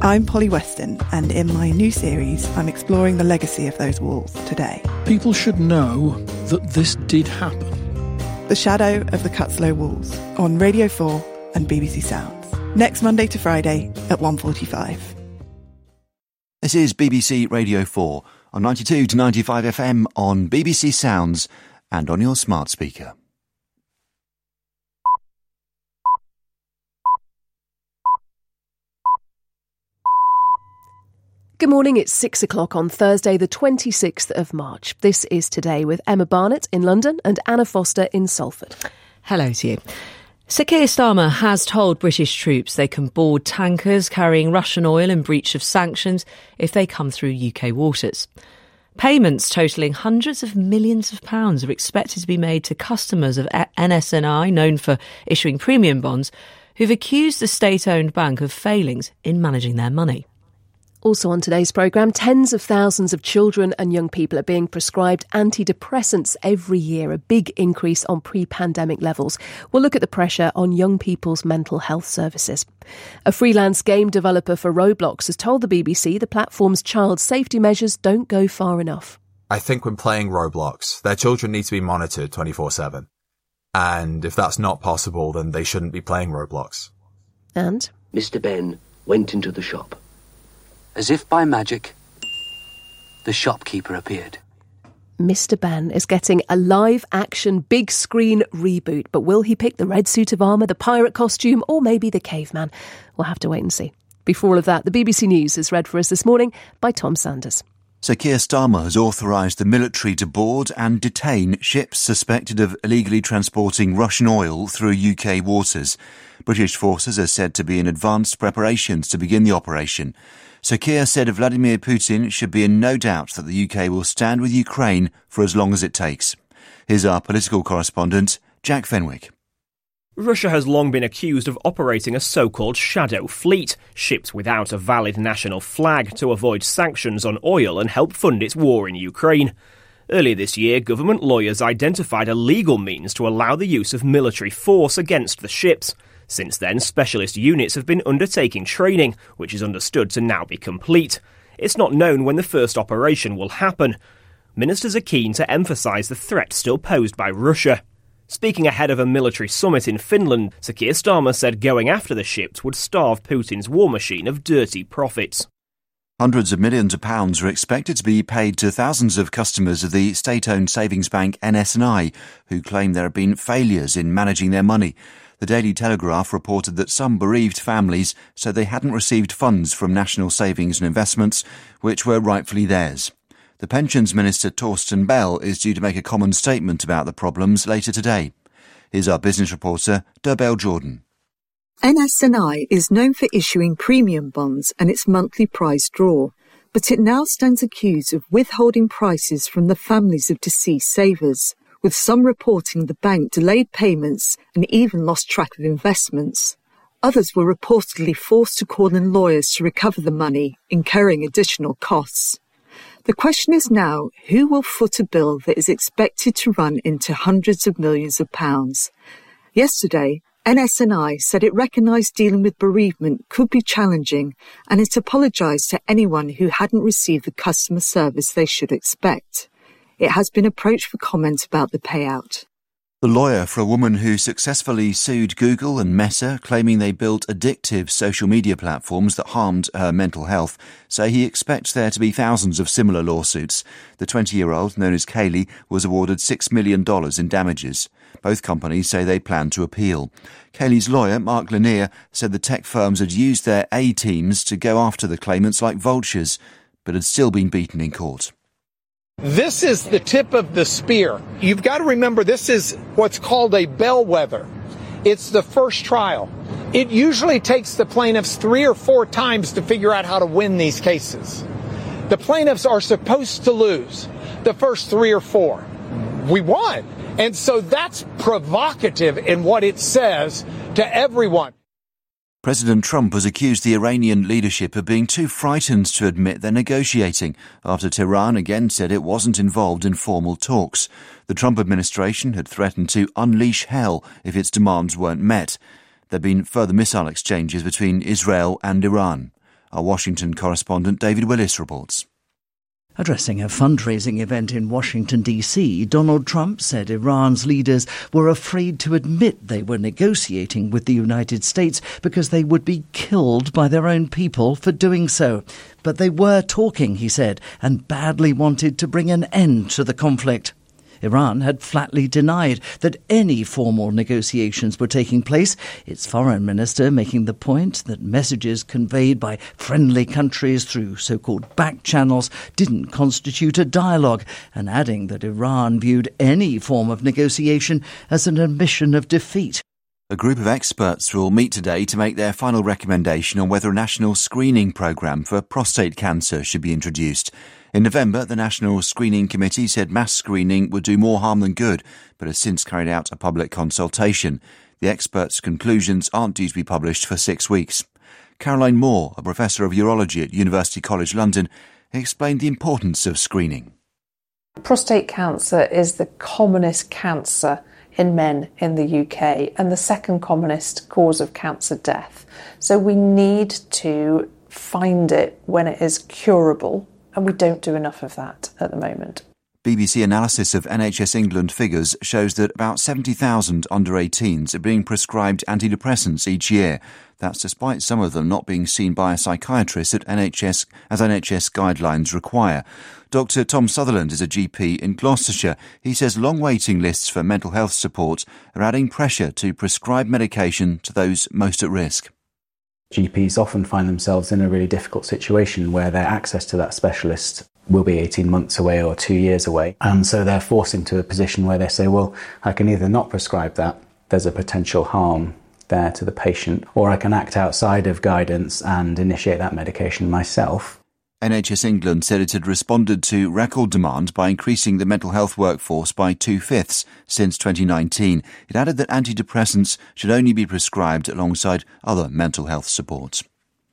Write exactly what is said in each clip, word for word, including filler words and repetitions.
I'm Polly Weston, and in my new series, I'm exploring the legacy of those walls today. People should know that this did happen. The Shadow of the Cutslow Walls, on Radio four and B B C Sounds. Next Monday to Friday at one forty-five. This is B B C Radio four on ninety-two to ninety-five F M on B B C Sounds and on your smart speaker. Good morning, it's six o'clock on Thursday the twenty-sixth of March. This is Today with Emma Barnett in London and Anna Foster in Salford. Hello to you. Sir Keir Starmer has told British troops they can board tankers carrying Russian oil in breach of sanctions if they come through U K waters. Payments totalling hundreds of millions of pounds are expected to be made to customers of N S N I, known for issuing premium bonds, who've accused the state-owned bank of failings in managing their money. Also on today's programme, tens of thousands of children and young people are being prescribed antidepressants every year, a big increase on pre-pandemic levels. We'll look at the pressure on young people's mental health services. A freelance game developer for Roblox has told the B B C the platform's child safety measures don't go far enough. I think when playing Roblox, their children need to be monitored twenty-four seven. And if that's not possible, then they shouldn't be playing Roblox. And? Mister Ben went into the shop. As if by magic, the shopkeeper appeared. Mister Ben is getting a live-action, big-screen reboot, but will he pick the red suit of armour, the pirate costume, or maybe the caveman? We'll have to wait and see. Before all of that, the B B C News is read for us this morning by Tom Sanders. Sir Keir Starmer has authorised the military to board and detain ships suspected of illegally transporting Russian oil through U K waters. British forces are said to be in advanced preparations to begin the operation. Sir Keir said Vladimir Putin should be in no doubt that the U K will stand with Ukraine for as long as it takes. Here's our political correspondent, Jack Fenwick. Russia has long been accused of operating a so-called shadow fleet, ships without a valid national flag, to avoid sanctions on oil and help fund its war in Ukraine. Earlier this year, government lawyers identified a legal means to allow the use of military force against the ships. Since then, specialist units have been undertaking training, which is understood to now be complete. It's not known when the first operation will happen. Ministers are keen to emphasise the threat still posed by Russia. Speaking ahead of a military summit in Finland, Sir Keir Starmer said going after the ships would starve Putin's war machine of dirty profits. Hundreds of millions of pounds are expected to be paid to thousands of customers of the state-owned savings bank N S N I, who claim there have been failures in managing their money. The Daily Telegraph reported that some bereaved families said they hadn't received funds from National Savings and Investments, which were rightfully theirs. The Pensions Minister Torsten Bell is due to make a common statement about the problems later today. Here's our business reporter, Derbelle Jordan. N S N I is known for issuing premium bonds and its monthly prize draw, but it now stands accused of withholding prices from the families of deceased savers, with some reporting the bank delayed payments and even lost track of investments. Others were reportedly forced to call in lawyers to recover the money, incurring additional costs. The question is now, who will foot a bill that is expected to run into hundreds of millions of pounds? Yesterday, N S N I said it recognised dealing with bereavement could be challenging, and it apologised to anyone who hadn't received the customer service they should expect. It has been approached for comment about the payout. The lawyer for a woman who successfully sued Google and Meta, claiming they built addictive social media platforms that harmed her mental health, say he expects there to be thousands of similar lawsuits. The twenty-year-old, known as Kaylee, was awarded six million dollars in damages. Both companies say they plan to appeal. Kaylee's lawyer, Mark Lanier, said the tech firms had used their A-teams to go after the claimants like vultures, but had still been beaten in court. This is the tip of the spear. You've got to remember this is what's called a bellwether. It's the first trial. It usually takes the plaintiffs three or four times to figure out how to win these cases. The plaintiffs are supposed to lose the first three or four. We won. And so that's provocative in what it says to everyone. President Trump has accused the Iranian leadership of being too frightened to admit they're negotiating, after Tehran again said it wasn't involved in formal talks. The Trump administration had threatened to unleash hell if its demands weren't met. There have been further missile exchanges between Israel and Iran. Our Washington correspondent David Willis reports. Addressing a fundraising event in Washington, D C, Donald Trump said Iran's leaders were afraid to admit they were negotiating with the United States because they would be killed by their own people for doing so. But they were talking, he said, and badly wanted to bring an end to the conflict. Iran had flatly denied that any formal negotiations were taking place, its foreign minister making the point that messages conveyed by friendly countries through so-called back channels didn't constitute a dialogue, and adding that Iran viewed any form of negotiation as an admission of defeat. A group of experts will meet today to make their final recommendation on whether a national screening programme for prostate cancer should be introduced. In November, the National Screening Committee said mass screening would do more harm than good, but has since carried out a public consultation. The experts' conclusions aren't due to be published for six weeks. Caroline Moore, a professor of urology at University College London, explained the importance of screening. Prostate cancer is the commonest cancer in men in the U K and the second commonest cause of cancer death. So we need to find it when it is curable, and we don't do enough of that at the moment. B B C analysis of N H S England figures shows that about seventy thousand under eighteens are being prescribed antidepressants each year. That's despite some of them not being seen by a psychiatrist at N H S, as N H S guidelines require. Doctor Tom Sutherland is a G P in Gloucestershire. He says long waiting lists for mental health support are adding pressure to prescribe medication to those most at risk. G Ps often find themselves in a really difficult situation where their access to that specialist will be eighteen months away or two years away. And so they're forced into a position where they say, well, I can either not prescribe that, there's a potential harm there to the patient, or I can act outside of guidance and initiate that medication myself. N H S England said it had responded to record demand by increasing the mental health workforce by two-fifths since twenty nineteen. It added that antidepressants should only be prescribed alongside other mental health supports.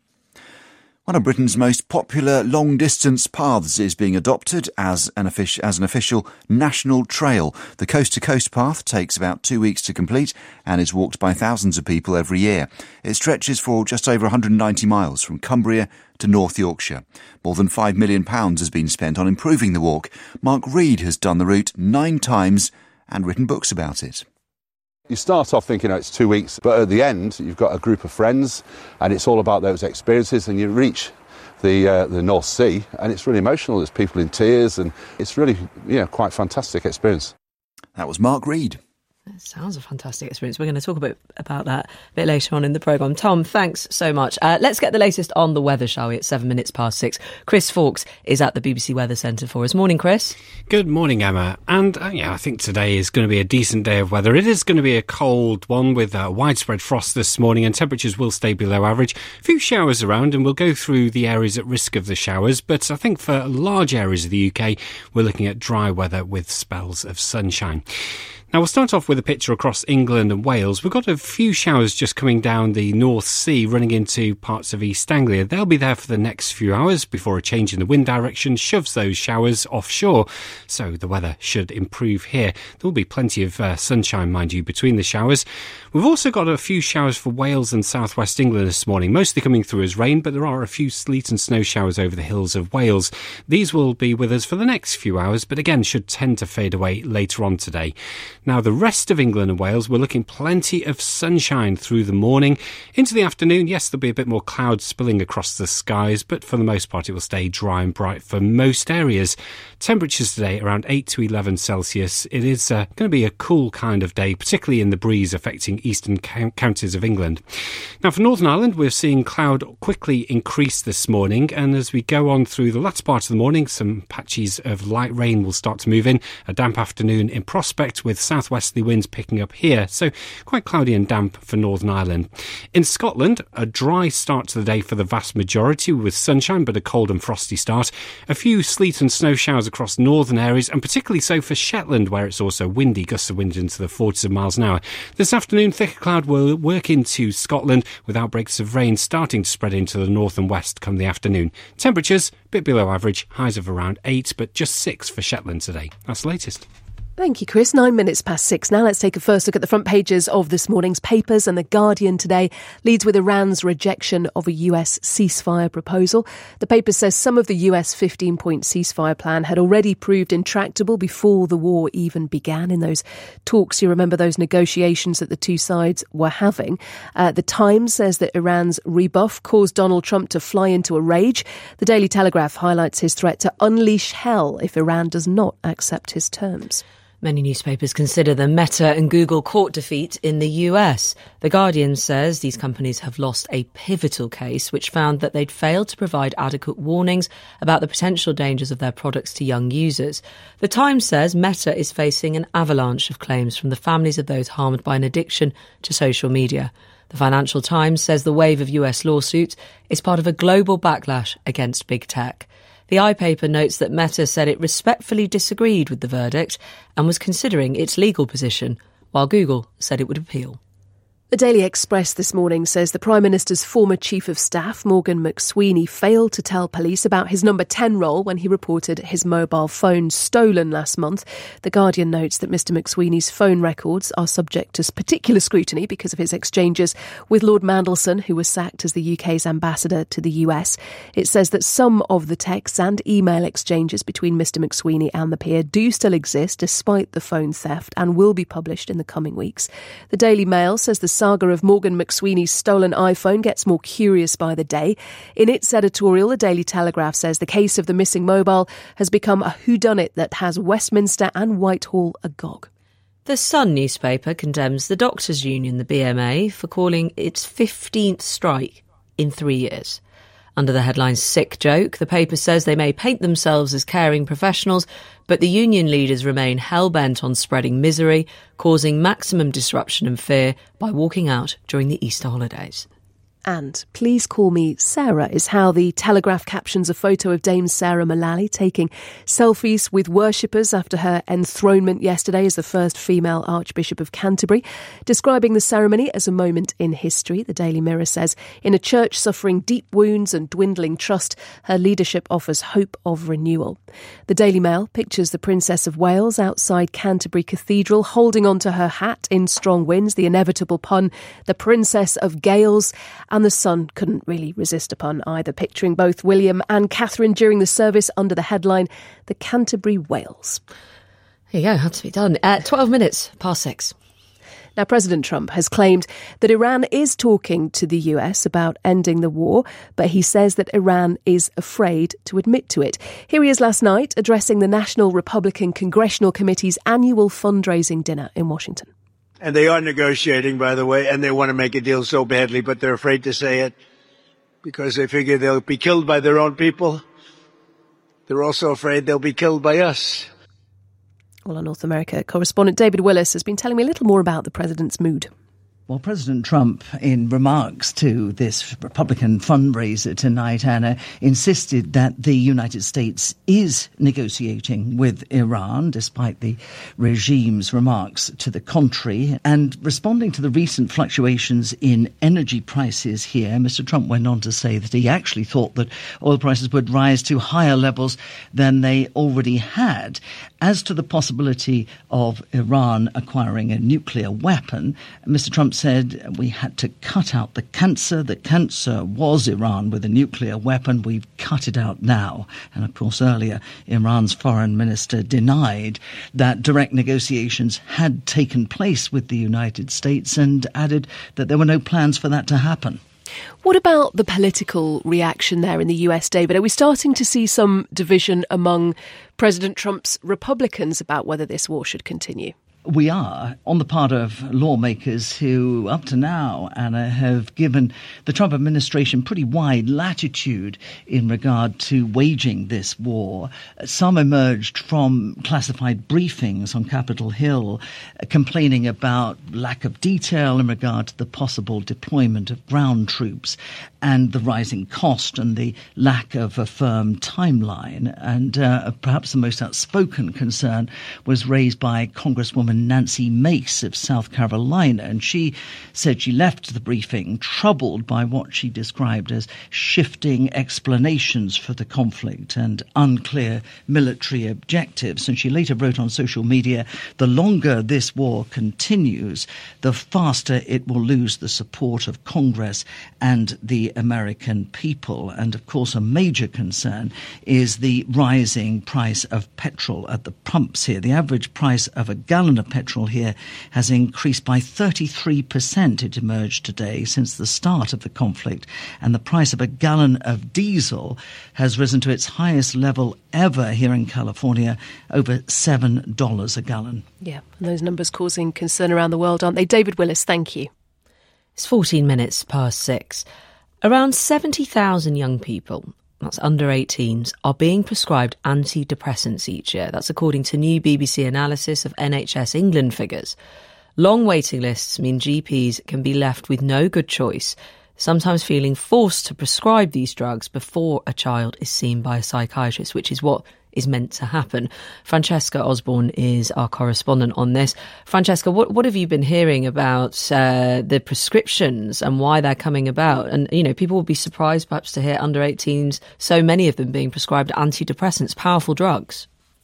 One of Britain's most popular long-distance paths is being adopted as an, offic- as an official national trail. The coast-to-coast path takes about two weeks to complete and is walked by thousands of people every year. It stretches for just over one hundred ninety miles from Cumbria to North Yorkshire. More than five million pounds has been spent on improving the walk. Mark Reed has done the route nine times and written books about it. You start off thinking, oh, it's two weeks, but at the end, you've got a group of friends, and it's all about those experiences, and you reach the uh, the North Sea, and it's really emotional. There's people in tears, and it's really, yeah, quite fantastic experience. That was Mark Reed. That sounds a fantastic experience. We're going to talk a bit about that a bit later on in the programme. Tom, thanks so much. Uh, let's get the latest on the weather, shall we? It's seven minutes past six. Chris Fawkes is at the B B C Weather Centre for us. Morning, Chris. Good morning, Emma. And uh, yeah, I think today is going to be a decent day of weather. It is going to be a cold one with uh, widespread frost this morning, and temperatures will stay below average. A few showers around, and we'll go through the areas at risk of the showers. But I think for large areas of the U K, we're looking at dry weather with spells of sunshine. Now, we'll start off with a picture across England and Wales. We've got a few showers just coming down the North Sea, running into parts of East Anglia. They'll be there for the next few hours before a change in the wind direction shoves those showers offshore. So the weather should improve here. There will be plenty of uh, sunshine, mind you, between the showers. We've also got a few showers for Wales and southwest England this morning, mostly coming through as rain, but there are a few sleet and snow showers over the hills of Wales. These will be with us for the next few hours, but again should tend to fade away later on today. Now, the rest of England and Wales, we're looking plenty of sunshine through the morning. Into the afternoon, yes, there'll be a bit more cloud spilling across the skies, but for the most part, it will stay dry and bright for most areas. Temperatures today around eight to eleven Celsius. It is uh, going to be a cool kind of day, particularly in the breeze affecting eastern counties of England. Now, for Northern Ireland, we're seeing cloud quickly increase this morning, and as we go on through the latter part of the morning, some patches of light rain will start to move in. A damp afternoon in prospect with southwesterly winds picking up here, so quite cloudy and damp for Northern Ireland. In Scotland, a dry start to the day for the vast majority with sunshine, but a cold and frosty start. A few sleet and snow showers across northern areas, and particularly so for Shetland, where it's also windy, gusts of wind into the forties of miles an hour. This afternoon, thicker cloud will work into Scotland with outbreaks of rain starting to spread into the north and west come the afternoon. Temperatures a bit below average, highs of around eight, but just six for Shetland today. That's the latest. Thank you, Chris. Nine minutes past six now. Let's take a first look at the front pages of this morning's papers. And The Guardian today leads with Iran's rejection of a U S ceasefire proposal. The paper says some of the U S fifteen-point ceasefire plan had already proved intractable before the war even began. In those talks, you remember those negotiations that the two sides were having. Uh, the Times says that Iran's rebuff caused Donald Trump to fly into a rage. The Daily Telegraph highlights his threat to unleash hell if Iran does not accept his terms. Many newspapers consider the Meta and Google court defeat in the U S. The Guardian says these companies have lost a pivotal case which found that they'd failed to provide adequate warnings about the potential dangers of their products to young users. The Times says Meta is facing an avalanche of claims from the families of those harmed by an addiction to social media. The Financial Times says the wave of U S lawsuits is part of a global backlash against big tech. The iPaper notes that Meta said it respectfully disagreed with the verdict and was considering its legal position, while Google said it would appeal. The Daily Express this morning says the Prime Minister's former Chief of Staff, Morgan McSweeney, failed to tell police about his number ten role when he reported his mobile phone stolen last month. The Guardian notes that Mr McSweeney's phone records are subject to particular scrutiny because of his exchanges with Lord Mandelson, who was sacked as the U K's ambassador to the U S. It says that some of the texts and email exchanges between Mr McSweeney and the peer do still exist despite the phone theft and will be published in the coming weeks. The Daily Mail says the saga of Morgan McSweeney's stolen iPhone gets more curious by the day. In its editorial, the Daily Telegraph says the case of the missing mobile has become a whodunit that has Westminster and Whitehall agog. The Sun newspaper condemns the doctors' union, the B M A, for calling its fifteenth strike in three years. Under the headline Sick Joke, the paper says they may paint themselves as caring professionals, but the union leaders remain hell-bent on spreading misery, causing maximum disruption and fear by walking out during the Easter holidays. And Please Call Me Sarah is how the Telegraph captions a photo of Dame Sarah Mullally taking selfies with worshippers after her enthronement yesterday as the first female Archbishop of Canterbury. Describing the ceremony as a moment in history, the Daily Mirror says, in a church suffering deep wounds and dwindling trust, her leadership offers hope of renewal. The Daily Mail pictures the Princess of Wales outside Canterbury Cathedral holding onto her hat in strong winds, the inevitable pun, the Princess of Gales. And the Sun couldn't really resist a pun either, picturing both William and Catherine during the service under the headline, The Canterbury Whales. There you go, had to be done. At twelve minutes past six. Now, President Trump has claimed that Iran is talking to the U S about ending the war, but he says that Iran is afraid to admit to it. Here he is last night addressing the National Republican Congressional Committee's annual fundraising dinner in Washington. And they are negotiating, by the way, and they want to make a deal so badly, but they're afraid to say it because they figure they'll be killed by their own people. They're also afraid they'll be killed by us. Well, our North America correspondent David Willis has been telling me a little more about the president's mood. Well, President Trump, in remarks to this Republican fundraiser tonight, Anna, insisted that the United States is negotiating with Iran, despite the regime's remarks to the contrary. And responding to the recent fluctuations in energy prices here, Mister Trump went on to say that he actually thought that oil prices would rise to higher levels than they already had. As to the possibility of Iran acquiring a nuclear weapon, Mister Trump said we had to cut out the cancer. The cancer was Iran with a nuclear weapon. We've cut it out now. And of course, earlier, Iran's foreign minister denied that direct negotiations had taken place with the United States and added that there were no plans for that to happen. What about the political reaction there in the U S, David? Are we starting to see some division among President Trump's Republicans about whether this war should continue? We are, on the part of lawmakers who, up to now, Anna, have given the Trump administration pretty wide latitude in regard to waging this war. Some emerged from classified briefings on Capitol Hill uh, complaining about lack of detail in regard to the possible deployment of ground troops and the rising cost and the lack of a firm timeline. And uh, perhaps the most outspoken concern was raised by Congresswoman Congresswoman Nancy Mace of South Carolina, and she said she left the briefing troubled by what she described as shifting explanations for the conflict and unclear military objectives. And she later wrote on social media, "The longer this war continues, the faster it will lose the support of Congress and the American people." And of course, a major concern is the rising price of petrol at the pumps here. The average price of a gallon of petrol here has increased by thirty-three percent, it emerged today, since the start of the conflict. And the price of a gallon of diesel has risen to its highest level ever here in California, over seven dollars a gallon. Yeah, and those numbers causing concern around the world, aren't they? David Willis, thank you. It's fourteen minutes past six. Around seventy thousand young people, that's under eighteens, are being prescribed antidepressants each year. That's according to new B B C analysis of N H S England figures. Long waiting lists mean G Ps can be left with no good choice, sometimes feeling forced to prescribe these drugs before a child is seen by a psychiatrist, which is what is meant to happen. Francesca Osborne is our correspondent on this. Francesca, what, what have you been hearing about uh, the prescriptions and why they're coming about? And, you know, people will be surprised perhaps to hear under eighteens, so many of them being prescribed antidepressants, powerful drugs.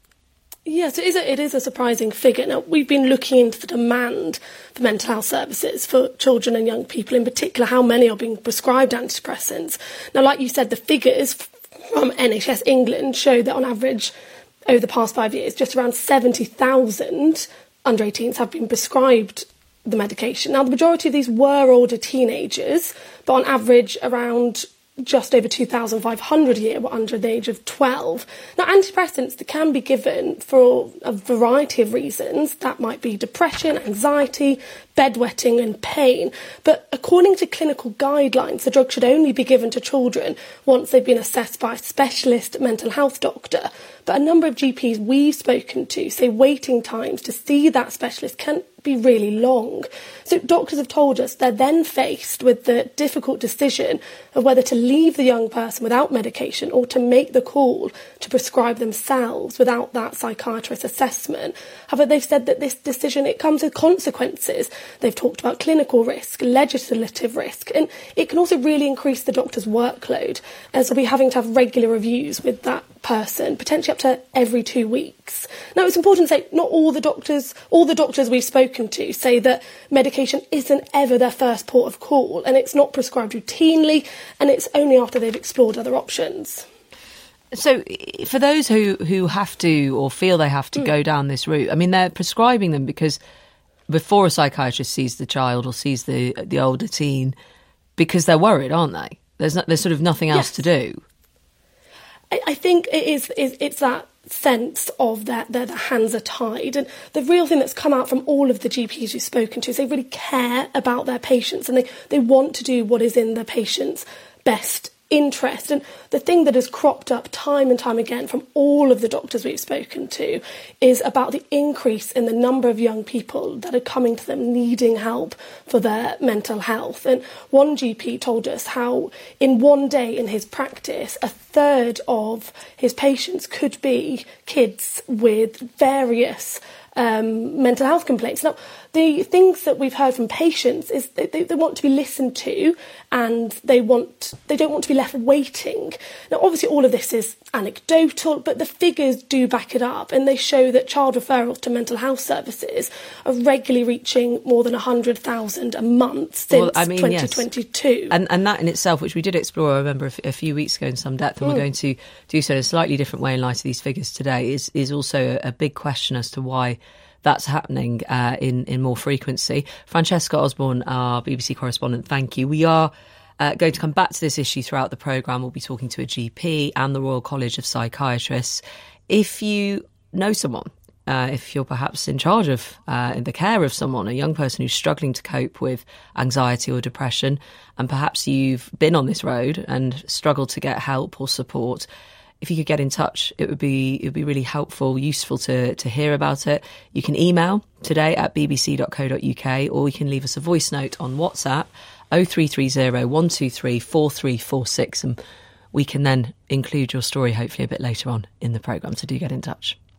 Yes, it is, a, it is a surprising figure. Now, we've been looking into the demand for mental health services for children and young people, in particular, how many are being prescribed antidepressants. Now, like you said, the figures from N H S England show that on average, over the past five years, just around seventy thousand under eighteens have been prescribed the medication. Now, the majority of these were older teenagers, but on average, around just over two thousand five hundred a year were under the age of twelve. Now, antidepressants that can be given for a variety of reasons. That might be depression, anxiety, bedwetting and pain. But according to clinical guidelines, the drug should only be given to children once they've been assessed by a specialist mental health doctor. But a number of G Ps we've spoken to say waiting times to see that specialist can be really long. So doctors have told us they're then faced with the difficult decision of whether to leave the young person without medication or to make the call to prescribe themselves without that psychiatrist assessment. However, they've said that this decision, it comes with consequences. They've talked about clinical risk, legislative risk, and it can also really increase the doctor's workload, as they'll be having to have regular reviews with that person, potentially up to every two weeks. Now, it's important to say not all the doctors, all the doctors we've spoken to say that medication isn't ever their first port of call, and it's not prescribed routinely, and it's only after they've explored other options. So for those who, who have to or feel they have to mm. go down this route, I mean, they're prescribing them because before a psychiatrist sees the child or sees the the older teen, because they're worried, aren't they? There's not, there's sort of nothing else yes. to do. I, I think it is, is it's that sense of that their hands are tied, and the real thing that's come out from all of the G Ps you've spoken to is they really care about their patients, and they, they want to do what is in their patients' best interest. And the thing that has cropped up time and time again from all of the doctors we've spoken to is about the increase in the number of young people that are coming to them needing help for their mental health. And one G P told us how in one day in his practice, a third of his patients could be kids with various Um, mental health complaints. Now, the things that we've heard from patients is they, they, they want to be listened to, and they want they don't want to be left waiting. Now, obviously, all of this is anecdotal, but the figures do back it up, and they show that child referrals to mental health services are regularly reaching more than one hundred thousand a month since well, I mean, twenty twenty-two. Yes. And, and that in itself, which we did explore, I remember, a, f- a few weeks ago in some depth, and mm. we're going to do so in a slightly different way in light of these figures today, is, is also a, a big question as to why that's happening uh, in, in more frequency. Francesca Osborne, our B B C correspondent, thank you. We are uh, going to come back to this issue throughout the programme. We'll be talking to a G P and the Royal College of Psychiatrists. If you know someone, uh, if you're perhaps in charge of, uh, in the care of someone, a young person who's struggling to cope with anxiety or depression, and perhaps you've been on this road and struggled to get help or support, if you could get in touch, it would be it would be really helpful, useful to to hear about it. You can email today at b b c dot co dot u k, or you can leave us a voice note on WhatsApp oh three three oh, one two three, four three four six, and we can then include your story hopefully a bit later on in the programme, so do get in touch.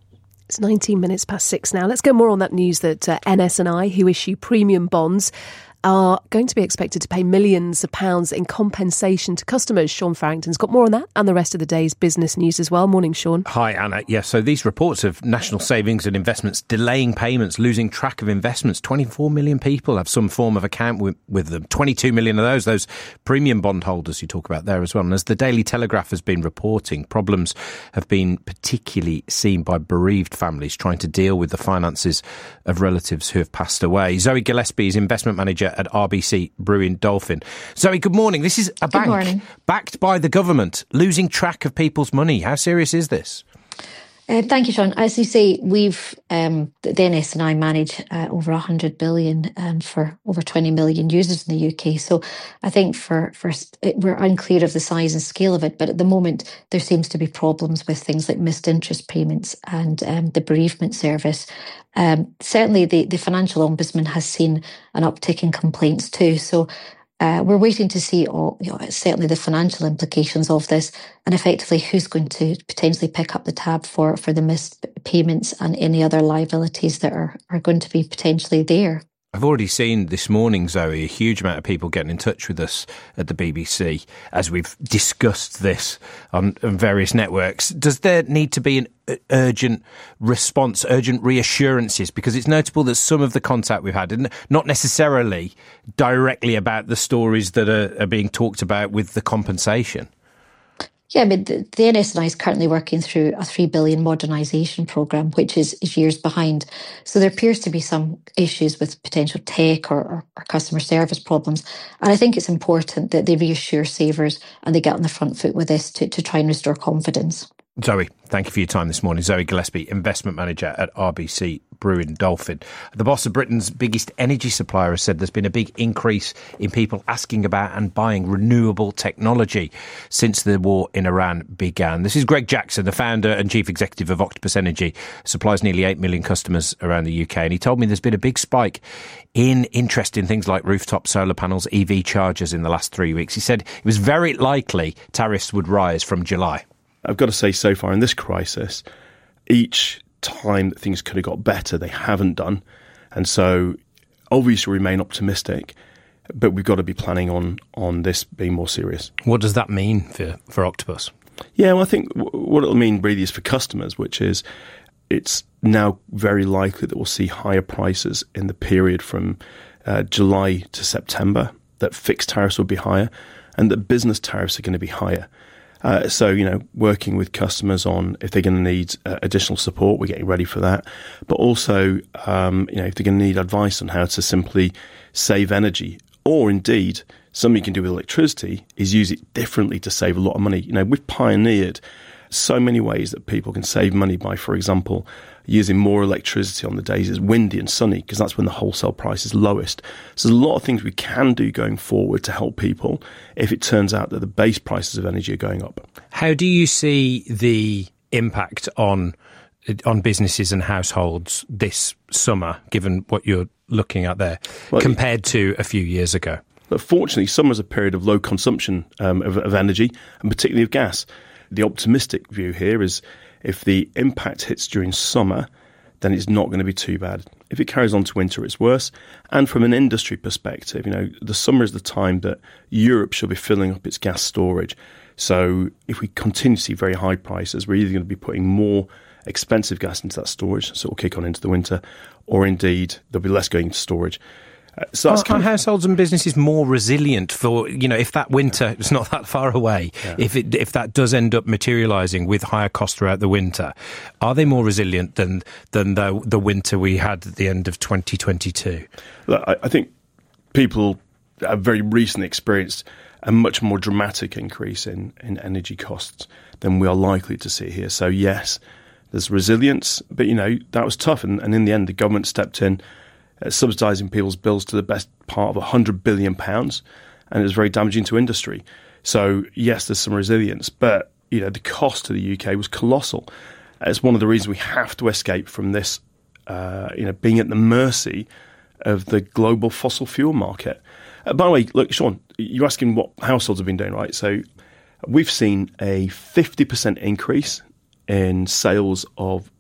It's nineteen minutes past six now. Let's go more on that news that uh, N S and I, who issue premium bonds, are going to be expected to pay millions of pounds in compensation to customers. Sean Farrington's got more on that and the rest of the day's business news as well. Morning, Sean. Hi, Anna. Yes, yeah, so these reports of national savings and investments delaying payments, losing track of investments. twenty-four million people have some form of account with, with them. twenty-two million of those, those premium bondholders you talk about there as well. And as the Daily Telegraph has been reporting, problems have been particularly seen by bereaved families trying to deal with the finances of relatives who have passed away. Zoe Gillespie is investment manager at R B C Brewin Dolphin. Zoe, good morning. This is a bank morning. backed by the government, losing track of people's money. How serious is this? Uh, thank you, Sean. As you say, we've um, the N S and I manage uh, over one hundred billion um, for over twenty million users in the U K. So I think for, for it, we're unclear of the size and scale of it, but at the moment there seems to be problems with things like missed interest payments and um, the bereavement service. Um, certainly the, the Financial Ombudsman has seen an uptick in complaints too. So Uh, we're waiting to see all, you know, certainly the financial implications of this and effectively who's going to potentially pick up the tab for, for the missed payments and any other liabilities that are, are going to be potentially there. I've already seen this morning, Zoe, a huge amount of people getting in touch with us at the B B C as we've discussed this on, on various networks. Does there need to be an urgent response, urgent reassurances? Because it's notable that some of the contact we've had, and not necessarily directly about the stories that are, are being talked about with the compensation. Yeah, I mean, the, the N S and I is currently working through a three billion modernisation programme, which is, is years behind. So there appears to be some issues with potential tech or, or, or customer service problems. And I think it's important that they reassure savers and they get on the front foot with this to, to try and restore confidence. Zoe, thank you for your time this morning. Zoe Gillespie, investment manager at R B C Brewin Dolphin. The boss of Britain's biggest energy supplier has said there's been a big increase in people asking about and buying renewable technology since the war in Iran began. This is Greg Jackson, the founder and chief executive of Octopus Energy, supplies nearly eight million customers around the U K. And he told me there's been a big spike in interest in things like rooftop solar panels, E V chargers in the last three weeks. He said it was very likely tariffs would rise from July. I've got to say, so far in this crisis, each time that things could have got better, they haven't done. And so obviously remain optimistic, but we've got to be planning on on this being more serious. What does that mean for, for Octopus? Yeah, well, I think w- what it'll mean really is for customers, which is it's now very likely that we'll see higher prices in the period from uh, July to September, that fixed tariffs will be higher and that business tariffs are going to be higher. Uh, so, you know, working with customers on if they're going to need uh, additional support, we're getting ready for that. But also, um, you know, if they're going to need advice on how to simply save energy, or indeed, something you can do with electricity is use it differently to save a lot of money. You know, we've pioneered so many ways that people can save money by, for example, using more electricity on the days it's windy and sunny, because that's when the wholesale price is lowest. So there's a lot of things we can do going forward to help people if it turns out that the base prices of energy are going up. How do you see the impact on on businesses and households this summer, given what you're looking at there, well, compared to a few years ago? But fortunately, summer is a period of low consumption um, of, of energy, and particularly of gas. The optimistic view here is if the impact hits during summer, then it's not going to be too bad. If it carries on to winter, it's worse. And from an industry perspective, you know, the summer is the time that Europe should be filling up its gas storage. So if we continue to see very high prices, we're either going to be putting more expensive gas into that storage, so it'll kick on into the winter, or indeed there'll be less going into storage. Uh, so that's are, kind of, are households and businesses more resilient for, you know, if that winter, it's not that far away, yeah. if it if that does end up materialising with higher costs throughout the winter, are they more resilient than than the the winter we had at the end of twenty twenty-two? Look, I, I think people have very recently experienced a much more dramatic increase in, in energy costs than we are likely to see here. So yes, there's resilience, but, you know, that was tough. And, and in the end, the government stepped in, Uh, subsidising people's bills to the best part of one hundred billion pounds, and it was very damaging to industry. So, yes, there's some resilience, but, you know, the cost to the U K was colossal. It's one of the reasons we have to escape from this, uh, you know, being at the mercy of the global fossil fuel market. Uh, by the way, look, Sean, you're asking what households have been doing, right? So we've seen a fifty percent increase in sales of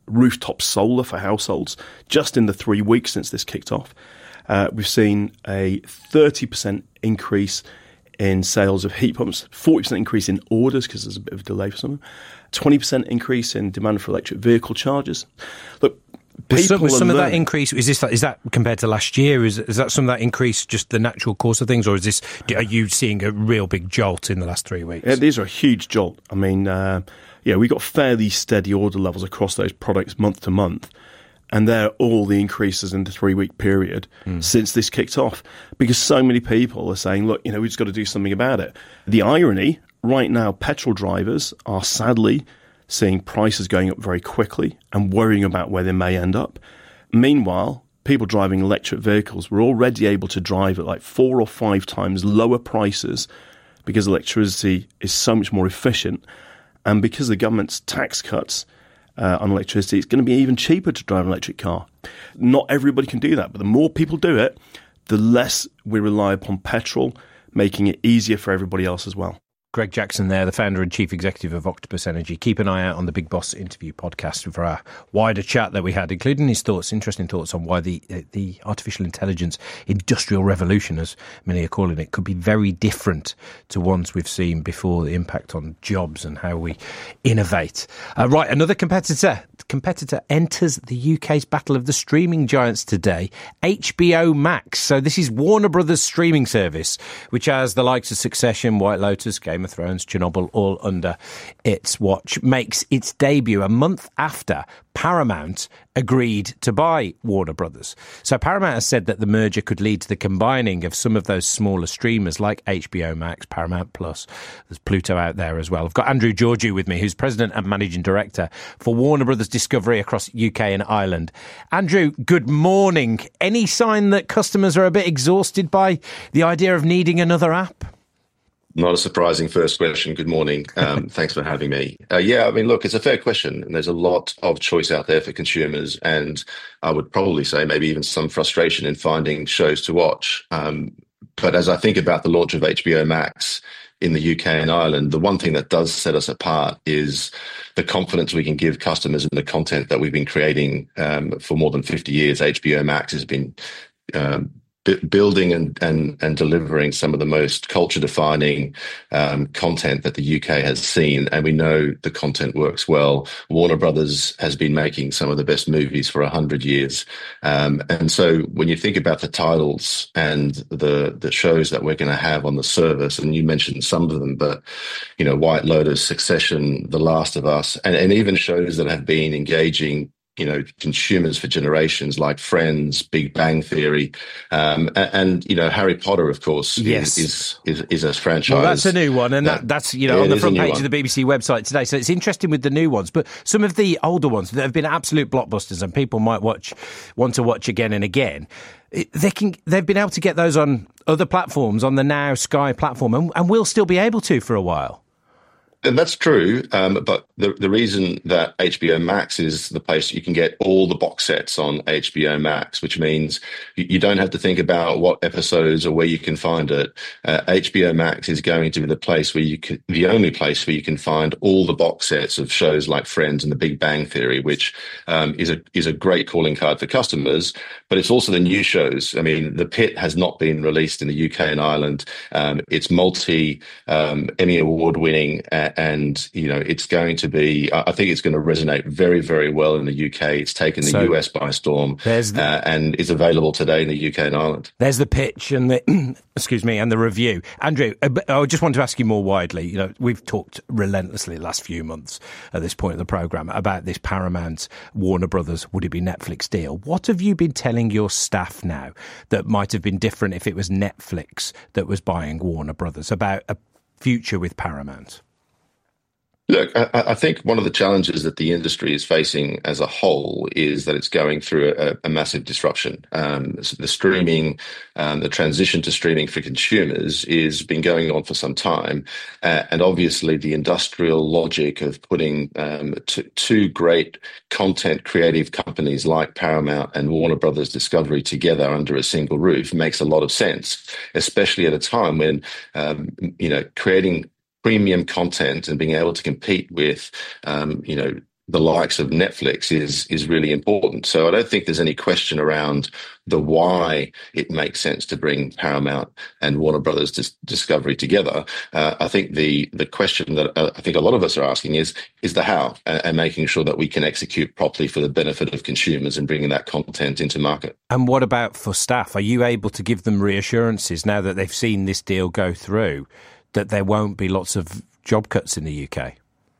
rooftop solar for households just in the three weeks since this kicked off. Uh, we've seen a thirty percent increase in sales of heat pumps, forty percent increase in orders because there's a bit of a delay for some of them, twenty percent increase in demand for electric vehicle chargers. Look, Was some, people was some are of that learning. increase, is this is that compared to last year? Is, is that some of that increase just the natural course of things, or is this, are you seeing a real big jolt in the last three weeks? Yeah, these are a huge jolt. I mean, uh, yeah, we got fairly steady order levels across those products month to month. And they're all the increases in the three-week period mm. since this kicked off, because so many people are saying, look, you know, we've just got to do something about it. The irony, right now, petrol drivers are sadly seeing prices going up very quickly and worrying about where they may end up. Meanwhile, people driving electric vehicles were already able to drive at like four or five times lower prices because electricity is so much more efficient. And because of the government's tax cuts Uh, on electricity, it's going to be even cheaper to drive an electric car. Not everybody can do that, but the more people do it, the less we rely upon petrol, making it easier for everybody else as well. Greg Jackson there, the founder and chief executive of Octopus Energy. Keep an eye out on the Big Boss interview podcast for our wider chat that we had, including his thoughts, interesting thoughts on why the uh, the artificial intelligence industrial revolution, as many are calling it, could be very different to ones we've seen before, the impact on jobs and how we innovate. Uh, right, another competitor competitor enters the U K's battle of the streaming giants today, H B O Max. So this is Warner Brothers' streaming service, which has the likes of Succession, White Lotus, Game of Thrones, Chernobyl, all under its watch, makes its debut a month after Paramount agreed to buy Warner Brothers. So Paramount has said that the merger could lead to the combining of some of those smaller streamers like H B O Max, Paramount Plus. There's Pluto out there as well. I've got Andrew Georgiou with me, who's president and managing director for Warner Brothers Discovery across U K and Ireland. Andrew, good morning. Any sign that customers are a bit exhausted by the idea of needing another app? Not a surprising first question. Good morning. Um, thanks for having me. Uh, yeah, I mean, look, it's a fair question. And there's a lot of choice out there for consumers. And I would probably say maybe even some frustration in finding shows to watch. Um, but as I think about the launch of H B O Max in the U K and Ireland, the one thing that does set us apart is the confidence we can give customers in the content that we've been creating um, for more than fifty years. H B O Max has been um, building and, and, and delivering some of the most culture-defining um, content that the U K has seen, and we know the content works well. Warner Brothers has been making some of the best movies for a hundred years, um, and so when you think about the titles and the the shows that we're going to have on the service, and you mentioned some of them, but you know, White Lotus, Succession, The Last of Us, and, and even shows that have been engaging, you know, consumers for generations like Friends, Big Bang Theory, um, and, and, you know, Harry Potter, of course, yes. is, is, is, is a franchise. Well, that's a new one, and that, that's, you know, yeah, on the front page one. of the B B C website today. So it's interesting with the new ones, but some of the older ones that have been absolute blockbusters and people might watch, want to watch again and again, they can, they've been able to get those on other platforms, on the Now Sky platform, and, and we'll still be able to for a while. And that's true, um, but the, the reason that H B O Max is the place you can get all the box sets on H B O Max, which means you, you don't have to think about what episodes or where you can find it. Uh, H B O Max is going to be the place where you can, the only place where you can find all the box sets of shows like Friends and The Big Bang Theory, which um, is a is a great calling card for customers. But it's also the new shows. I mean, The Pit has not been released in the U K and Ireland. Um, it's multi um, Emmy award winning. Uh, And, you know, it's going to be, I think it's going to resonate very, very well in the U K. It's taken the so, U S by storm the, uh, and is available today in the U K and Ireland. There's the pitch and the, excuse me, and the review. Andrew, I just want to ask you more widely. You know, we've talked relentlessly the last few months at this point of the programme about this Paramount Warner Brothers would it be Netflix deal. What have you been telling your staff now that might have been different if it was Netflix that was buying Warner Brothers about a future with Paramount? Look, I, I think one of the challenges that the industry is facing as a whole is that it's going through a, a massive disruption. Um, the streaming, um, the transition to streaming for consumers is been going on for some time. Uh, and obviously the industrial logic of putting um, t- two great content creative companies like Paramount and Warner Brothers Discovery together under a single roof makes a lot of sense, especially at a time when, um, you know, creating premium content and being able to compete with, um, you know, the likes of Netflix is is really important. So I don't think there's any question around the why it makes sense to bring Paramount and Warner Brothers Dis- Discovery together. Uh, I think the the question that uh, I think a lot of us are asking is is the how, and, and making sure that we can execute properly for the benefit of consumers and bringing that content into market. And what about for staff? Are you able to give them reassurances now that they've seen this deal go through that there won't be lots of job cuts in the U K?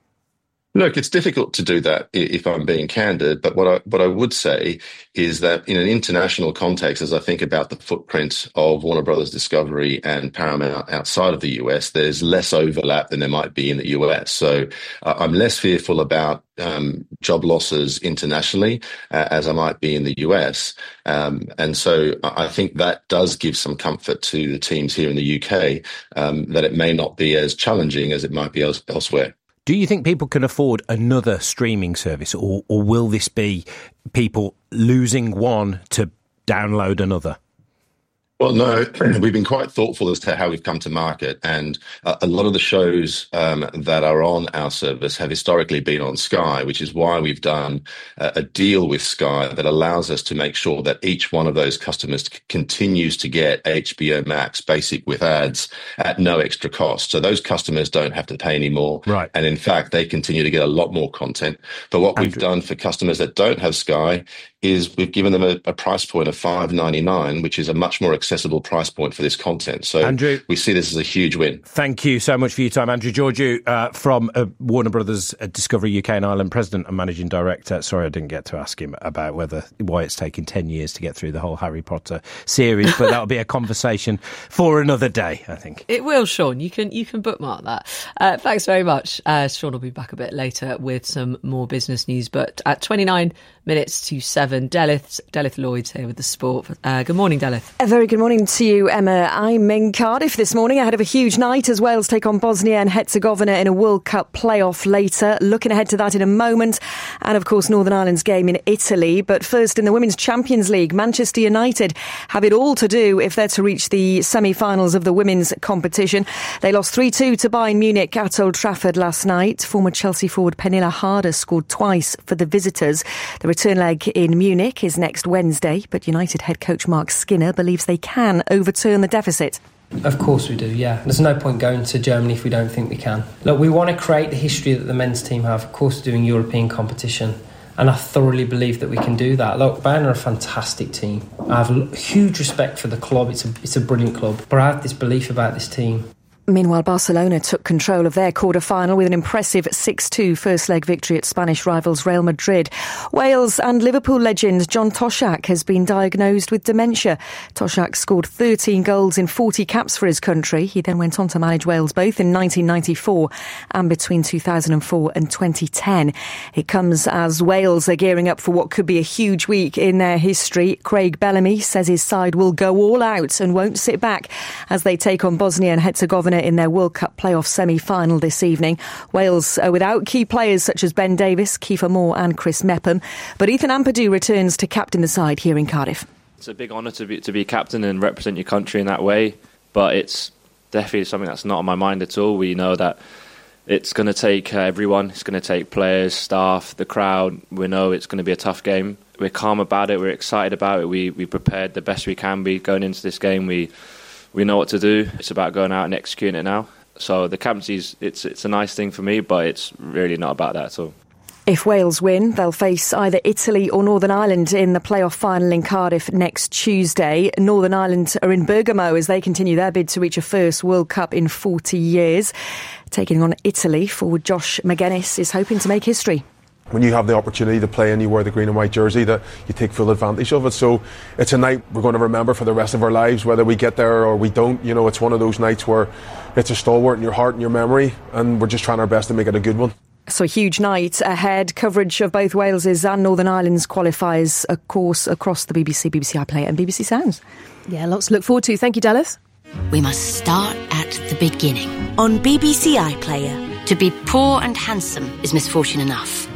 Look, it's difficult to do that if I'm being candid, but what I what I would say is that in an international context, as I think about the footprint of Warner Brothers Discovery and Paramount outside of the U S, there's less overlap than there might be in the U S. So uh, I'm less fearful about um, job losses internationally uh, as I might be in the U S. Um, and so I think that does give some comfort to the teams here in the U K um, that it may not be as challenging as it might be else- elsewhere. Do you think people can afford another streaming service, or, or will this be people losing one to download another? Well, no, we've been quite thoughtful as to how we've come to market, and uh, a lot of the shows um, that are on our service have historically been on Sky, which is why we've done uh, a deal with Sky that allows us to make sure that each one of those customers c- continues to get H B O Max Basic with ads at no extra cost. So those customers don't have to pay any more. Right. And in fact, they continue to get a lot more content. But what Andrew. we've done for customers that don't have Sky is we've given them a, a price point of five ninety-nine, which is a much more accessible price point for this content. So Andrew, we see this as a huge win. Thank you so much for your time. Andrew Georgiou uh, from uh, Warner Brothers uh, Discovery U K and Ireland, President and Managing Director. Sorry I didn't get to ask him about whether why it's taken ten years to get through the whole Harry Potter series, but that'll be a conversation for another day, I think. It will, Sean. You can you can bookmark that. Uh, thanks very much. Uh, Sean will be back a bit later with some more business news, but at twenty-nine minutes to seven, Delith, Delith Lloyd's here with the sport. Uh, good morning, Delith. A very good morning to you, Emma. I'm in Cardiff this morning ahead of a huge night as Wales take on Bosnia and Herzegovina in a World Cup playoff later. Looking ahead to that in a moment. And of course, Northern Ireland's game in Italy. But first, in the Women's Champions League, Manchester United have it all to do if they're to reach the semi-finals of the women's competition. They lost three two to Bayern Munich at Old Trafford last night. Former Chelsea forward Pernilla Harder scored twice for the visitors. The return leg in Munich is next Wednesday, but United head coach Mark Skinner believes they can overturn the deficit. Of course we do, yeah. There's no point going to Germany if we don't think we can. Look, we want to create the history that the men's team have, of course, doing European competition, and I thoroughly believe that we can do that. Look, Bayern are a fantastic team. I have huge respect for the club. It's a, it's a brilliant club, but I have this belief about this team. Meanwhile, Barcelona took control of their quarter-final with an impressive six two first-leg victory at Spanish rivals Real Madrid. Wales and Liverpool legend John Toshak has been diagnosed with dementia. Toshak scored thirteen goals in forty caps for his country. He then went on to manage Wales both in nineteen ninety-four and between two thousand four and twenty ten. It comes as Wales are gearing up for what could be a huge week in their history. Craig Bellamy says his side will go all out and won't sit back as they take on Bosnia and Herzegovina in their World Cup playoff semi-final this evening. Wales are without key players such as Ben Davies, Kiefer Moore and Chris Mepham, but Ethan Ampadu returns to captain the side here in Cardiff. It's a big honour to be to be captain and represent your country in that way, but it's definitely something that's not on my mind at all. We know that it's going to take uh, everyone, it's going to take players, staff, the crowd. We know it's going to be a tough game. We're calm about it, we're excited about it, we, we prepared the best we can be going into this game. We We know what to do. It's about going out and executing it now. So the captaincy, it's it's a nice thing for me, but it's really not about that at all. If Wales win, they'll face either Italy or Northern Ireland in the playoff final in Cardiff next Tuesday. Northern Ireland are in Bergamo as they continue their bid to reach a first World Cup in forty years. Taking on Italy, forward Josh Magennis is hoping to make history. When you have the opportunity to play and you wear the green and white jersey, that you take full advantage of it. So it's a night we're going to remember for the rest of our lives, whether we get there or we don't. You know, it's one of those nights where it's a stalwart in your heart and your memory, and we're just trying our best to make it a good one. So a huge night ahead. Coverage of both Wales's and Northern Ireland's qualifiers, of course, across the B B C, B B C iPlayer and B B C Sounds. Yeah, lots to look forward to. Thank you, Dallas. We must start at the beginning. On B B C iPlayer. To be poor and handsome is misfortune enough.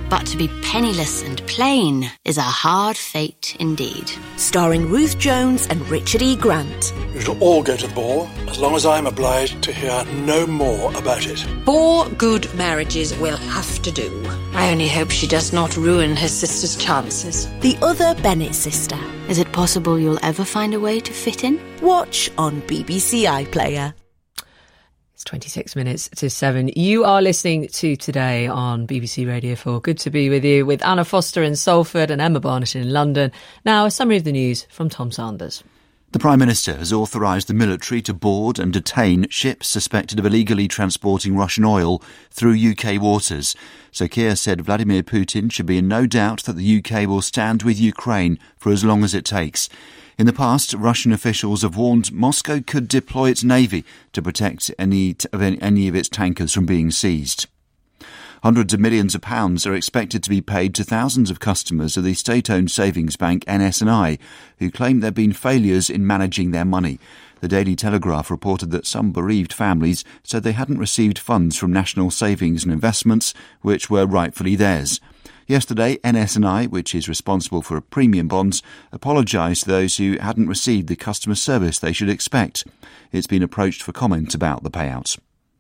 But to be penniless and plain is a hard fate indeed. Starring Ruth Jones and Richard E. Grant. You shall all go to the ball, as long as I am obliged to hear no more about it. Four good marriages will have to do. I only hope she does not ruin her sister's chances. The Other Bennett Sister. Is it possible you'll ever find a way to fit in? Watch on B B C iPlayer. It's twenty-six minutes to seven. You are listening to Today on B B C Radio four. Good to be with you, with Anna Foster in Salford and Emma Barnett in London. Now, a summary of the news from Tom Sanders. The Prime Minister has authorised the military to board and detain ships suspected of illegally transporting Russian oil through U K waters. So Keir said Vladimir Putin should be in no doubt that the U K will stand with Ukraine for as long as it takes. In the past, Russian officials have warned Moscow could deploy its navy to protect any of any of its tankers from being seized. Hundreds of millions of pounds are expected to be paid to thousands of customers of the state-owned savings bank N S and I, who claim there have been failures in managing their money. The Daily Telegraph reported that some bereaved families said they hadn't received funds from National Savings and Investments, which were rightfully theirs. Yesterday, N S and I, which is responsible for premium bonds, apologised to those who hadn't received the customer service they should expect. It's been approached for comment about the payouts.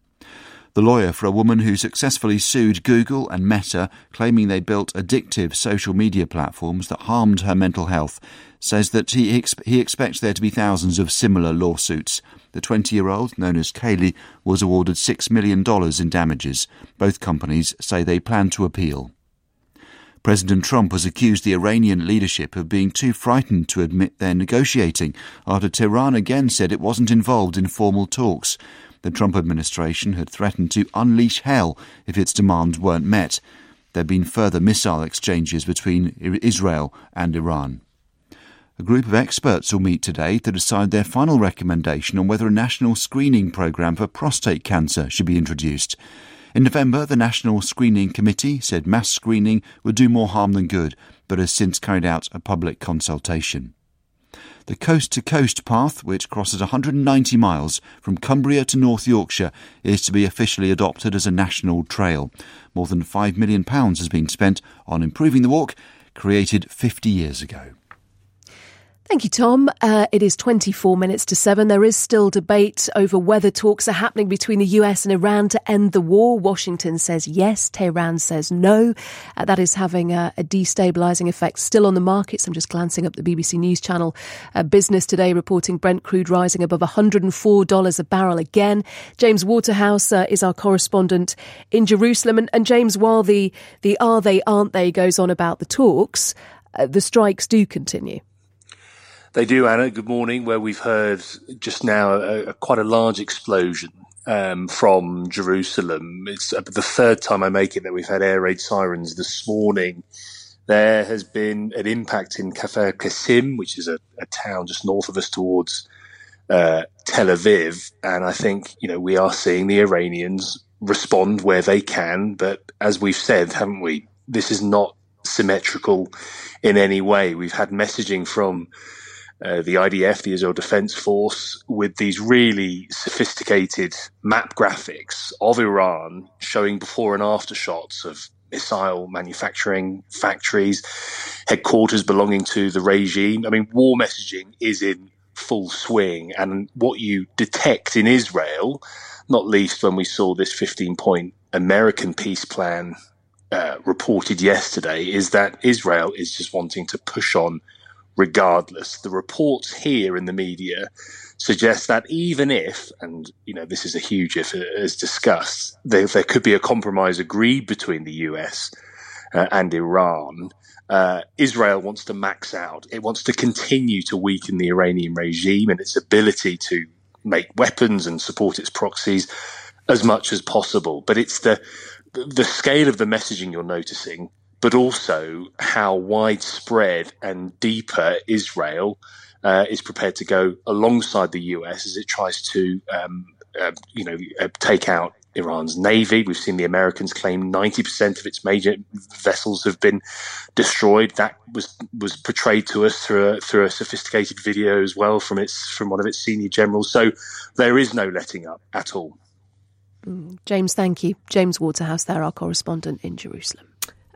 The lawyer for a woman who successfully sued Google and Meta, claiming they built addictive social media platforms that harmed her mental health, says that he, ex- he expects there to be thousands of similar lawsuits. The twenty-year-old, known as Kaylee, was awarded six million dollars in damages. Both companies say they plan to appeal. President Trump has accused the Iranian leadership of being too frightened to admit they're negotiating after Tehran again said it wasn't involved in formal talks. The Trump administration had threatened to unleash hell if its demands weren't met. There have been further missile exchanges between Israel and Iran. A group of experts will meet today to decide their final recommendation on whether a national screening programme for prostate cancer should be introduced. In November, the National Screening Committee said mass screening would do more harm than good, but has since carried out a public consultation. The coast-to-coast path, which crosses one hundred ninety miles from Cumbria to North Yorkshire, is to be officially adopted as a national trail. More than five million pounds has been spent on improving the walk, created fifty years ago. Thank you, Tom. Uh, it is twenty-four minutes to seven. There is still debate over whether talks are happening between the U S and Iran to end the war. Washington says yes, Tehran says no. Uh, that is having a, a destabilising effect still on the markets. I'm just glancing up the B B C News Channel. Uh, Business Today reporting Brent crude rising above one hundred four dollars a barrel again. James Waterhouse uh, is our correspondent in Jerusalem. And, and James, while the, the are they, aren't they goes on about the talks, uh, the strikes do continue. They do, Anna. Good morning. Where we've heard just now a, a, quite a large explosion um, from Jerusalem. It's the third time I make it that we've had air raid sirens this morning. There has been an impact in Kfar Qasim, which is a, a town just north of us towards uh, Tel Aviv. And I think, you know, we are seeing the Iranians respond where they can. But as we've said, haven't we, this is not symmetrical in any way. We've had messaging from Uh, the I D F, the Israel Defense Force, with these really sophisticated map graphics of Iran showing before and after shots of missile manufacturing factories, headquarters belonging to the regime. I mean, war messaging is in full swing. And what you detect in Israel, not least when we saw this fifteen-point American peace plan uh, reported yesterday, is that Israel is just wanting to push on regardless. The reports here in the media suggest that even if, and you know this is a huge if as discussed, there, there could be a compromise agreed between the U S uh, and Iran, uh, Israel wants to max out. It wants to continue to weaken the Iranian regime and its ability to make weapons and support its proxies as much as possible. But it's the the scale of the messaging you're noticing, but also how widespread and deeper Israel uh, is prepared to go alongside the U S as it tries to, um, uh, you know, uh, take out Iran's navy. We've seen the Americans claim ninety percent of its major vessels have been destroyed. That was was portrayed to us through a, through a sophisticated video as well from its from one of its senior generals. So there is no letting up at all. Mm, James, thank you. James Waterhouse there, our correspondent in Jerusalem.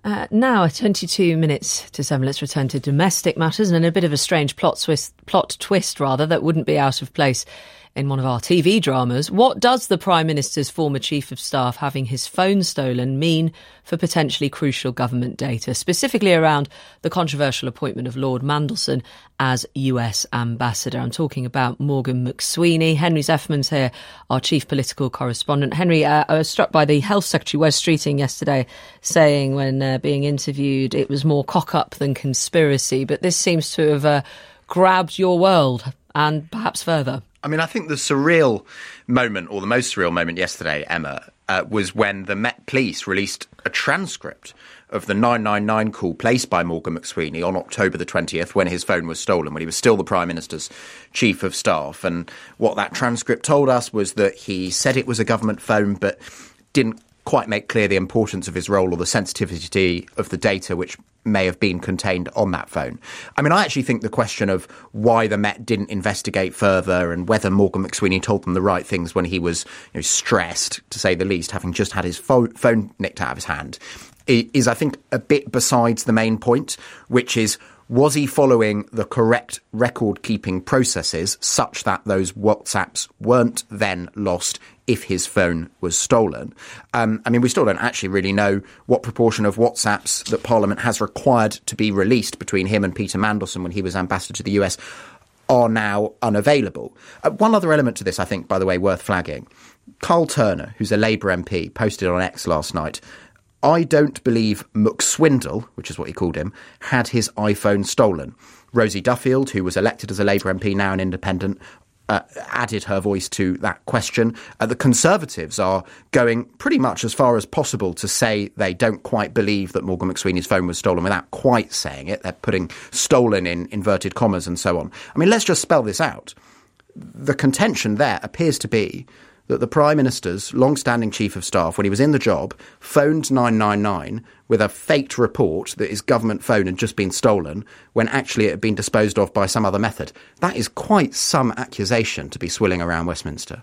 Uh, now, twenty-two minutes to seven, let's return to domestic matters and a bit of a strange plot twist, plot twist rather, that wouldn't be out of place in one of our T V dramas. What does the Prime Minister's former Chief of Staff having his phone stolen mean for potentially crucial government data, specifically around the controversial appointment of Lord Mandelson as U S Ambassador? I'm talking about Morgan McSweeney. Henry Zeffman's here, our chief political correspondent. Henry, uh, I was struck by the Health Secretary, Wes Streeting, yesterday saying when uh, being interviewed it was more cock-up than conspiracy, but this seems to have uh, grabbed your world and perhaps further. I mean, I think the surreal moment, or the most surreal moment yesterday, Emma, uh, was when the Met Police released a transcript of the nine nine nine call placed by Morgan McSweeney on October the twentieth, when his phone was stolen, when he was still the Prime Minister's Chief of Staff. And what that transcript told us was that he said it was a government phone, but didn't quite make clear the importance of his role or the sensitivity of the data which may have been contained on that phone. I mean, I actually think the question of why the Met didn't investigate further and whether Morgan McSweeney told them the right things when he was, you know, stressed, to say the least, having just had his fo- phone nicked out of his hand, is, I think, a bit besides the main point, which is, was he following the correct record-keeping processes such that those WhatsApps weren't then lost if his phone was stolen? Um, I mean, we still don't actually really know what proportion of WhatsApps that Parliament has required to be released between him and Peter Mandelson when he was ambassador to the U S are now unavailable. Uh, one other element to this, I think, by the way, worth flagging. Carl Turner, who's a Labour M P, posted on X last night, I don't believe McSwindle, which is what he called him, had his iPhone stolen. Rosie Duffield, who was elected as a Labour M P, now an independent, uh, added her voice to that question. Uh, the Conservatives are going pretty much as far as possible to say they don't quite believe that Morgan McSweeney's phone was stolen without quite saying it. They're putting stolen in inverted commas and so on. I mean, let's just spell this out. The contention there appears to be that the Prime Minister's long-standing Chief of Staff, when he was in the job, phoned nine nine nine with a faked report that his government phone had just been stolen when actually it had been disposed of by some other method. That is quite some accusation to be swilling around Westminster.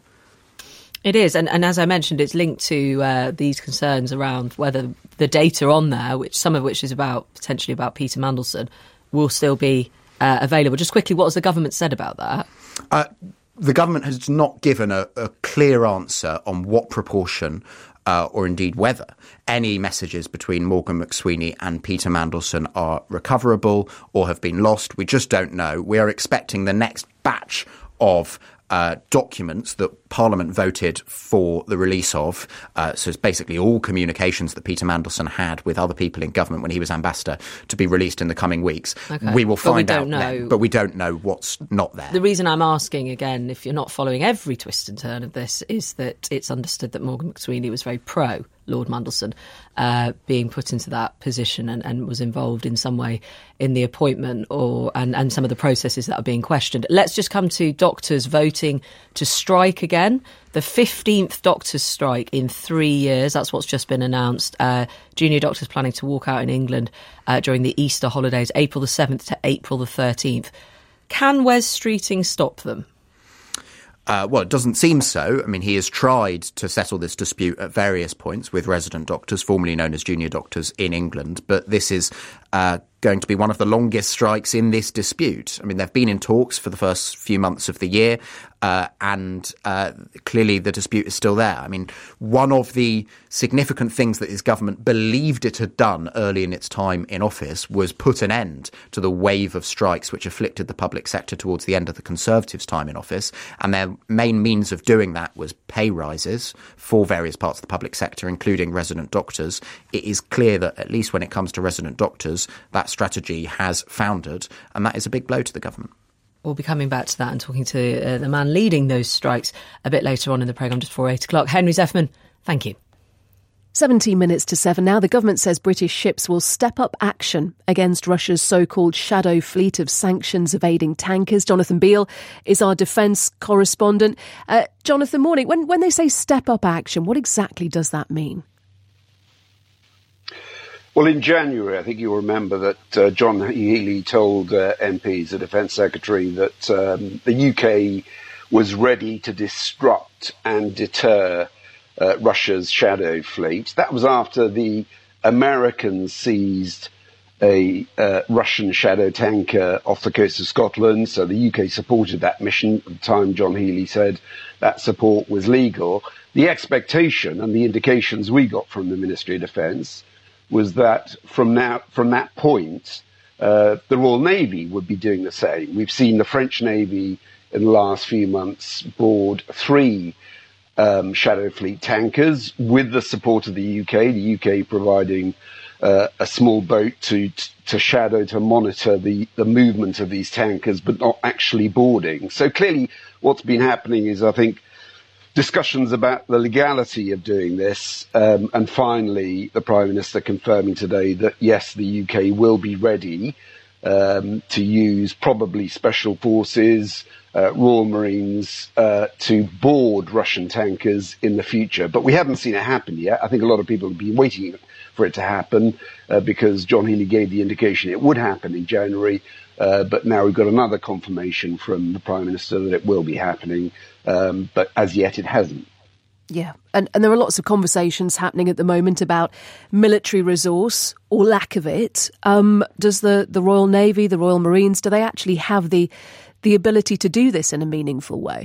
It is, and, and as I mentioned, it's linked to uh, these concerns around whether the data on there, which some of which is about potentially about Peter Mandelson, will still be uh, available. Just quickly, what has the government said about that? Uh, The government has not given a, a clear answer on what proportion uh, or indeed whether any messages between Morgan McSweeney and Peter Mandelson are recoverable or have been lost. We just don't know. We are expecting the next batch of uh, documents that Parliament voted for the release of. Uh, so it's basically all communications that Peter Mandelson had with other people in government when he was ambassador to be released in the coming weeks. Okay. We will find but we out don't know. then, but we don't know what's not there. The reason I'm asking, again, if you're not following every twist and turn of this, is that it's understood that Morgan McSweeney was very pro Lord Mandelson uh, being put into that position and, and was involved in some way in the appointment or and, and some of the processes that are being questioned. Let's just come to doctors voting to strike again. The fifteenth doctors' strike in three years. That's what's just been announced. Uh, junior doctors planning to walk out in England uh, during the Easter holidays, April the seventh to April the thirteenth. Can Wes Streeting stop them? Uh, well, it doesn't seem so. I mean, he has tried to settle this dispute at various points with resident doctors, formerly known as junior doctors, in England. But this is uh, going to be one of the longest strikes in this dispute. I mean, they've been in talks for the first few months of the year, uh, and uh, clearly the dispute is still there. I mean, one of the significant things that his government believed it had done early in its time in office was put an end to the wave of strikes which afflicted the public sector towards the end of the Conservatives' time in office. And their main means of doing that was pay rises for various parts of the public sector, including resident doctors. It is clear that, at least when it comes to resident doctors, that strategy has foundered, and that is a big blow to the government. We'll be coming back to that and talking to uh, the man leading those strikes a bit later on in the programme, just before eight o'clock. Henry Zeffman, thank you. seventeen minutes to seven now. The government says British ships will step up action against Russia's so-called shadow fleet of sanctions-evading tankers. Jonathan Beale is our defence correspondent. Uh, Jonathan, morning. When, when they say step up action, what exactly does that mean? Well, in January, I think you'll remember that uh, John Healey told uh, M Ps, the Defence Secretary, that um, the U K was ready to disrupt and deter uh, Russia's shadow fleet. That was after the Americans seized a uh, Russian shadow tanker off the coast of Scotland, so the U K supported that mission. At the time, John Healey said that support was legal. The expectation and the indications we got from the Ministry of Defence was that from now, from that point, uh, the Royal Navy would be doing the same. We've seen the French Navy in the last few months board three um, Shadow Fleet tankers with the support of the U K, the U K providing uh, a small boat to, to shadow, to monitor the, the movement of these tankers, but not actually boarding. So clearly what's been happening is, I think, discussions about the legality of doing this, um, and finally the Prime Minister confirming today that yes, the U K will be ready um, to use probably special forces, uh, Royal Marines, uh, to board Russian tankers in the future. But we haven't seen it happen yet. I think a lot of people have been waiting for it to happen uh, because John Healey gave the indication it would happen in January. Uh, but now we've got another confirmation from the Prime Minister that it will be happening. Um, but as yet it hasn't. Yeah, and, and there are lots of conversations happening at the moment about military resource or lack of it. Um, does the, the Royal Navy, the Royal Marines, do they actually have the the ability to do this in a meaningful way?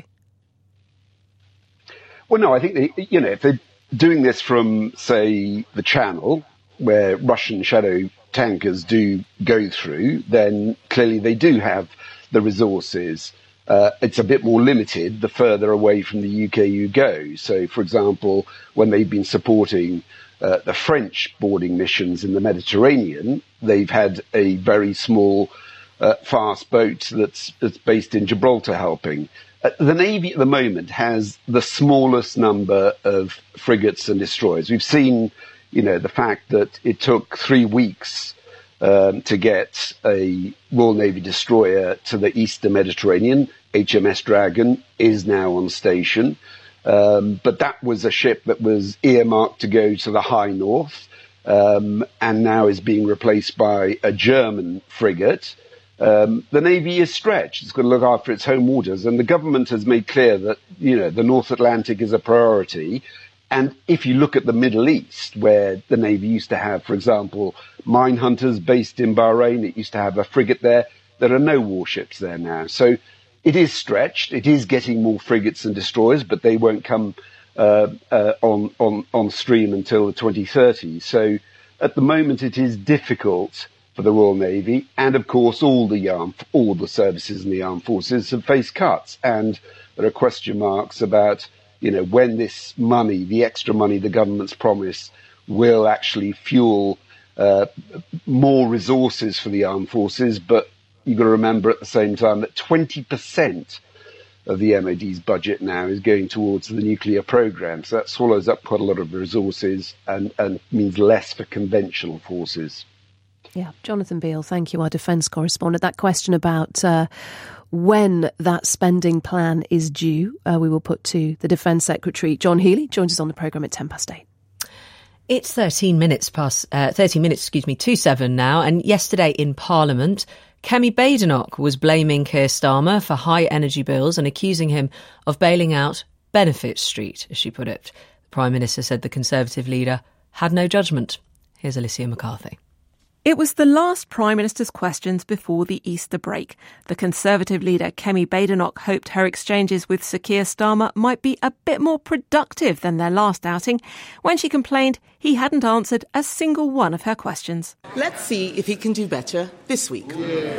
Well, no, I think, they, you know, if they're doing this from, say, the Channel, where Russian shadow tankers do go through, then clearly they do have the resources. Uh, it's a bit more limited the further away from the U K you go. So, for example, when they've been supporting uh, the French boarding missions in the Mediterranean, they've had a very small, uh, fast boat that's, that's based in Gibraltar helping. Uh, the Navy at the moment has the smallest number of frigates and destroyers. We've seen, you know, the fact that it took three weeks Um, to get a Royal Navy destroyer to the Eastern Mediterranean. H M S Dragon is now on station. Um, but that was a ship that was earmarked to go to the high north, um, and now is being replaced by a German frigate. Um, the Navy is stretched. It's got to look after its home waters. And the government has made clear that, you know, the North Atlantic is a priority. And if you look at the Middle East, where the Navy used to have, for example, mine hunters based in Bahrain, it used to have a frigate there. There are no warships there now. So it is stretched. It is getting more frigates and destroyers, but they won't come uh, uh, on, on, on stream until the twenty thirties. So at the moment, it is difficult for the Royal Navy. And of course, all the armed, all the services in the armed forces have faced cuts. And there are question marks about, you know, when this money, the extra money the government's promised, will actually fuel uh, more resources for the armed forces. But you've got to remember at the same time that twenty percent of the M O D's budget now is going towards the nuclear programme. So that swallows up quite a lot of resources and, and means less for conventional forces. Yeah, Jonathan Beale, thank you, our defence correspondent. That question about uh, when that spending plan is due, uh, we will put to the Defence Secretary. John Healey joins us on the programme at ten past eight. It's thirteen minutes past, uh, thirteen minutes, excuse me, to seven now. And yesterday in Parliament, Kemi Badenoch was blaming Keir Starmer for high energy bills and accusing him of bailing out Benefit Street, as she put it. The Prime Minister said the Conservative leader had no judgment. Here's Alicia McCarthy. It was the last Prime Minister's questions before the Easter break. The Conservative leader, Kemi Badenoch, hoped her exchanges with Sir Keir Starmer might be a bit more productive than their last outing, when she complained he hadn't answered a single one of her questions. Let's see if he can do better this week.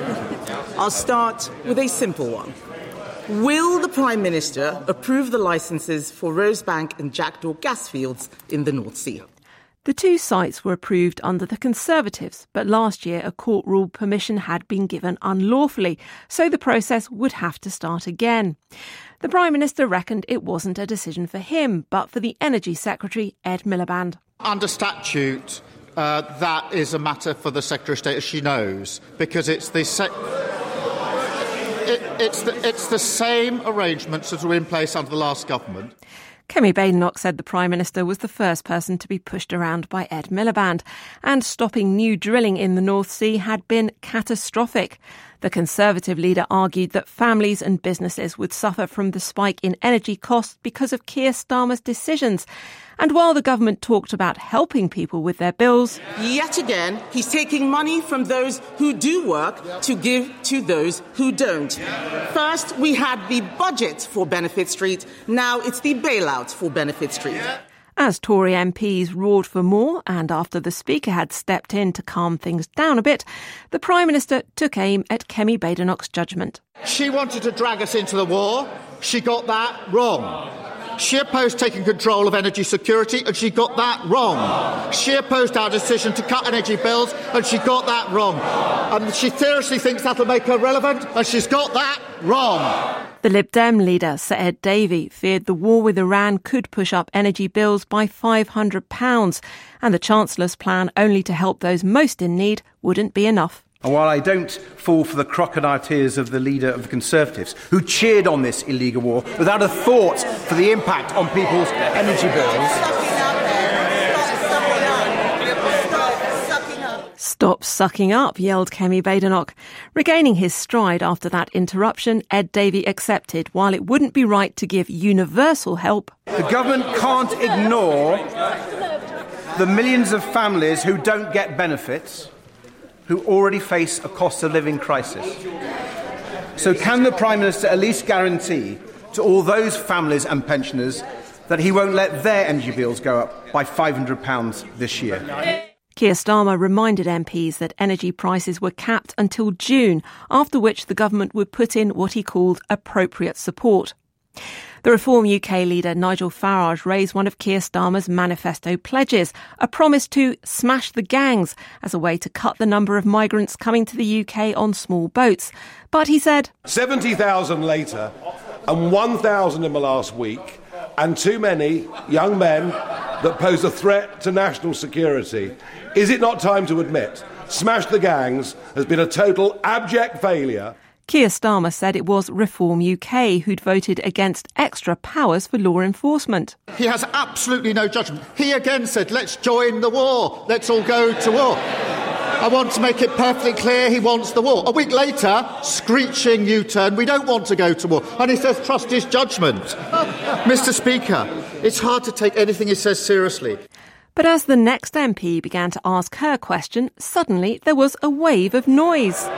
I'll start with a simple one. Will the Prime Minister approve the licences for Rosebank and Jackdaw gas fields in the North Sea? The two sites were approved under the Conservatives, but last year a court ruled permission had been given unlawfully, so the process would have to start again. The Prime Minister reckoned it wasn't a decision for him, but for the Energy Secretary, Ed Miliband. Under statute, uh, that is a matter for the Secretary of State, as she knows, because it's the... Sec- it, it's, the, it's the same arrangements that were in place under the last government. Kemi Badenoch said the Prime Minister was the first person to be pushed around by Ed Miliband, and stopping new drilling in the North Sea had been catastrophic. The Conservative leader argued that families and businesses would suffer from the spike in energy costs because of Keir Starmer's decisions. And while the government talked about helping people with their bills, yet again, he's taking money from those who do work to give to those who don't. First, we had the budget for Benefit Street. Now it's the bailout for Benefit Street. As Tory M Ps roared for more, and after the Speaker had stepped in to calm things down a bit, the Prime Minister took aim at Kemi Badenoch's judgment. She wanted to drag us into the war. She got that wrong. She opposed taking control of energy security, and she got that wrong. She opposed our decision to cut energy bills, and she got that wrong. And she seriously thinks that'll make her relevant, and she's got that wrong. The Lib Dem leader, Sir Ed Davey, feared the war with Iran could push up energy bills by five hundred pounds, and the Chancellor's plan only to help those most in need wouldn't be enough. And while I don't fall for the crocodile tears of the leader of the Conservatives, who cheered on this illegal war without a thought for the impact on people's energy bills... Stop sucking up, yelled Kemi Badenoch. Regaining his stride after that interruption, Ed Davey accepted, while it wouldn't be right to give universal help. The government can't ignore the millions of families who don't get benefits, who already face a cost of living crisis. So can the Prime Minister at least guarantee to all those families and pensioners that he won't let their energy bills go up by five hundred pounds this year? Keir Starmer reminded M Ps that energy prices were capped until June, after which the government would put in what he called appropriate support. The Reform U K leader Nigel Farage raised one of Keir Starmer's manifesto pledges, a promise to smash the gangs as a way to cut the number of migrants coming to the U K on small boats. But he said, seventy thousand later, and one thousand in the last week, and too many young men that pose a threat to national security. Is it not time to admit Smash the Gangs has been a total abject failure? Keir Starmer said it was Reform U K who'd voted against extra powers for law enforcement. He has absolutely no judgment. He again said, let's join the war. Let's all go to war. I want to make it perfectly clear he wants the war. A week later, screeching U-turn, we don't want to go to war. And he says, trust his judgment. Mister Speaker, it's hard to take anything he says seriously. But as the next M P began to ask her question, suddenly there was a wave of noise.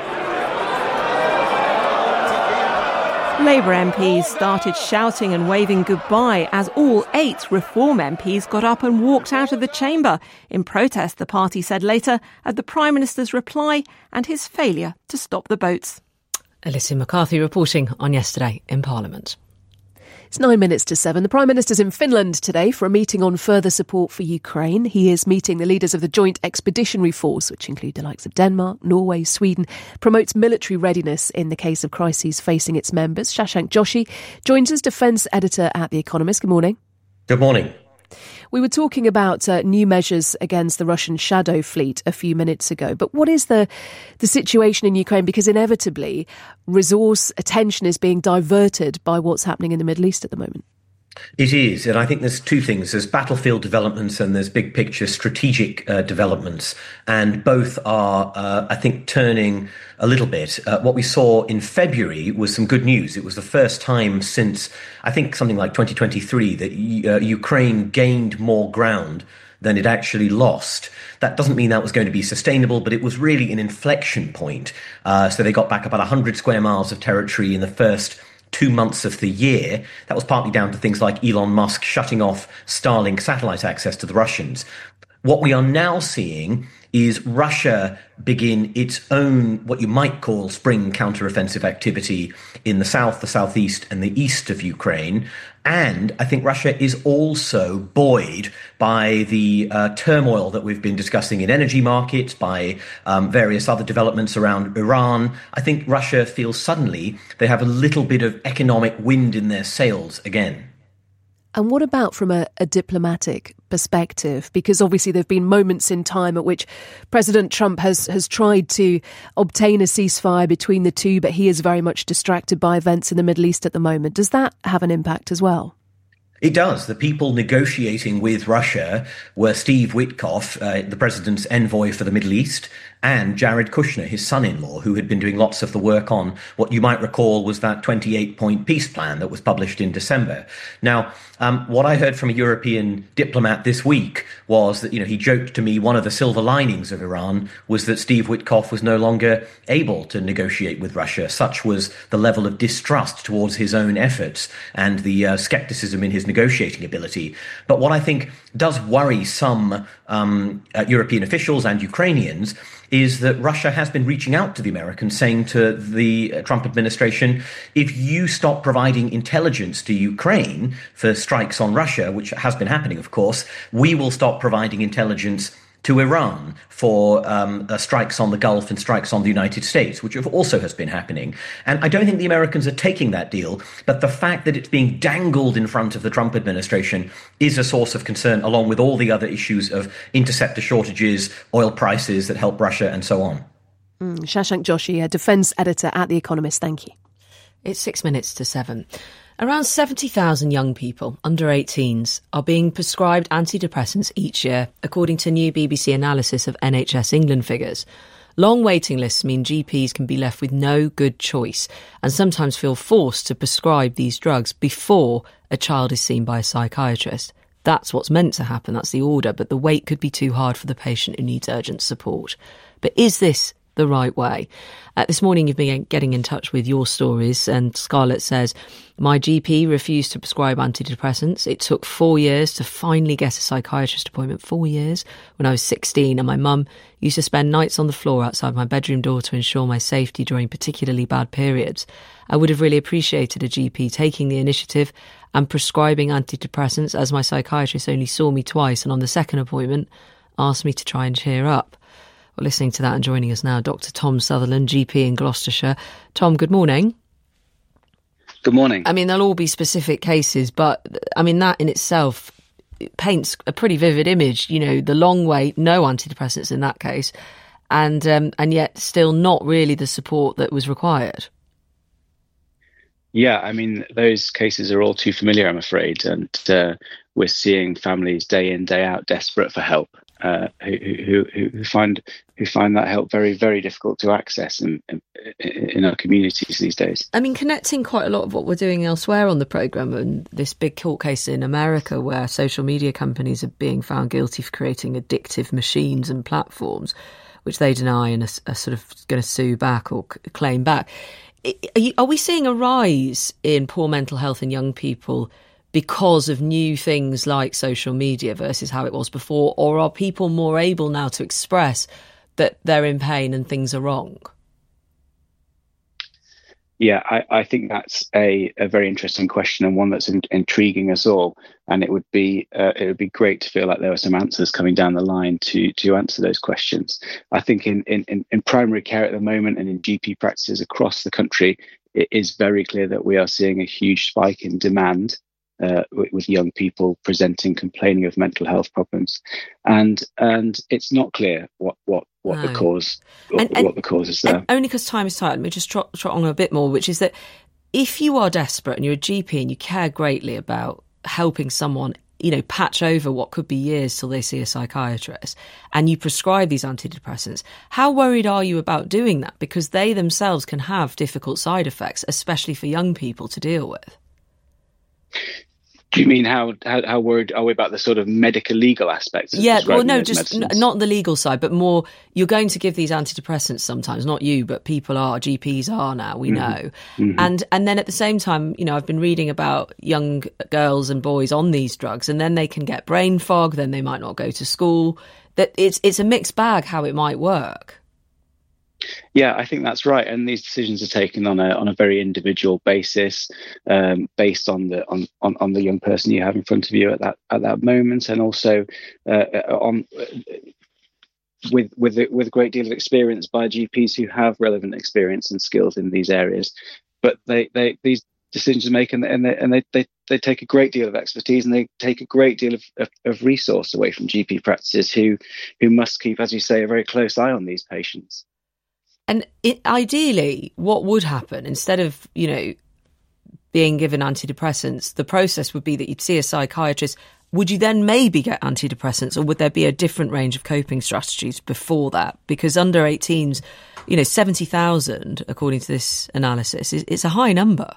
Labour M Ps started shouting and waving goodbye as all eight Reform M Ps got up and walked out of the chamber in protest, the party said later, at the Prime Minister's reply and his failure to stop the boats. Alicia McCarthy reporting on Yesterday in Parliament. It's nine minutes to seven. The Prime Minister's in Finland today for a meeting on further support for Ukraine. He is meeting the leaders of the Joint Expeditionary Force, which include the likes of Denmark, Norway, Sweden, promotes military readiness in the case of crises facing its members. Shashank Joshi joins us, defence editor at The Economist. Good morning. Good morning. We were talking about uh, new measures against the Russian shadow fleet a few minutes ago. But what is the the situation in Ukraine? Because inevitably, resource attention is being diverted by what's happening in the Middle East at the moment. It is, and I think there's two things. There's battlefield developments and there's big picture strategic uh, developments, and both are, uh, I think, turning a little bit. Uh, what we saw in February was some good news. It was the first time since, I think, something like twenty twenty-three that uh, Ukraine gained more ground than it actually lost. That doesn't mean that was going to be sustainable, but it was really an inflection point. Uh, so they got back about one hundred square miles of territory in the first two months of the year. That was partly down to things like Elon Musk shutting off Starlink satellite access to the Russians. What we are now seeing is Russia begin its own, what you might call spring counteroffensive activity in the south, the southeast and the east of Ukraine. And I think Russia is also buoyed by the uh, turmoil that we've been discussing in energy markets, by um, various other developments around Iran. I think Russia feels suddenly they have a little bit of economic wind in their sails again. And what about from a, a diplomatic perspective? Because obviously there have been moments in time at which President Trump has, has tried to obtain a ceasefire between the two, but he is very much distracted by events in the Middle East at the moment. Does that have an impact as well? It does. The people negotiating with Russia were Steve Witkoff, uh, the president's envoy for the Middle East, and Jared Kushner, his son-in-law, who had been doing lots of the work on what you might recall was that twenty-eight point peace plan that was published in December. Now, um, what I heard from a European diplomat this week was that, you know, he joked to me one of the silver linings of Iran was that Steve Witkoff was no longer able to negotiate with Russia. Such was the level of distrust towards his own efforts and the uh, skepticism in his negotiating ability. But what I think does worry some um, uh, European officials and Ukrainians is that Russia has been reaching out to the Americans, saying to the uh, Trump administration, if you stop providing intelligence to Ukraine for strikes on Russia, which has been happening, of course, we will stop providing intelligence to Iran for um, uh, strikes on the Gulf and strikes on the United States, which also has been happening. And I don't think the Americans are taking that deal, but the fact that it's being dangled in front of the Trump administration is a source of concern, along with all the other issues of interceptor shortages, oil prices that help Russia, and so on. Mm, Shashank Joshi, a defence editor at The Economist. Thank you. It's six minutes to seven. Around seventy thousand young people under eighteens are being prescribed antidepressants each year, according to new B B C analysis of N H S England figures. Long waiting lists mean G Ps can be left with no good choice and sometimes feel forced to prescribe these drugs before a child is seen by a psychiatrist. That's what's meant to happen, that's the order, but the wait could be too hard for the patient who needs urgent support. But is this the right way? Uh, this morning you've been getting in touch with your stories, and Scarlett says, my G P refused to prescribe antidepressants. It took four years to finally get a psychiatrist appointment, four years, when I was sixteen, and my mum used to spend nights on the floor outside my bedroom door to ensure my safety during particularly bad periods. I would have really appreciated a G P taking the initiative and prescribing antidepressants, as my psychiatrist only saw me twice and on the second appointment asked me to try and cheer up. Well, listening to that and joining us now, Doctor Tom Sutherland, G P in Gloucestershire. Tom, good morning. Good morning. I mean, there'll all be specific cases, but I mean, that in itself paints a pretty vivid image. You know, the long wait, no antidepressants in that case, and um, and yet still not really the support that was required. Yeah, I mean, those cases are all too familiar, I'm afraid, and uh, we're seeing families day in, day out desperate for help, uh, who, who, who find who find that help very, very difficult to access in, in, in our communities these days. I mean, connecting quite a lot of what we're doing elsewhere on the programme, and this big court case in America where social media companies are being found guilty for creating addictive machines and platforms, which they deny and are, are sort of going to sue back or c- claim back. Are, you, are we seeing a rise in poor mental health in young people because of new things like social media versus how it was before? Or are people more able now to express that they're in pain and things are wrong? Yeah, I, I think that's a, a very interesting question, and one that's in, intriguing us all. And it would be uh, it would be great to feel like there were some answers coming down the line to to answer those questions. I think in, in, in primary care at the moment and in G P practices across the country, it is very clear that we are seeing a huge spike in demand uh, with, with young people presenting, complaining of mental health problems, and and it's not clear what what. what no. the cause what, and, and, what the cause is there. Only because time is tight, let me just trot, trot on a bit more, which is that if you are desperate and you're a G P and you care greatly about helping someone, you know, patch over what could be years till they see a psychiatrist, and you prescribe these antidepressants, how worried are you about doing that? Because they themselves can have difficult side effects, especially for young people to deal with. Do you mean how, how how worried are we about the sort of medical legal aspects? Of yeah, well, no, just medicines? n- not the legal side, but more you're going to give these antidepressants sometimes, not you, but people are, G Ps are now, we mm-hmm. know. Mm-hmm. And and then at the same time, you know, I've been reading about young girls and boys on these drugs, and then they can get brain fog, then they might not go to school. That it's it's a mixed bag how it might work. Yeah, I think that's right, and these decisions are taken on a on a very individual basis, um, based on the on, on, on the young person you have in front of you at that at that moment, and also uh, on uh, with with with a great deal of experience by G Ps who have relevant experience and skills in these areas. But they, they these decisions are made, and they and they, they they take a great deal of expertise, and they take a great deal of, of, of resource away from G P practices who who must keep, as you say, a very close eye on these patients. And it, ideally, what would happen instead of, you know, being given antidepressants, the process would be that you'd see a psychiatrist. Would you then maybe get antidepressants, or would there be a different range of coping strategies before that? Because under eighteens, you know, seventy thousand, according to this analysis, is it's a high number.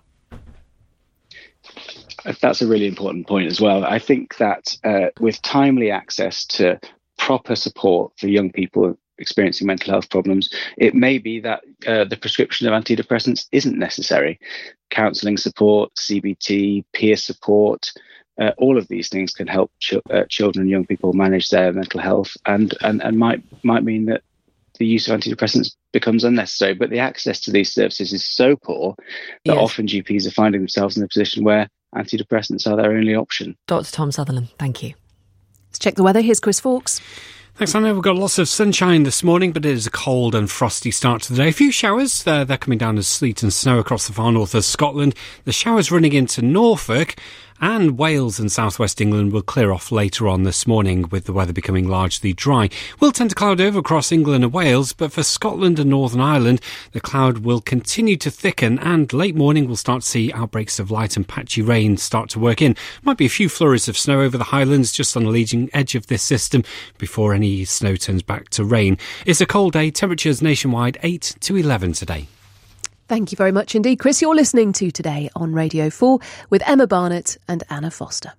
That's a really important point as well. I think that uh, with timely access to proper support for young people experiencing mental health problems, it may be that uh, the prescription of antidepressants isn't necessary. Counselling support, C B T, peer support, uh, all of these things can help ch- uh, children and young people manage their mental health, and, and, and might might mean that the use of antidepressants becomes unnecessary. But the access to these services is so poor that yes. often G Ps are finding themselves in a position where antidepressants are their only option. Doctor Tom Sutherland, thank you. Let's check the weather. Here's Chris Fawkes. Thanks, Anna. We've got lots of sunshine this morning, but it is a cold and frosty start to the day. A few showers. Uh, they're coming down as sleet and snow across the far north of Scotland. The showers running into Norfolk, and Wales and southwest England will clear off later on this morning, with the weather becoming largely dry. We'll tend to cloud over across England and Wales, but for Scotland and Northern Ireland, the cloud will continue to thicken, and late morning we'll start to see outbreaks of light and patchy rain start to work in. Might be a few flurries of snow over the Highlands just on the leading edge of this system before any snow turns back to rain. It's a cold day, temperatures nationwide eight to eleven today. Thank you very much indeed, Chris. You're listening to Today on Radio four with Emma Barnett and Anna Foster.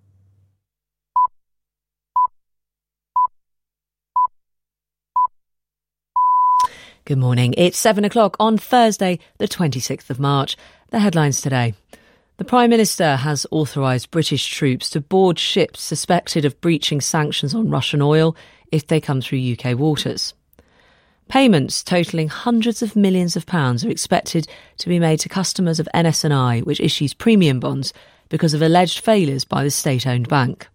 Good morning. It's seven o'clock on Thursday, the twenty-sixth of March. The headlines today. The Prime Minister has authorised British troops to board ships suspected of breaching sanctions on Russian oil if they come through U K waters. Payments totalling hundreds of millions of pounds are expected to be made to customers of N S N I, which issues premium bonds, because of alleged failures by the state-owned bank.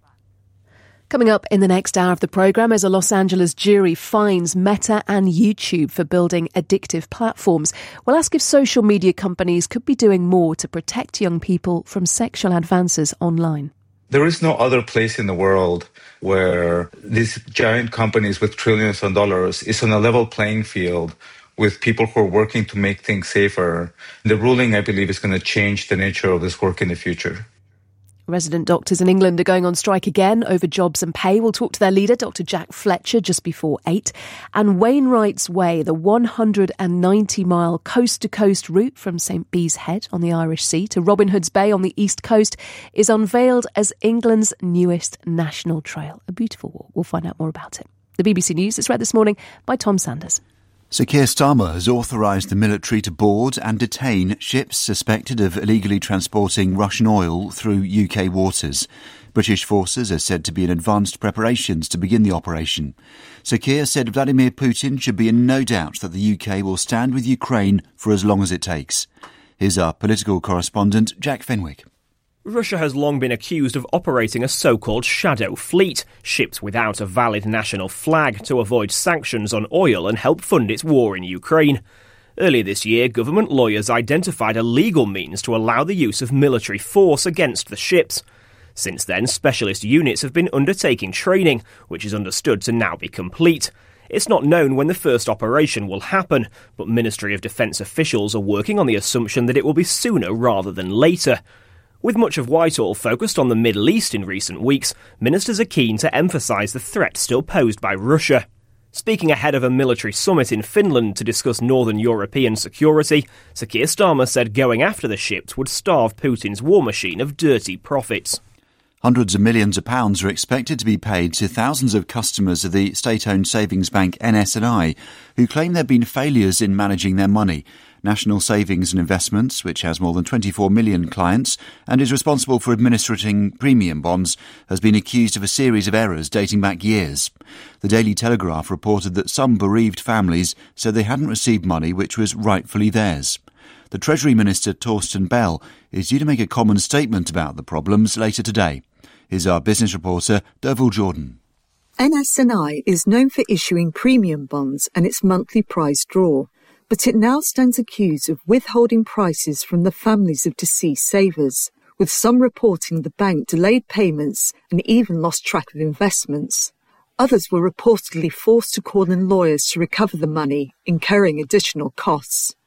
Coming up in the next hour of the programme, as a Los Angeles jury fines Meta and YouTube for building addictive platforms, we'll ask if social media companies could be doing more to protect young people from sexual advances online. There is no other place in the world where these giant companies with trillions of dollars is on a level playing field with people who are working to make things safer. The ruling, I believe, is going to change the nature of this work in the future. Resident doctors in England are going on strike again over jobs and pay. We'll talk to their leader, Doctor Jack Fletcher, just before eight. And Wainwright's Way, the one hundred ninety mile coast-to-coast route from St Bees Head on the Irish Sea to Robin Hood's Bay on the east coast, is unveiled as England's newest national trail. A beautiful walk. We'll find out more about it. The B B C News is read this morning by Tom Sanders. Sir Keir Starmer has authorised the military to board and detain ships suspected of illegally transporting Russian oil through U K waters. British forces are said to be in advanced preparations to begin the operation. Sir Keir said Vladimir Putin should be in no doubt that the U K will stand with Ukraine for as long as it takes. Here's our political correspondent, Jack Fenwick. Russia has long been accused of operating a so-called shadow fleet, ships without a valid national flag, to avoid sanctions on oil and help fund its war in Ukraine. Earlier this year, government lawyers identified a legal means to allow the use of military force against the ships. Since then, specialist units have been undertaking training, which is understood to now be complete. It's not known when the first operation will happen, but Ministry of Defence officials are working on the assumption that it will be sooner rather than later. With much of Whitehall focused on the Middle East in recent weeks, ministers are keen to emphasise the threat still posed by Russia. Speaking ahead of a military summit in Finland to discuss Northern European security, Sir Keir Starmer said going after the ships would starve Putin's war machine of dirty profits. Hundreds of millions of pounds are expected to be paid to thousands of customers of the state-owned savings bank N S N I, who claim there have been failures in managing their money. National Savings and Investments, which has more than twenty-four million clients and is responsible for administering premium bonds, has been accused of a series of errors dating back years. The Daily Telegraph reported that some bereaved families said they hadn't received money which was rightfully theirs. The Treasury Minister, Torsten Bell, is due to make a common statement about the problems later today. Here's our business reporter, Derval Jordan. N S N I is known for issuing premium bonds and its monthly prize draw, but it now stands accused of withholding prices from the families of deceased savers, with some reporting the bank delayed payments and even lost track of investments. Others were reportedly forced to call in lawyers to recover the money, incurring additional costs.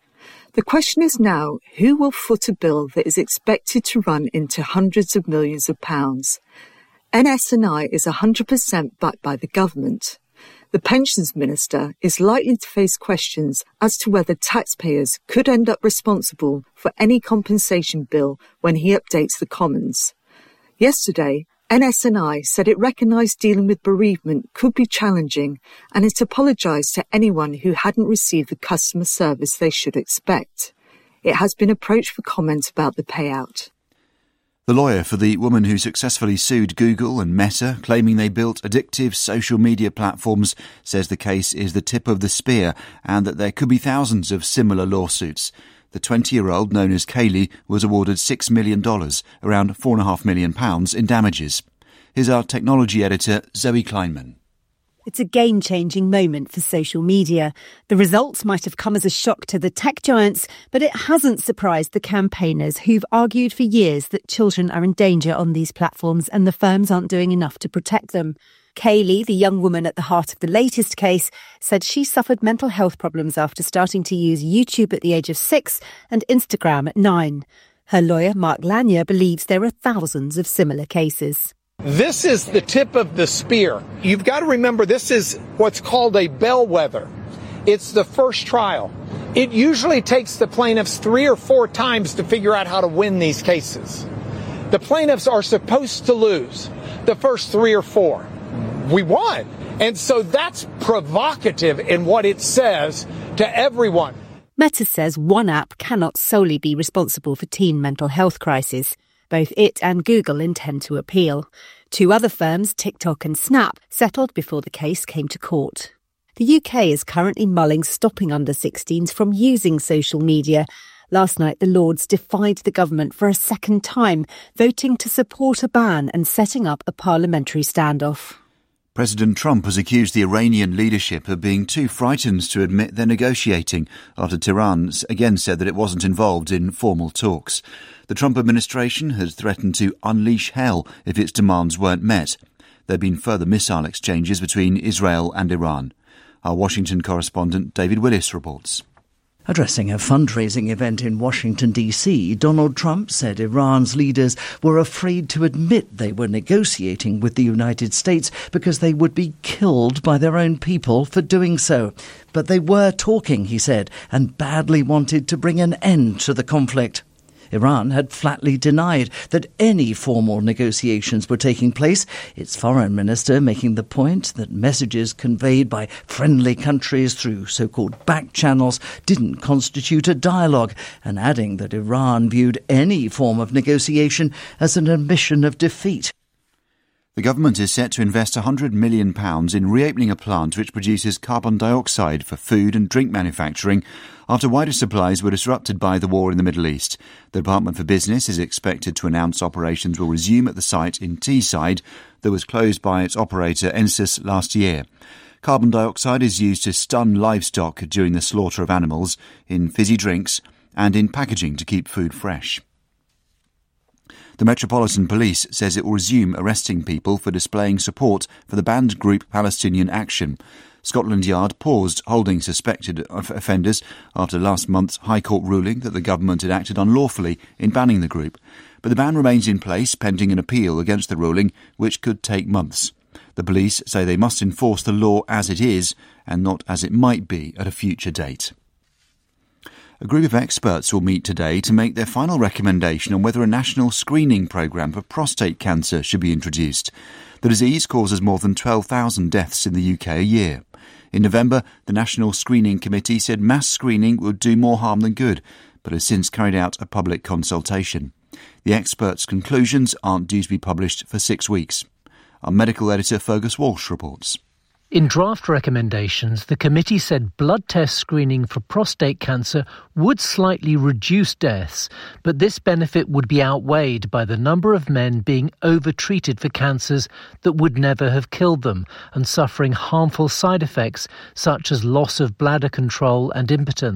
The question is now, who will foot a bill that is expected to run into hundreds of millions of pounds? N S N I is one hundred percent backed by the government. The Pensions Minister is likely to face questions as to whether taxpayers could end up responsible for any compensation bill when he updates the Commons. Yesterday, N S N I said it recognised dealing with bereavement could be challenging and it apologised to anyone who hadn't received the customer service they should expect. It has been approached for comment about the payout. The lawyer for the woman who successfully sued Google and Meta, claiming they built addictive social media platforms, says the case is the tip of the spear and that there could be thousands of similar lawsuits. The twenty-year-old, known as Kaylee, was awarded six million dollars, around four point five million pounds, in damages. Here's our technology editor, Zoe Kleinman. It's a game-changing moment for social media. The results might have come as a shock to the tech giants, but it hasn't surprised the campaigners who've argued for years that children are in danger on these platforms and the firms aren't doing enough to protect them. Kaylee, the young woman at the heart of the latest case, said she suffered mental health problems after starting to use YouTube at the age of six and Instagram at nine. Her lawyer, Mark Lanier, believes there are thousands of similar cases. This is the tip of the spear. You've got to remember this is what's called a bellwether. It's the first trial. It usually takes the plaintiffs three or four times to figure out how to win these cases. The plaintiffs are supposed to lose the first three or four. We won. And so that's provocative in what it says to everyone. Meta says one app cannot solely be responsible for teen mental health crises. Both it and Google intend to appeal. Two other firms, TikTok and Snap, settled before the case came to court. The U K is currently mulling stopping under sixteens from using social media. Last night, the Lords defied the government for a second time, voting to support a ban and setting up a parliamentary standoff. President Trump has accused the Iranian leadership of being too frightened to admit they're negotiating, after Tehran again said that it wasn't involved in formal talks. The Trump administration has threatened to unleash hell if its demands weren't met. There have been further missile exchanges between Israel and Iran. Our Washington correspondent David Willis reports. Addressing a fundraising event in Washington, D C, Donald Trump said Iran's leaders were afraid to admit they were negotiating with the United States because they would be killed by their own people for doing so. But they were talking, he said, and badly wanted to bring an end to the conflict. Iran had flatly denied that any formal negotiations were taking place, its foreign minister making the point that messages conveyed by friendly countries through so-called back channels didn't constitute a dialogue, and adding that Iran viewed any form of negotiation as an admission of defeat. The government is set to invest one hundred million pounds in reopening a plant which produces carbon dioxide for food and drink manufacturing after wider supplies were disrupted by the war in the Middle East. The Department for Business is expected to announce operations will resume at the site in Teesside that was closed by its operator Ensus last year. Carbon dioxide is used to stun livestock during the slaughter of animals, in fizzy drinks and in packaging to keep food fresh. The Metropolitan Police says it will resume arresting people for displaying support for the banned group Palestinian Action. Scotland Yard paused holding suspected offenders after last month's High Court ruling that the government had acted unlawfully in banning the group. But the ban remains in place pending an appeal against the ruling, which could take months. The police say they must enforce the law as it is and not as it might be at a future date. A group of experts will meet today to make their final recommendation on whether a national screening programme for prostate cancer should be introduced. The disease causes more than twelve thousand deaths in the U K a year. In November, the National Screening Committee said mass screening would do more harm than good, but has since carried out a public consultation. The experts' conclusions aren't due to be published for six weeks. Our medical editor Fergus Walsh reports. In draft recommendations, the committee said blood test screening for prostate cancer would slightly reduce deaths, but this benefit would be outweighed by the number of men being overtreated for cancers that would never have killed them and suffering harmful side effects such as loss of bladder control and impotence.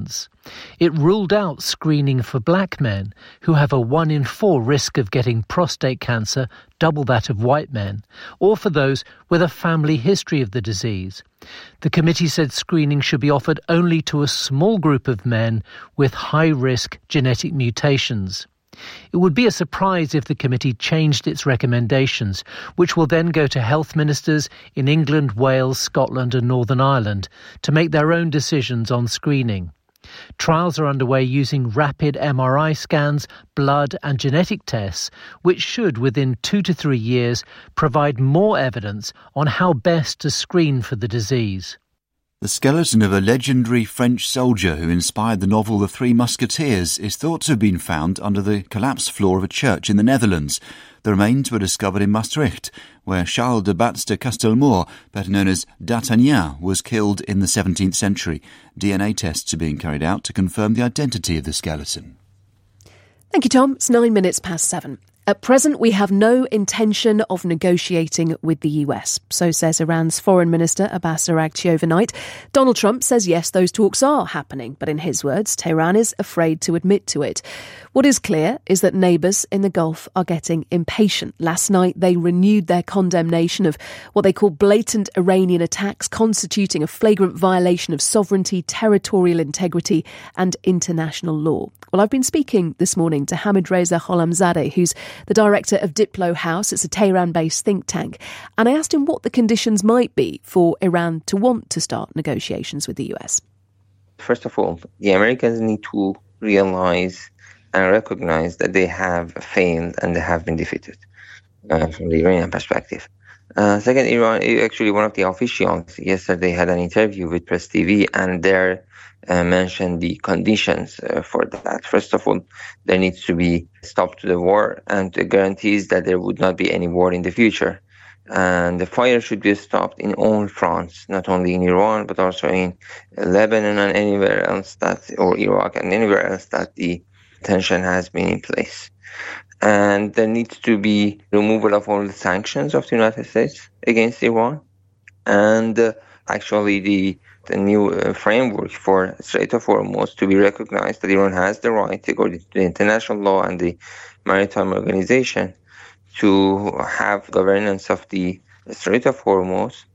It ruled out screening for black men, who have a one in four risk of getting prostate cancer, double that of white men, or for those with a family history of the disease. The committee said screening should be offered only to a small group of men with high-risk genetic mutations. It would be a surprise if the committee changed its recommendations, which will then go to health ministers in England, Wales, Scotland and Northern Ireland to make their own decisions on screening. Trials are underway using rapid M R I scans, blood and genetic tests, which should, within two to three years, provide more evidence on how best to screen for the disease. The skeleton of a legendary French soldier who inspired the novel The Three Musketeers is thought to have been found under the collapsed floor of a church in the Netherlands. The remains were discovered in Maastricht, where Charles de Batz de Castelmour, better known as D'Artagnan, was killed in the seventeenth century. D N A tests are being carried out to confirm the identity of the skeleton. Thank you, Tom. It's nine minutes past seven. At present, we have no intention of negotiating with the U S, so says Iran's Foreign Minister Abbas Araghchi overnight. Donald Trump says yes, those talks are happening, but in his words, Tehran is afraid to admit to it. What is clear is that neighbours in the Gulf are getting impatient. Last night, they renewed their condemnation of what they call blatant Iranian attacks, constituting a flagrant violation of sovereignty, territorial integrity and international law. Well, I've been speaking this morning to Hamid Reza Gholamzadeh, who's the director of Diplo House. It's a Tehran-based think tank. And I asked him what the conditions might be for Iran to want to start negotiations with the U S. First of all, the Americans need to realize and recognize that they have failed and they have been defeated uh, from the Iranian perspective. Uh, second, Iran, actually one of the officials yesterday had an interview with Press T V, and there uh, mentioned the conditions uh, for that. First of all, there needs to be a stop to the war and guarantees that there would not be any war in the future. And the fire should be stopped in all fronts, not only in Iran, but also in Lebanon and anywhere else that, or Iraq and anywhere else that the tension has been in place. And there needs to be removal of all the sanctions of the United States against Iran. And uh, actually the, the new uh, framework for Strait of Hormuz to be recognized that Iran has the right, according to the international law and the Maritime Organization, to have governance of the Strait of Hormuz.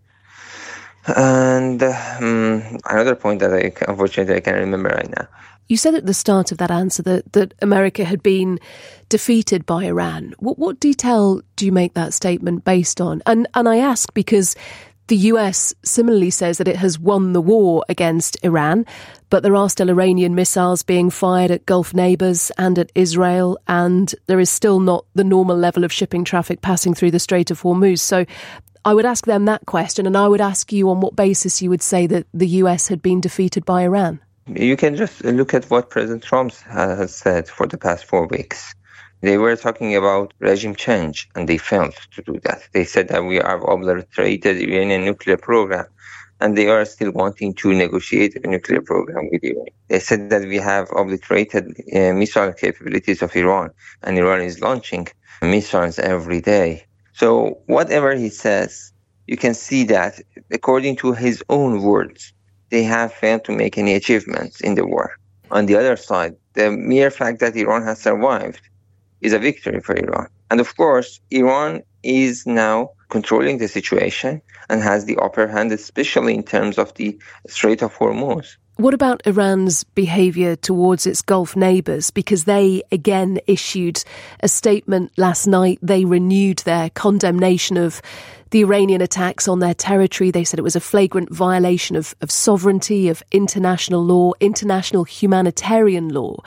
And um, another point that I unfortunately I can't remember right now. You said at the start of that answer that, that America had been defeated by Iran. What, what detail do you make that statement based on? And, and I ask because the U S similarly says that it has won the war against Iran, but there are still Iranian missiles being fired at Gulf neighbours and at Israel, and there is still not the normal level of shipping traffic passing through the Strait of Hormuz. So I would ask them that question, and I would ask you on what basis you would say that the U S had been defeated by Iran. You can just look at what President Trump has said for the past four weeks. They were talking about regime change, and they failed to do that. They said that we have obliterated the Iranian nuclear program, and they are still wanting to negotiate a nuclear program with Iran. They said that we have obliterated uh, missile capabilities of Iran, and Iran is launching missiles every day. So whatever he says, you can see that, according to his own words, they have failed to make any achievements in the war. On the other side, the mere fact that Iran has survived is a victory for Iran. And of course, Iran is now controlling the situation and has the upper hand, especially in terms of the Strait of Hormuz. What about Iran's behaviour towards its Gulf neighbours? Because they again issued a statement last night. They renewed their condemnation of the Iranian attacks on their territory. They said it was a flagrant violation of, of sovereignty, of international law, international humanitarian law.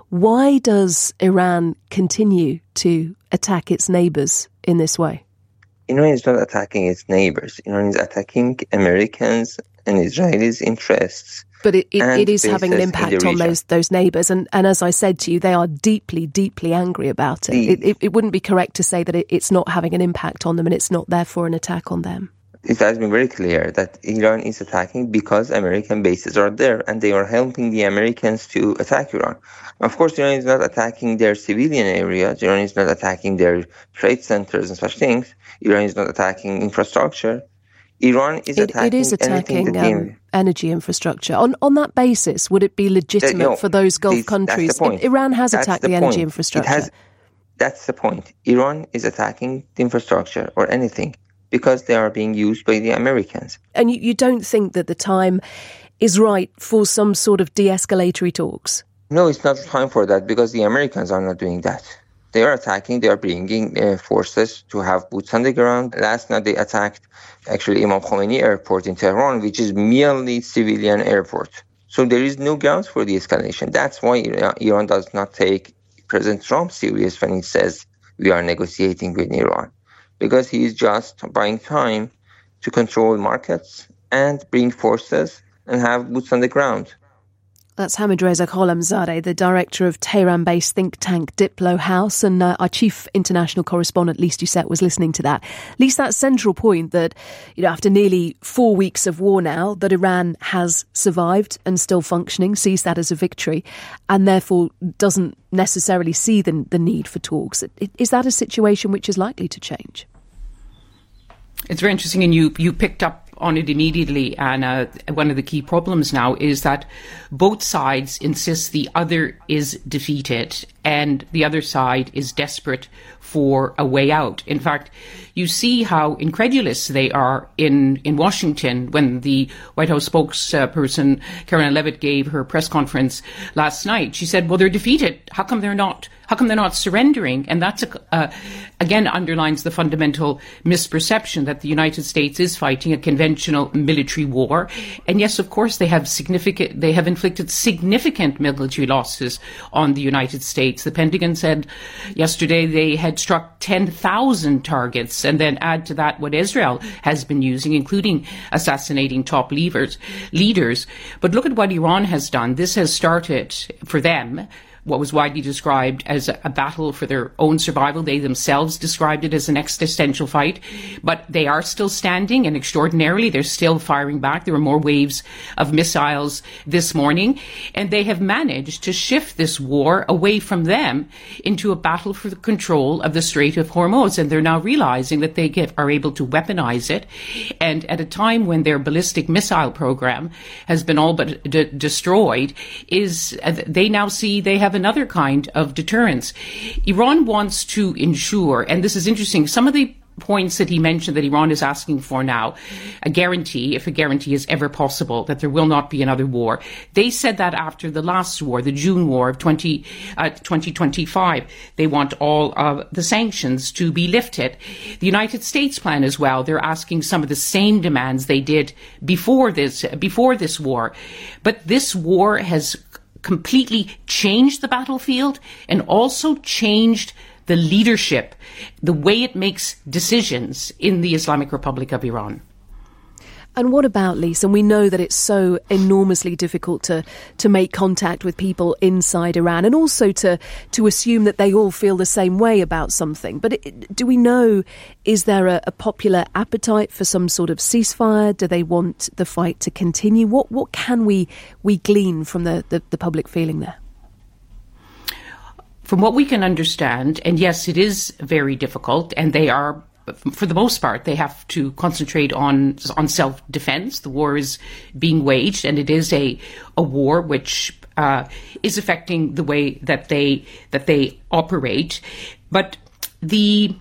Why does Iran continue to attack its neighbours in this way? Iran is not attacking its neighbours. Iran is attacking Americans and Israelis' interests. But it, it, it is having an impact on those those neighbours. And, and as I said to you, they are deeply, deeply angry about it. The, it, it, it wouldn't be correct to say that it, it's not having an impact on them and it's not therefore an attack on them. It has been very clear that Iran is attacking because American bases are there and they are helping the Americans to attack Iran. Of course, Iran is not attacking their civilian areas. Iran is not attacking their trade centers and such things. Iran is not attacking infrastructure. Iran is it, attacking it is attacking anything that um, energy infrastructure. On on that basis, would it be legitimate no, for those Gulf this, countries? that's the point. Iran has That's attacked the the, point. energy It infrastructure. has, that's the point. Iran is attacking the infrastructure or anything because they are being used by the Americans. And you, you don't think that the time is right for some sort of de-escalatory talks? No, it's not time for that because the Americans are not doing that. They are attacking, they are bringing uh, forces to have boots on the ground. Last night they attacked actually Imam Khomeini Airport in Tehran, which is merely civilian airport. So there is no grounds for the escalation. That's why Iran does not take President Trump serious when he says we are negotiating with Iran. Because he is just buying time to control markets and bring forces and have boots on the ground. That's Hamid Reza Gholamzadeh, the director of Tehran-based think tank Diplo House, and uh, our chief international correspondent, Lise Doucet, was listening to that. Lise, that central point that, you know, after nearly four weeks of war now, that Iran has survived and still functioning, sees that as a victory, and therefore doesn't necessarily see the, the need for talks. Is that a situation which is likely to change? It's very interesting, and you, you picked up on it immediately, and uh, one of the key problems now is that both sides insist the other is defeated and the other side is desperate for a way out. In fact, you see how incredulous they are in, in Washington when the White House spokesperson Karen Leavitt gave her press conference last night. She said, well, they're defeated. How come they're not? How come they're not surrendering? And that's, a, uh, again, underlines the fundamental misperception that the United States is fighting a conventional military war. And yes, of course, they have significant, they have inflicted significant military losses on the United States. The Pentagon said yesterday they had struck ten thousand targets, and then add to that what Israel has been using, including assassinating top leaders. leaders. But look at what Iran has done. This has started for them what was widely described as a battle for their own survival. They themselves described it as an existential fight, but they are still standing, and extraordinarily, they're still firing back. There were more waves of missiles this morning, and they have managed to shift this war away from them into a battle for the control of the Strait of Hormuz, and they're now realizing that they get, are able to weaponize it, and at a time when their ballistic missile program has been all but d- destroyed, is uh, they now see they have another kind of deterrence. Iran wants to ensure, and this is interesting, some of the points that he mentioned that Iran is asking for now, a guarantee, if a guarantee is ever possible, that there will not be another war. They said that after the last war, the June war of twenty, uh, twenty twenty-five, they want all of the sanctions to be lifted. The United States plan as well, they're asking some of the same demands they did before this, before this war. But this war has completely changed the battlefield and also changed the leadership, the way it makes decisions in the Islamic Republic of Iran. And what about, Lise? And we know that it's so enormously difficult to, to make contact with people inside Iran, and also to, to assume that they all feel the same way about something. But it, do we know, is there a, a popular appetite for some sort of ceasefire? Do they want the fight to continue? What what can we we glean from the, the, the public feeling there? From what we can understand, and yes, it is very difficult, and they are, for the most part, they have to concentrate on on self-defense. The war is being waged, and it is a a war which uh, is affecting the way that they that they operate. But the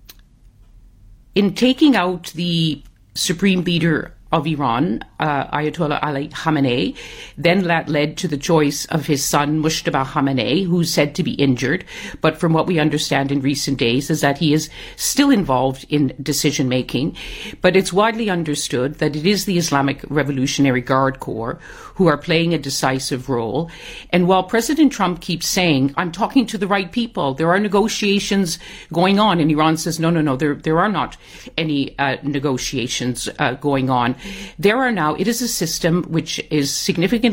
in taking out the supreme leader of Iran, uh, Ayatollah Ali Khamenei, then that led to the choice of his son, Mujtaba Khamenei, who's said to be injured. But from what we understand in recent days is that he is still involved in decision-making. But it's widely understood that it is the Islamic Revolutionary Guard Corps who are playing a decisive role. And while President Trump keeps saying, I'm talking to the right people, there are negotiations going on, and Iran says, no, no, no, there, there are not any uh, negotiations uh, going on. There are now, it is a system which is significantly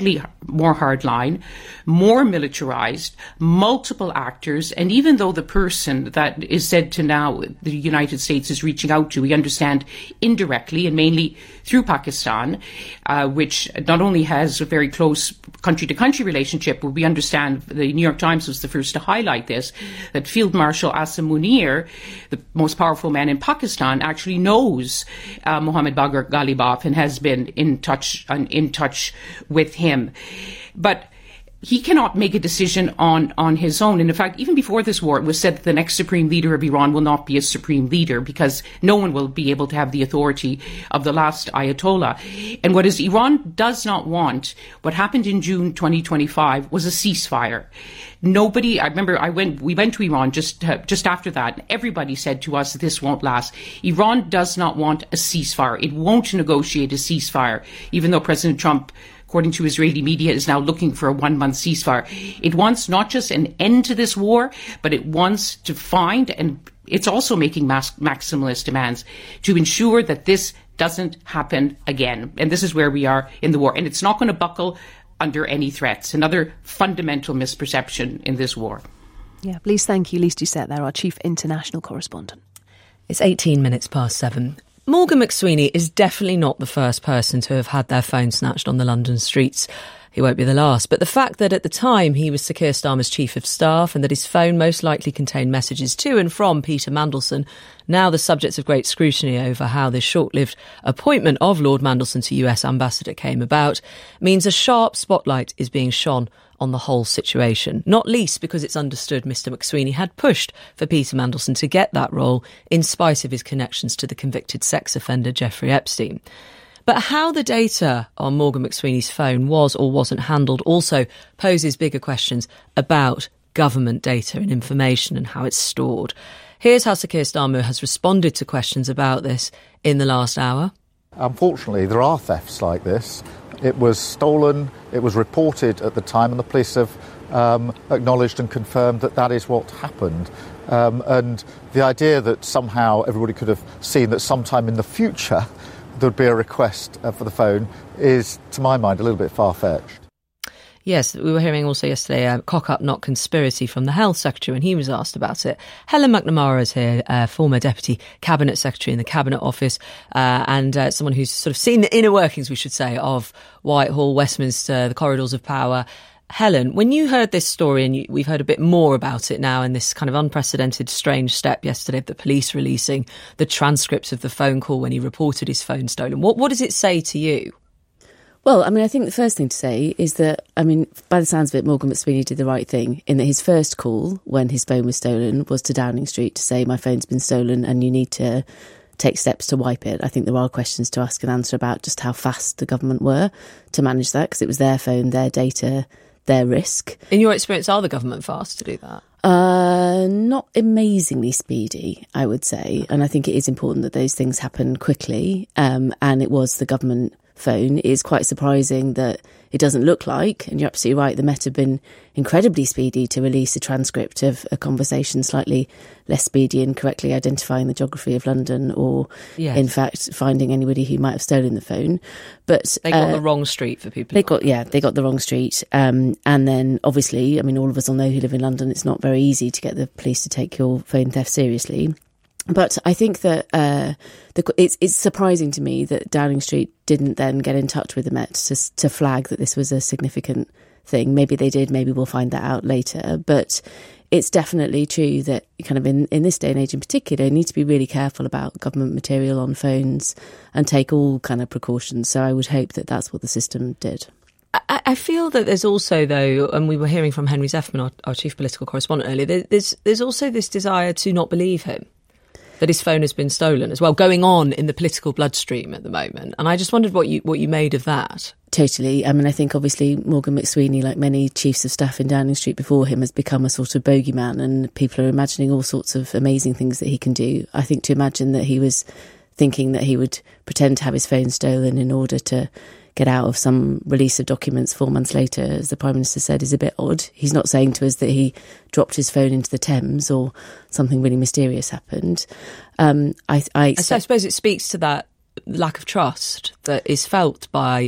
more hardline, more militarized, multiple actors, and even though the person that is said to now the United States is reaching out to, we understand indirectly and mainly through Pakistan, uh, which not only has a very close country-to-country relationship, but we understand, the New York Times was the first to highlight this, that Field Marshal Asim Munir, the most powerful man in Pakistan, actually knows uh, Mohammad Bagher Ghalibaf and has been in touch uh, in touch with him. But he cannot make a decision on, on his own. And in fact, even before this war, it was said that the next supreme leader of Iran will not be a supreme leader because no one will be able to have the authority of the last Ayatollah. And what is Iran does not want, what happened in June twenty twenty-five was a ceasefire. Nobody, I remember I went, we went to Iran just, uh, just after that, and everybody said to us that this won't last. Iran does not want a ceasefire. It won't negotiate a ceasefire, even though President Trump, according to Israeli media, is now looking for a one-month ceasefire. It wants not just an end to this war, but it wants to find, and it's also making max- maximalist demands, to ensure that this doesn't happen again. And this is where we are in the war. And it's not going to buckle under any threats. Another fundamental misperception in this war. Yeah, please thank you, Lise Doucette there, our chief international correspondent. It's eighteen minutes past seven. Morgan McSweeney is definitely not the first person to have had their phone snatched on the London streets. He won't be the last. But the fact that at the time he was Sir Keir Starmer's chief of staff and that his phone most likely contained messages to and from Peter Mandelson, now the subject of great scrutiny over how this short-lived appointment of Lord Mandelson to U S ambassador came about, means a sharp spotlight is being shone on the whole situation, not least because it's understood Mr McSweeney had pushed for Peter Mandelson to get that role in spite of his connections to the convicted sex offender Jeffrey Epstein. But how the data on Morgan McSweeney's phone was or wasn't handled also poses bigger questions about government data and information and how it's stored. Here's how Sir Keir Starmer has responded to questions about this in the last hour. Unfortunately, there are thefts like this. It was stolen, it was reported at the time, and the police have um, acknowledged and confirmed that that is what happened. Um, and the idea that somehow everybody could have seen that sometime in the future there would be a request uh, for the phone is, to my mind, a little bit far-fetched. Yes, we were hearing also yesterday a cock-up, not conspiracy from the Health Secretary when he was asked about it. Helen McNamara is here, uh, former Deputy Cabinet Secretary in the Cabinet Office, uh, and uh, someone who's sort of seen the inner workings, we should say, of Whitehall, Westminster, the corridors of power. Helen, when you heard this story, and you, we've heard a bit more about it now in this kind of unprecedented, strange step yesterday of the police releasing the transcripts of the phone call when he reported his phone stolen, what, what does it say to you? Well, I mean, I think the first thing to say is that, I mean, by the sounds of it, Morgan McSweeney did the right thing in that his first call when his phone was stolen was to Downing Street to say, my phone's been stolen and you need to take steps to wipe it. I think there are questions to ask and answer about just how fast the government were to manage that, because it was their phone, their data, their risk. In your experience, are the government fast to do that? Uh, not amazingly speedy, I would say. And I think it is important that those things happen quickly. Um, and it was the government phone. It is quite surprising that it doesn't look like, and you're absolutely right, the Met have been incredibly speedy to release a transcript of a conversation, slightly less speedy in correctly identifying the geography of London or, yes. in fact, finding anybody who might have stolen the phone. But they got uh, the wrong street for people. They got, yeah, they got the wrong street. Um, and then, obviously, I mean, all of us will know who live in London, it's not very easy to get the police to take your phone theft seriously. But I think that uh, the, it's, it's surprising to me that Downing Street didn't then get in touch with the Met to, to flag that this was a significant thing. Maybe they did, maybe we'll find that out later. But it's definitely true that kind of in, in this day and age in particular, you need to be really careful about government material on phones and take all kind of precautions. So I would hope that that's what the system did. I, I feel that there's also, though, and we were hearing from Henry Zeffman, our, our chief political correspondent earlier, there, there's there's also this desire to not believe him, that his phone has been stolen as well, going on in the political bloodstream at the moment. And I just wondered what you what you made of that. Totally. I mean, I think obviously Morgan McSweeney, like many chiefs of staff in Downing Street before him, has become a sort of bogeyman, and people are imagining all sorts of amazing things that he can do. I think to imagine that he was thinking that he would pretend to have his phone stolen in order to get out of some release of documents four months later, as the Prime Minister said, is a bit odd. He's not saying to us that he dropped his phone into the Thames or something really mysterious happened. Um, I, I, expect- I suppose it speaks to that lack of trust that is felt by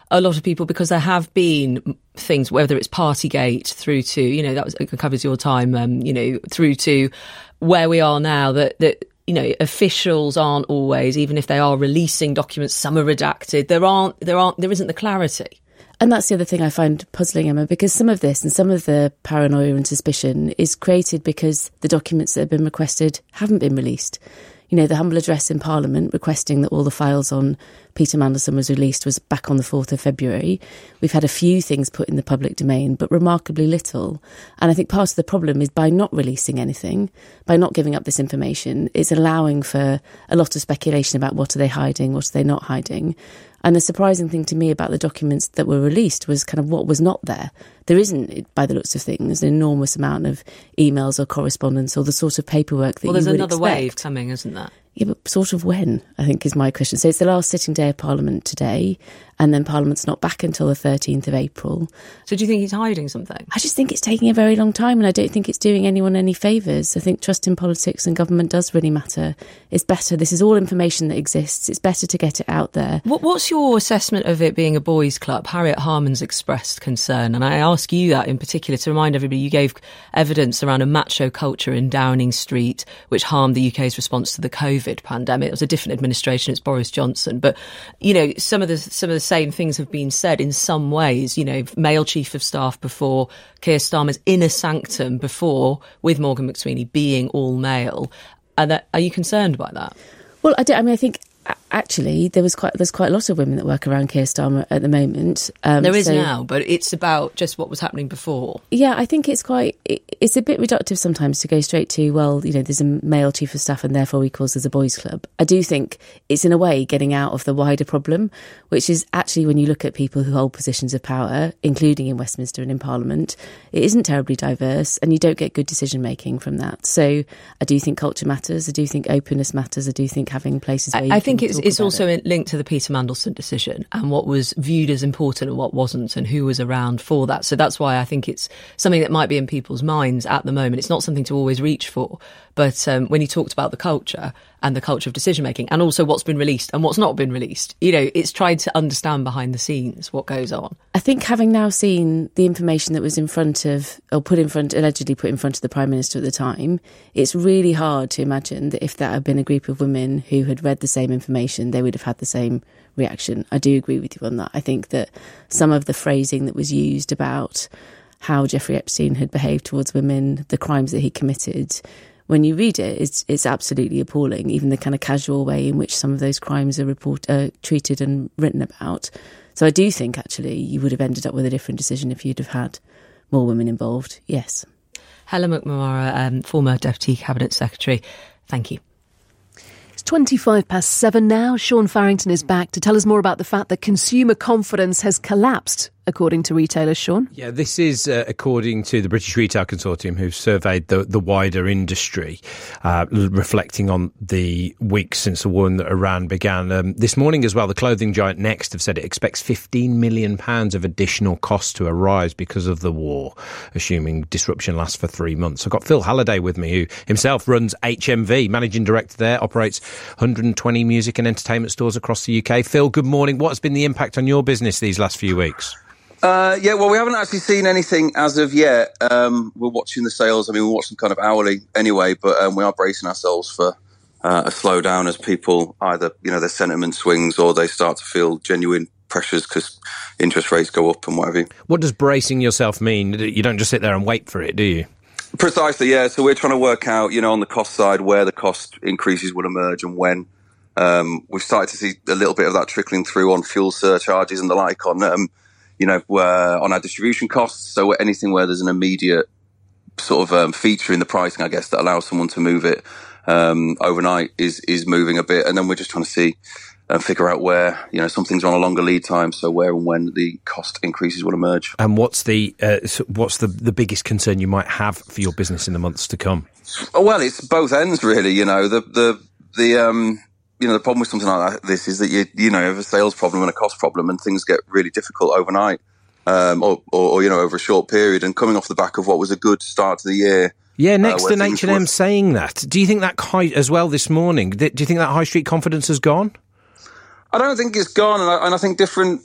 a lot of people, because there have been things, whether it's Partygate through to, you know, that was, it covers your time, um, you know, through to where we are now, that, that, you know, officials aren't always, even if they are releasing documents, some are redacted. There aren't, there aren't, there isn't the clarity. And that's the other thing I find puzzling, Emma, because some of this and some of the paranoia and suspicion is created because the documents that have been requested haven't been released. You know, the humble address in Parliament requesting that all the files on Peter Mandelson was released was back on the fourth of February. We've had a few things put in the public domain, but remarkably little. And I think part of the problem is by not releasing anything, by not giving up this information, it's allowing for a lot of speculation about what are they hiding, what are they not hiding. And the surprising thing to me about the documents that were released was kind of what was not there. There isn't, by the looks of things, an enormous amount of emails or correspondence or the sort of paperwork that well, you would there's another expect. wave coming, isn't there? Yeah, but sort of when, I think, is my question. So it's the last sitting day of Parliament today, and then Parliament's not back until the thirteenth of April. So do you think he's hiding something? I just think it's taking a very long time, and I don't think it's doing anyone any favours. I think trust in politics and government does really matter. It's better. This is all information that exists. It's better to get it out there. What, what's your assessment of it being a boys' club? Harriet Harman's expressed concern, and I ask you that in particular to remind everybody you gave evidence around a macho culture in Downing Street which harmed the U K's response to the COVID pandemic. It was a different administration, it's Boris Johnson, but you know, some of the some of the same things have been said in some ways. You know, male chief of staff before, Keir Starmer's inner sanctum before, with Morgan McSweeney being all male. Are, that, are you concerned by that? Well, I, do, I mean, I think actually there was quite there's quite a lot of women that work around Keir Starmer at the moment. Um, there is so, now, but it's about just what was happening before. Yeah, I think it's quite it, it's a bit reductive sometimes to go straight to, well, you know, there's a male chief of staff and therefore equals there's a boys' club. I do think it's in a way getting out of the wider problem, which is actually when you look at people who hold positions of power, including in Westminster and in Parliament, it isn't terribly diverse and you don't get good decision making from that. So I do think culture matters. I do think openness matters. I do think having places where you I can think it's, it's also it. linked to the Peter Mandelson decision and what was viewed as important and what wasn't and who was around for that. So that's why I think it's something that might be in people's minds at the moment. It's not something to always reach for. But um, when you talked about the culture and the culture of decision making and also what's been released and what's not been released, you know, it's tried to understand behind the scenes what goes on. I think having now seen the information that was in front of, or put in front, allegedly put in front of the Prime Minister at the time, it's really hard to imagine that if that had been a group of women who had read the same information, they would have had the same reaction. I do agree with you on that. I think that some of the phrasing that was used about how Jeffrey Epstein had behaved towards women, the crimes that he committed, when you read it, it's, it's absolutely appalling, even the kind of casual way in which some of those crimes are report, uh, treated and written about. So I do think, actually, you would have ended up with a different decision if you'd have had more women involved, yes. Helen McNamara, um, former Deputy Cabinet Secretary, thank you. It's twenty-five past seven now. Sean Farrington is back to tell us more about the fact that consumer confidence has collapsed, according to retailers. Sean? Yeah, this is uh, according to the British Retail Consortium, who've surveyed the, the wider industry, uh, reflecting on the weeks since the war in Iran began. Um, this morning as well, the clothing giant Next have said it expects fifteen million pounds of additional costs to arise because of the war, assuming disruption lasts for three months. I've got Phil Halliday with me, who himself runs H M V, managing director there, operates one hundred twenty music and entertainment stores across the U K. Phil, good morning. What has been the impact on your business these last few weeks? Uh, yeah, well, we haven't actually seen anything as of yet. Um, we're watching the sales. I mean, we watch them kind of hourly anyway, but um, we are bracing ourselves for uh, a slowdown as people either, you know, their sentiment swings or they start to feel genuine pressures because interest rates go up and what have you. What does bracing yourself mean? You don't just sit there and wait for it, do you? Precisely, yeah. So we're trying to work out, you know, on the cost side where the cost increases will emerge and when. Um, we've started to see a little bit of that trickling through on fuel surcharges and the like on, um, you know, uh, on our distribution costs. So anything where there's an immediate sort of um, feature in the pricing, I guess, that allows someone to move it um, overnight is is moving a bit. And then we're just trying to see and figure out where, you know, some things are on a longer lead time, so where and when the cost increases will emerge. And what's the uh, what's the, the biggest concern you might have for your business in the months to come? Well, it's both ends, really. You know, the the the um. You know, the problem with something like this is that you, you know, you have a sales problem and a cost problem and things get really difficult overnight, um, or, or, or, you know, over a short period. And coming off the back of what was a good start to the year. Yeah, Next uh, and H and M were... saying that. Do you think that high, as well this morning, do you think that high street confidence has gone? I don't think it's gone. And I, and I think different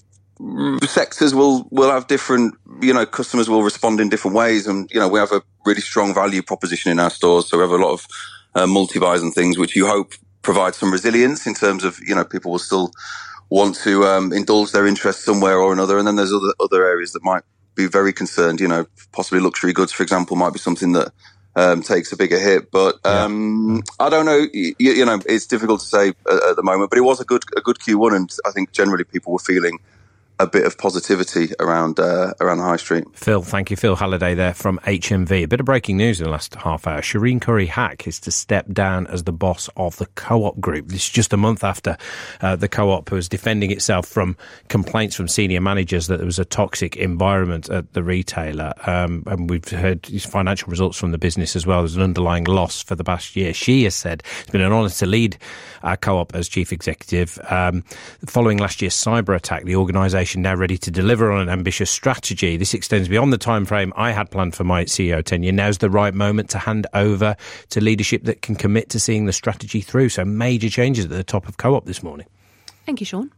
sectors will, will have different, you know, customers will respond in different ways. And, you know, we have a really strong value proposition in our stores. So we have a lot of uh, multi-buys and things, which you hope provide some resilience in terms of, you know, people will still want to um, indulge their interest somewhere or another. And then there's other, other areas that might be very concerned, you know, possibly luxury goods, for example, might be something that um, takes a bigger hit. But um, yeah. I don't know, you, you know, it's difficult to say at, at the moment, but it was a good, a good Q one. And I think generally people were feeling a bit of positivity around uh, around the high street. Phil, thank you. Phil Halliday there from H M V. A bit of breaking news in the last half hour. Shireen Curry-Hack is to step down as the boss of the Co-op Group. This is just a month after uh, the Co-op was defending itself from complaints from senior managers that there was a toxic environment at the retailer. Um, and we've heard financial results from the business as well. There's an underlying loss for the past year. She has said it's been an honour to lead our Co-op as chief executive. Um, following last year's cyber attack, the organisation now ready to deliver on an ambitious strategy. This extends beyond the time frame I had planned for my C E O tenure. Now's the right moment to hand over to leadership that can commit to seeing the strategy through. So major changes at the top of Co-op this morning. Thank you, Sean.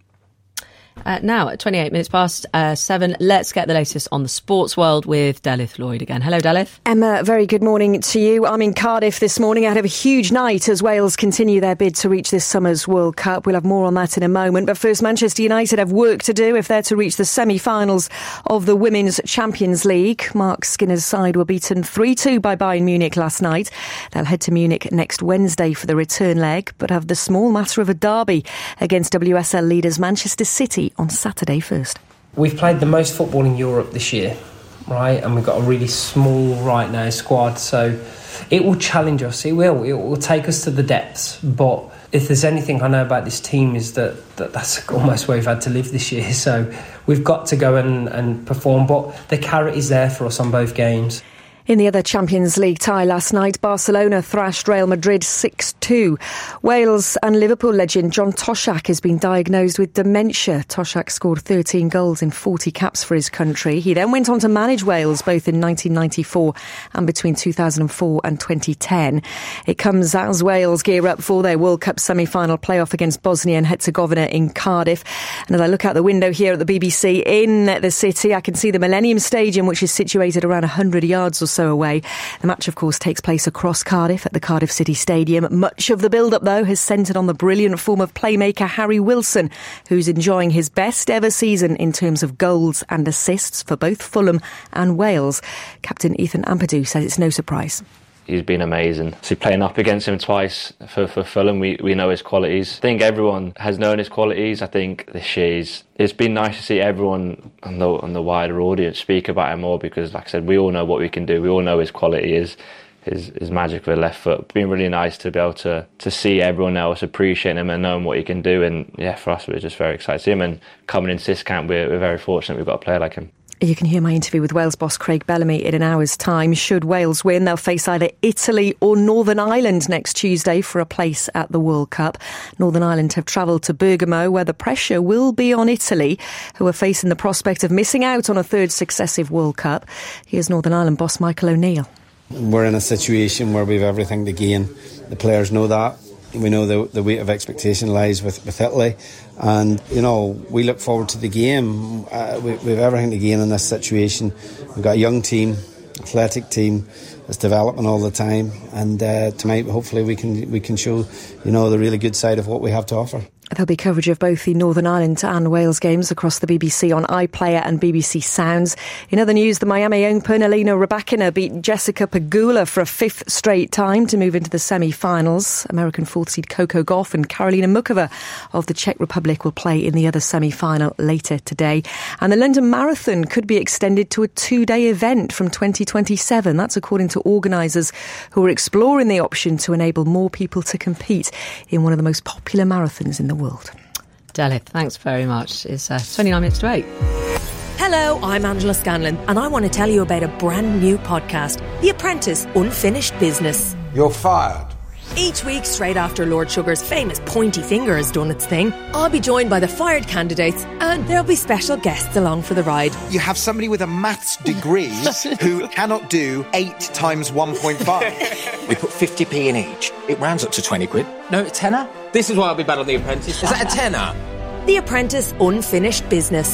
Uh, now, at twenty-eight minutes past uh, seven, let's get the latest on the sports world with Delith Lloyd again. Hello, Delith. Emma, very good morning to you. I'm in Cardiff this morning ahead of a huge night as Wales continue their bid to reach this summer's World Cup. We'll have more on that in a moment. But first, Manchester United have work to do if they're to reach the semi-finals of the Women's Champions League. Mark Skinner's side were beaten three two by Bayern Munich last night. They'll head to Munich next Wednesday for the return leg, but have the small matter of a derby against W S L leaders Manchester City on Saturday first. We've played the most football in Europe this year, right? And we've got a really small right now squad, so it will challenge us. It will. It will take us to the depths. But if there's anything I know about this team is that, that that's almost where we've had to live this year. So we've got to go and, and perform. But the carrot is there for us on both games. In the other Champions League tie last night, Barcelona thrashed Real Madrid six two. Wales and Liverpool legend John Toshak has been diagnosed with dementia. Toshak scored thirteen goals in forty caps for his country. He then went on to manage Wales both in nineteen ninety-four and between two thousand four and twenty ten. It comes as Wales gear up for their World Cup semi-final playoff against Bosnia and Herzegovina in Cardiff. And as I look out the window here at the B B C in the city, I can see the Millennium Stadium, which is situated around one hundred yards or so away. The match, of course, takes place across Cardiff at the Cardiff City Stadium. Much of the build-up, though, has centred on the brilliant form of playmaker Harry Wilson, who's enjoying his best ever season in terms of goals and assists for both Fulham and Wales. Captain Ethan Ampadu says it's no surprise. He's been amazing. So playing up against him twice for, for Fulham, we, we know his qualities. I think everyone has known his qualities. I think this year he's, it's been nice to see everyone on the, on the wider audience speak about him more because, like I said, we all know what we can do. We all know his quality is his, his magic with the left foot. It's been really nice to be able to, to see everyone else appreciating him and knowing what he can do. And yeah, for us, we're just very excited to see him. And coming in Sis Camp, we're, we're very fortunate we've got a player like him. You can hear my interview with Wales boss Craig Bellamy in an hour's time. Should Wales win, they'll face either Italy or Northern Ireland next Tuesday for a place at the World Cup. Northern Ireland have travelled to Bergamo, where the pressure will be on Italy, who are facing the prospect of missing out on a third successive World Cup. Here's Northern Ireland boss Michael O'Neill. We're in a situation where we've everything to gain. The players know that. We know the, the weight of expectation lies with, with Italy. And, you know, we look forward to the game. Uh, we, we have everything to gain in this situation. We've got a young team, athletic team that's developing all the time. And uh, tonight, hopefully, we can we can show, you know, the really good side of what we have to offer. There'll be coverage of both the Northern Ireland and Wales games across the B B C on iPlayer and B B C Sounds. In other news, the Miami Open, Elena Rybakina beat Jessica Pegula for a fifth straight time to move into the semi-finals. American fourth seed Coco Gauff and Karolina Mukova of the Czech Republic will play in the other semi-final later today. And the London Marathon could be extended to a two-day event from twenty twenty-seven. That's according to organisers who are exploring the option to enable more people to compete in one of the most popular marathons in the world. Delith, thanks very much. It's uh, twenty-nine minutes to eight. Hello, I'm Angela Scanlon, and I want to tell you about a brand new podcast, The Apprentice Unfinished Business. You're fired. Each week, straight after Lord Sugar's famous pointy finger has done its thing, I'll be joined by the fired candidates, and there'll be special guests along for the ride. You have somebody with a maths degree who cannot do eight times one point five. We put fifty p in each. It rounds up to twenty quid. No, a tenner? This is why I'll be bad on The Apprentice. Is that a tenner? The Apprentice Unfinished Business.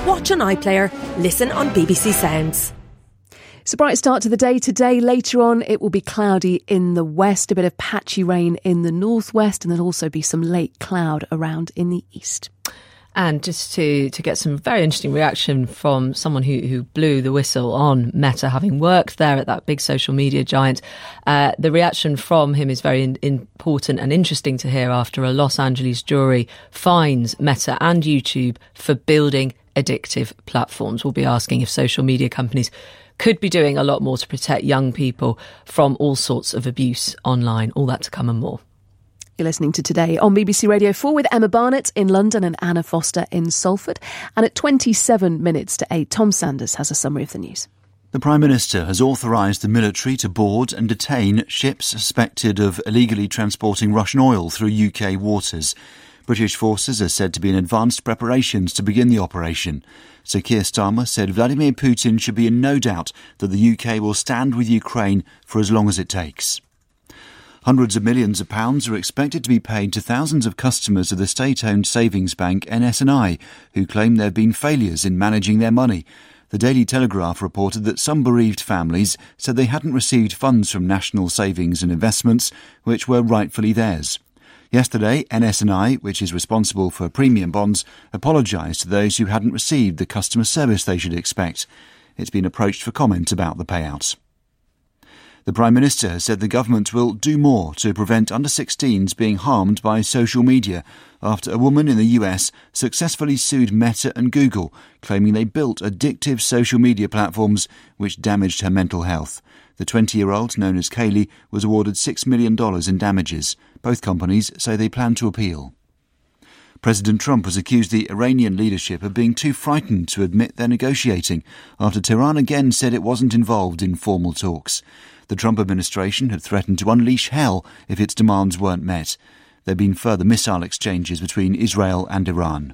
watch on iPlayer, listen on B B C Sounds. It's a bright start to the day today. Later on, it will be cloudy in the west, a bit of patchy rain in the northwest, and there'll also be some late cloud around in the east. And just to, to get some very interesting reaction from someone who, who blew the whistle on Meta, having worked there at that big social media giant, uh, the reaction from him is very in, important and interesting to hear after a Los Angeles jury fines Meta and YouTube for building addictive platforms. We'll be asking if social media companies could be doing a lot more to protect young people from all sorts of abuse online. All that to come and more. You're listening to Today on B B C Radio four with Emma Barnett in London and Anna Foster in Salford. And at twenty-seven minutes to eight, Tom Sanders has a summary of the news. The Prime Minister has authorised the military to board and detain ships suspected of illegally transporting Russian oil through U K waters. British forces are said to be in advanced preparations to begin the operation. Sir Keir Starmer said Vladimir Putin should be in no doubt that the U K will stand with Ukraine for as long as it takes. Hundreds of millions of pounds are expected to be paid to thousands of customers of the state-owned savings bank N S and I, who claim there have been failures in managing their money. The Daily Telegraph reported that some bereaved families said they hadn't received funds from National Savings and Investments, which were rightfully theirs. Yesterday, N S and I, which is responsible for premium bonds, apologised to those who hadn't received the customer service they should expect. It's been approached for comment about the payouts. The Prime Minister has said the government will do more to prevent under sixteens being harmed by social media after a woman in the U S successfully sued Meta and Google, claiming they built addictive social media platforms which damaged her mental health. The twenty-year-old, known as Kaylee, was awarded six million dollars in damages. Both companies say they plan to appeal. President Trump has accused the Iranian leadership of being too frightened to admit they're negotiating after Tehran again said it wasn't involved in formal talks. The Trump administration had threatened to unleash hell if its demands weren't met. There have been further missile exchanges between Israel and Iran.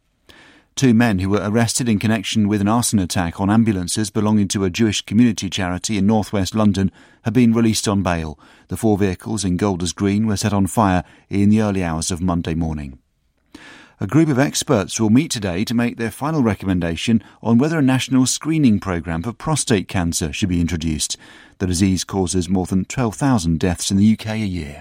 Two men who were arrested in connection with an arson attack on ambulances belonging to a Jewish community charity in northwest London have been released on bail. The four vehicles in Golders Green were set on fire in the early hours of Monday morning. A group of experts will meet today to make their final recommendation on whether a national screening programme for prostate cancer should be introduced. The disease causes more than twelve thousand deaths in the U K a year.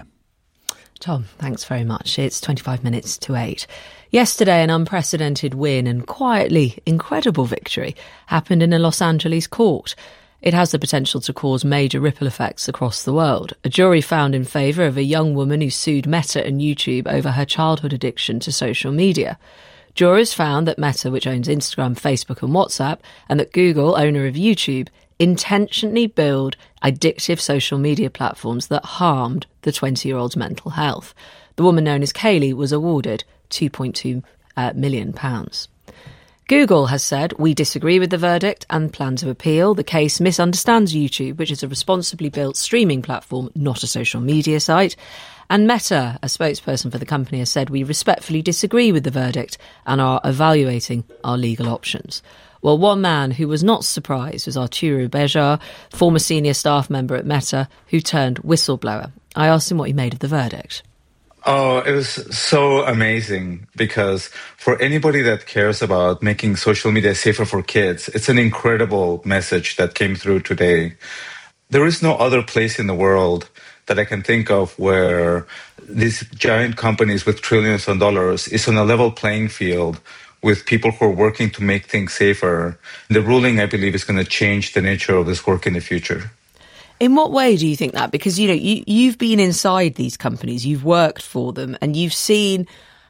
Tom, thanks very much. It's twenty-five minutes to eight. Yesterday, an unprecedented win and quietly incredible victory happened in a Los Angeles court. It has the potential to cause major ripple effects across the world. A jury found in favour of a young woman who sued Meta and YouTube over her childhood addiction to social media. Jurors found that Meta, which owns Instagram, Facebook and WhatsApp, and that Google, owner of YouTube, intentionally build addictive social media platforms that harmed the twenty-year-old's mental health. The woman known as Kaylee was awarded two point two uh, million pounds. Google has said, we disagree with the verdict and plan to appeal. The case misunderstands YouTube, which is a responsibly built streaming platform, not a social media site. And Meta, a spokesperson for the company, has said, we respectfully disagree with the verdict and are evaluating our legal options. Well, one man who was not surprised was Arturo Bejar, former senior staff member at Meta, who turned whistleblower. I asked him what he made of the verdict. Oh, it was so amazing because for anybody that cares about making social media safer for kids, it's an incredible message that came through today. There is no other place in the world that I can think of where these giant companies with trillions of dollars is on a level playing field with people who are working to make things safer. The ruling, I believe, is going to change the nature of this work in the future. In what way do you think that? Because, you know, you, you've been inside these companies, you've worked for them, and you've seen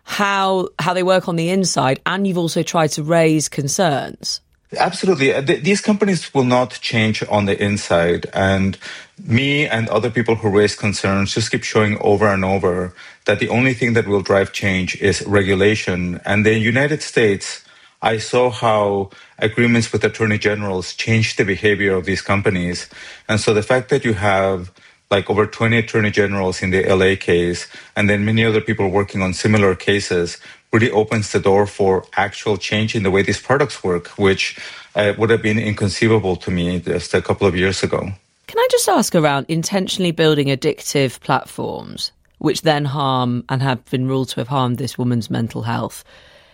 how how they work on the inside, and you've also tried to raise concerns. Absolutely. These companies will not change on the inside. And me and other people who raise concerns just keep showing over and over that the only thing that will drive change is regulation. And the United States, I saw how agreements with attorney generals changed the behavior of these companies. And so the fact that you have like over twenty attorney generals in the L A case, and then many other people working on similar cases, really opens the door for actual change in the way these products work, which uh, would have been inconceivable to me just a couple of years ago. Can I just ask around intentionally building addictive platforms, which then harm and have been ruled to have harmed this woman's mental health?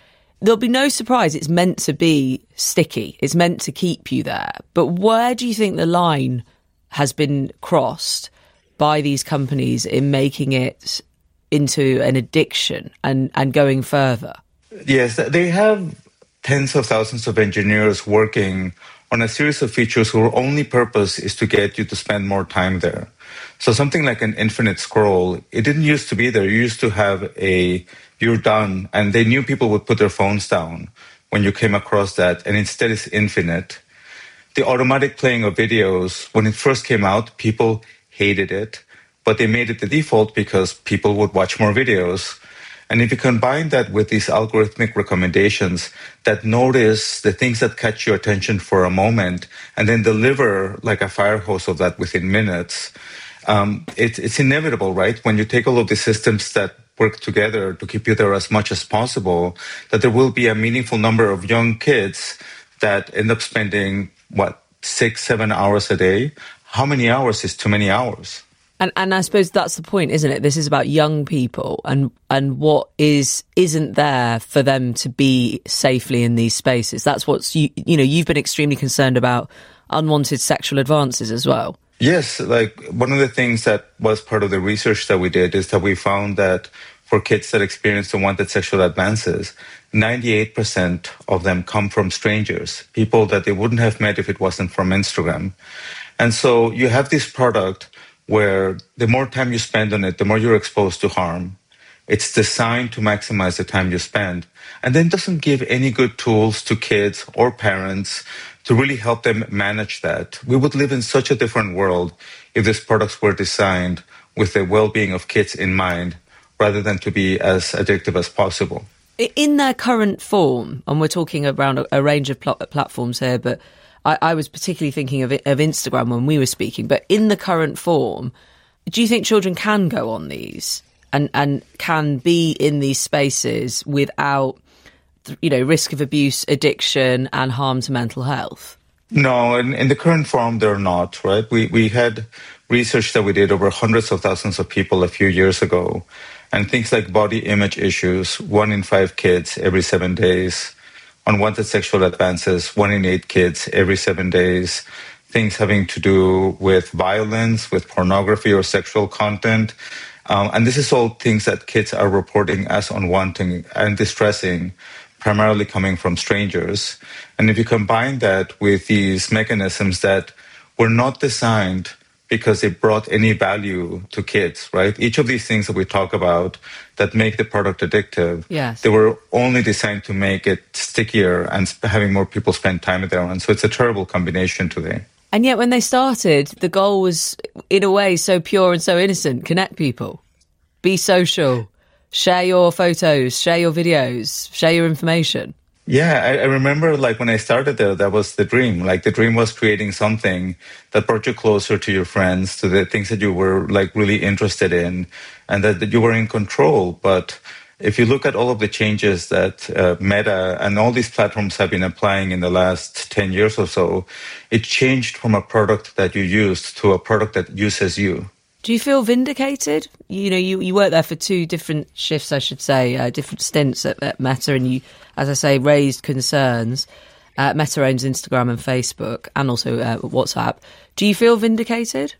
there'll be no surprise. It's meant to be sticky. It's meant to keep you there. But where do you think the line has been crossed by these companies in making it into an addiction and, and going further? Yes, they have tens of thousands of engineers working on a series of features whose only purpose is to get you to spend more time there. So something like an infinite scroll, it didn't used to be there. You used to have a, you're done, and they knew people would put their phones down when you came across that, and instead it's infinite. The automatic playing of videos, when it first came out, people hated it, but they made it the default because people would watch more videos. And if you combine that with these algorithmic recommendations that notice the things that catch your attention for a moment and then deliver like a fire hose of that within minutes, um, it, it's inevitable, right? When you take all of the systems that work together to keep you there as much as possible, that there will be a meaningful number of young kids that end up spending, what, six, seven hours a day? How many hours is too many hours? And and I suppose that's the point, isn't it? This is about young people and and what is isn't there for them to be safely in these spaces. That's what's you you know you've been extremely concerned about unwanted sexual advances as well. Yes, like one of the things that was part of the research that we did is that we found that for kids that experience unwanted sexual advances, ninety-eight percent of them come from strangers, people that they wouldn't have met if it wasn't from Instagram. And so you have this product where the more time you spend on it, the more you're exposed to harm. It's designed to maximize the time you spend, and then doesn't give any good tools to kids or parents to really help them manage that. We would live in such a different world if these products were designed with the well-being of kids in mind, rather than to be as addictive as possible. In their current form, and we're talking around a, a range of pl- platforms here, but I, I was particularly thinking of, of Instagram when we were speaking, but in the current form, do you think children can go on these and, and can be in these spaces without, you know, risk of abuse, addiction and harm to mental health? No, in, in the current form, they're not, right? We, we had research that we did over hundreds of thousands of people a few years ago, and things like body image issues, one in five kids every seven days, unwanted sexual advances, one in eight kids every seven days, things having to do with violence, with pornography or sexual content. Um, and this is all things that kids are reporting as unwanting and distressing, primarily coming from strangers. And if you combine that with these mechanisms that were not designed because it brought any value to kids, right? Each of these things that we talk about that make the product addictive, yes, they were only designed to make it stickier and having more people spend time there. And so it's a terrible combination today. And yet when they started, the goal was, in a way, so pure and so innocent. Connect people, be social, share your photos, share your videos, share your information. Yeah, I, I remember like when I started there, that was the dream. Like the dream was creating something that brought you closer to your friends, to the things that you were like really interested in, and that, that you were in control. But if you look at all of the changes that uh, Meta and all these platforms have been applying in the last ten years or so, it changed from a product that you used to a product that uses you. Do you feel vindicated? You know, you, you worked there for two different shifts, I should say, uh, different stints at, at Meta, and you, as I say, raised concerns. Uh, Meta owns Instagram and Facebook and also uh, WhatsApp. Do you feel vindicated?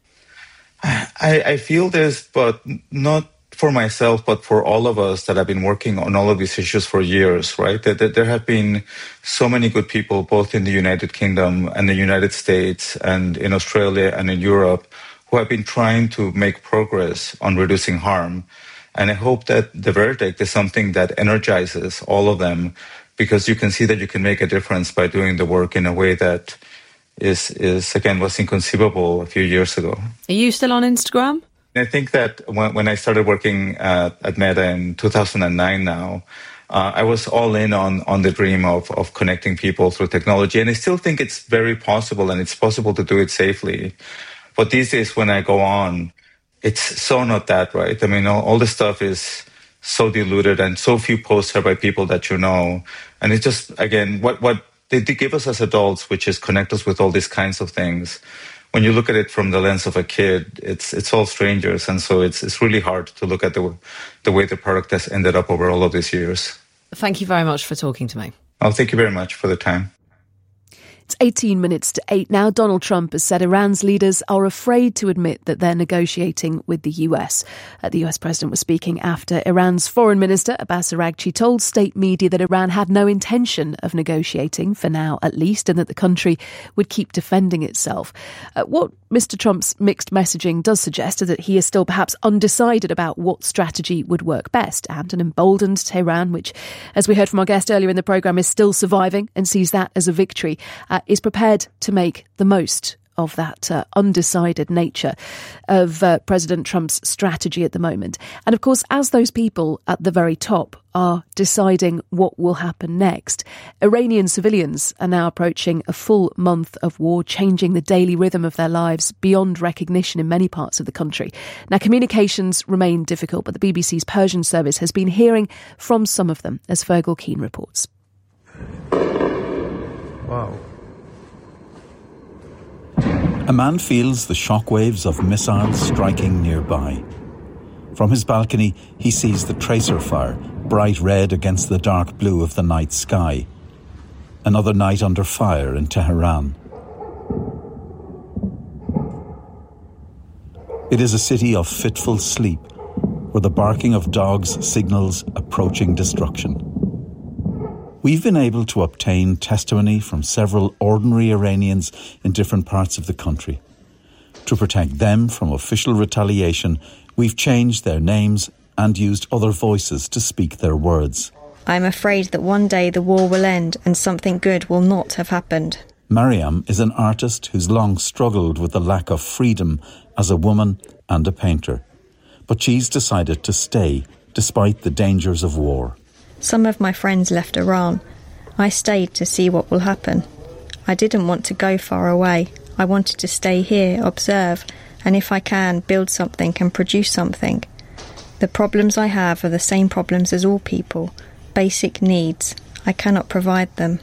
I, I feel this, but not for myself, but for all of us that have been working on all of these issues for years, right? That, that there have been so many good people, both in the United Kingdom and the United States and in Australia and in Europe, who have been trying to make progress on reducing harm. And I hope that the verdict is something that energizes all of them, because you can see that you can make a difference by doing the work in a way that is, is again, was inconceivable a few years ago. Are you still on Instagram? I think that when, when I started working at, at Meta in two thousand nine now, uh, I was all in on, on the dream of, of connecting people through technology. And I still think it's very possible, and it's possible to do it safely. But these days when I go on, it's so not that, right? I mean, all, all this stuff is so diluted, and so few posts are by people that you know. And it's just, again, what, what they, they give us as adults, which is connect us with all these kinds of things. When you look at it from the lens of a kid, it's it's all strangers. And so it's it's really hard to look at the the way the product has ended up over all of these years. thank you very much for talking to me. Oh, thank you very much for the time. It's eighteen minutes to eight now. Donald Trump has said Iran's leaders are afraid to admit that they're negotiating with the U S. Uh, the U S president was speaking after Iran's foreign minister, Abbas Araghchi, told state media that Iran had no intention of negotiating, for now at least, and that the country would keep defending itself. Uh, what Mister Trump's mixed messaging does suggest is that he is still perhaps undecided about what strategy would work best, and an emboldened Tehran, which, as we heard from our guest earlier in the programme, is still surviving and sees that as a victory, uh, is prepared to make the most of that uh, undecided nature of uh, President Trump's strategy at the moment. And of course, as those people at the very top are deciding what will happen next, Iranian civilians are now approaching a full month of war, changing the daily rhythm of their lives beyond recognition in many parts of the country. Now, communications remain difficult, but the B B C's Persian service has been hearing from some of them, as Fergal Keane reports. Wow. A man feels the shockwaves of missiles striking nearby. From his balcony, he sees the tracer fire, bright red against the dark blue of the night sky. Another night under fire in Tehran. It is a city of fitful sleep, where the barking of dogs signals approaching destruction. We've been able to obtain testimony from several ordinary Iranians in different parts of the country. To protect them from official retaliation, we've changed their names and used other voices to speak their words. I'm afraid that one day the war will end and something good will not have happened. Mariam is an artist who's long struggled with the lack of freedom as a woman and a painter. But she's decided to stay despite the dangers of war. Some of my friends left Iran. I stayed to see what will happen. I didn't want to go far away. I wanted to stay here, observe, and if I can, build something and produce something. The problems I have are the same problems as all people. Basic needs. I cannot provide them.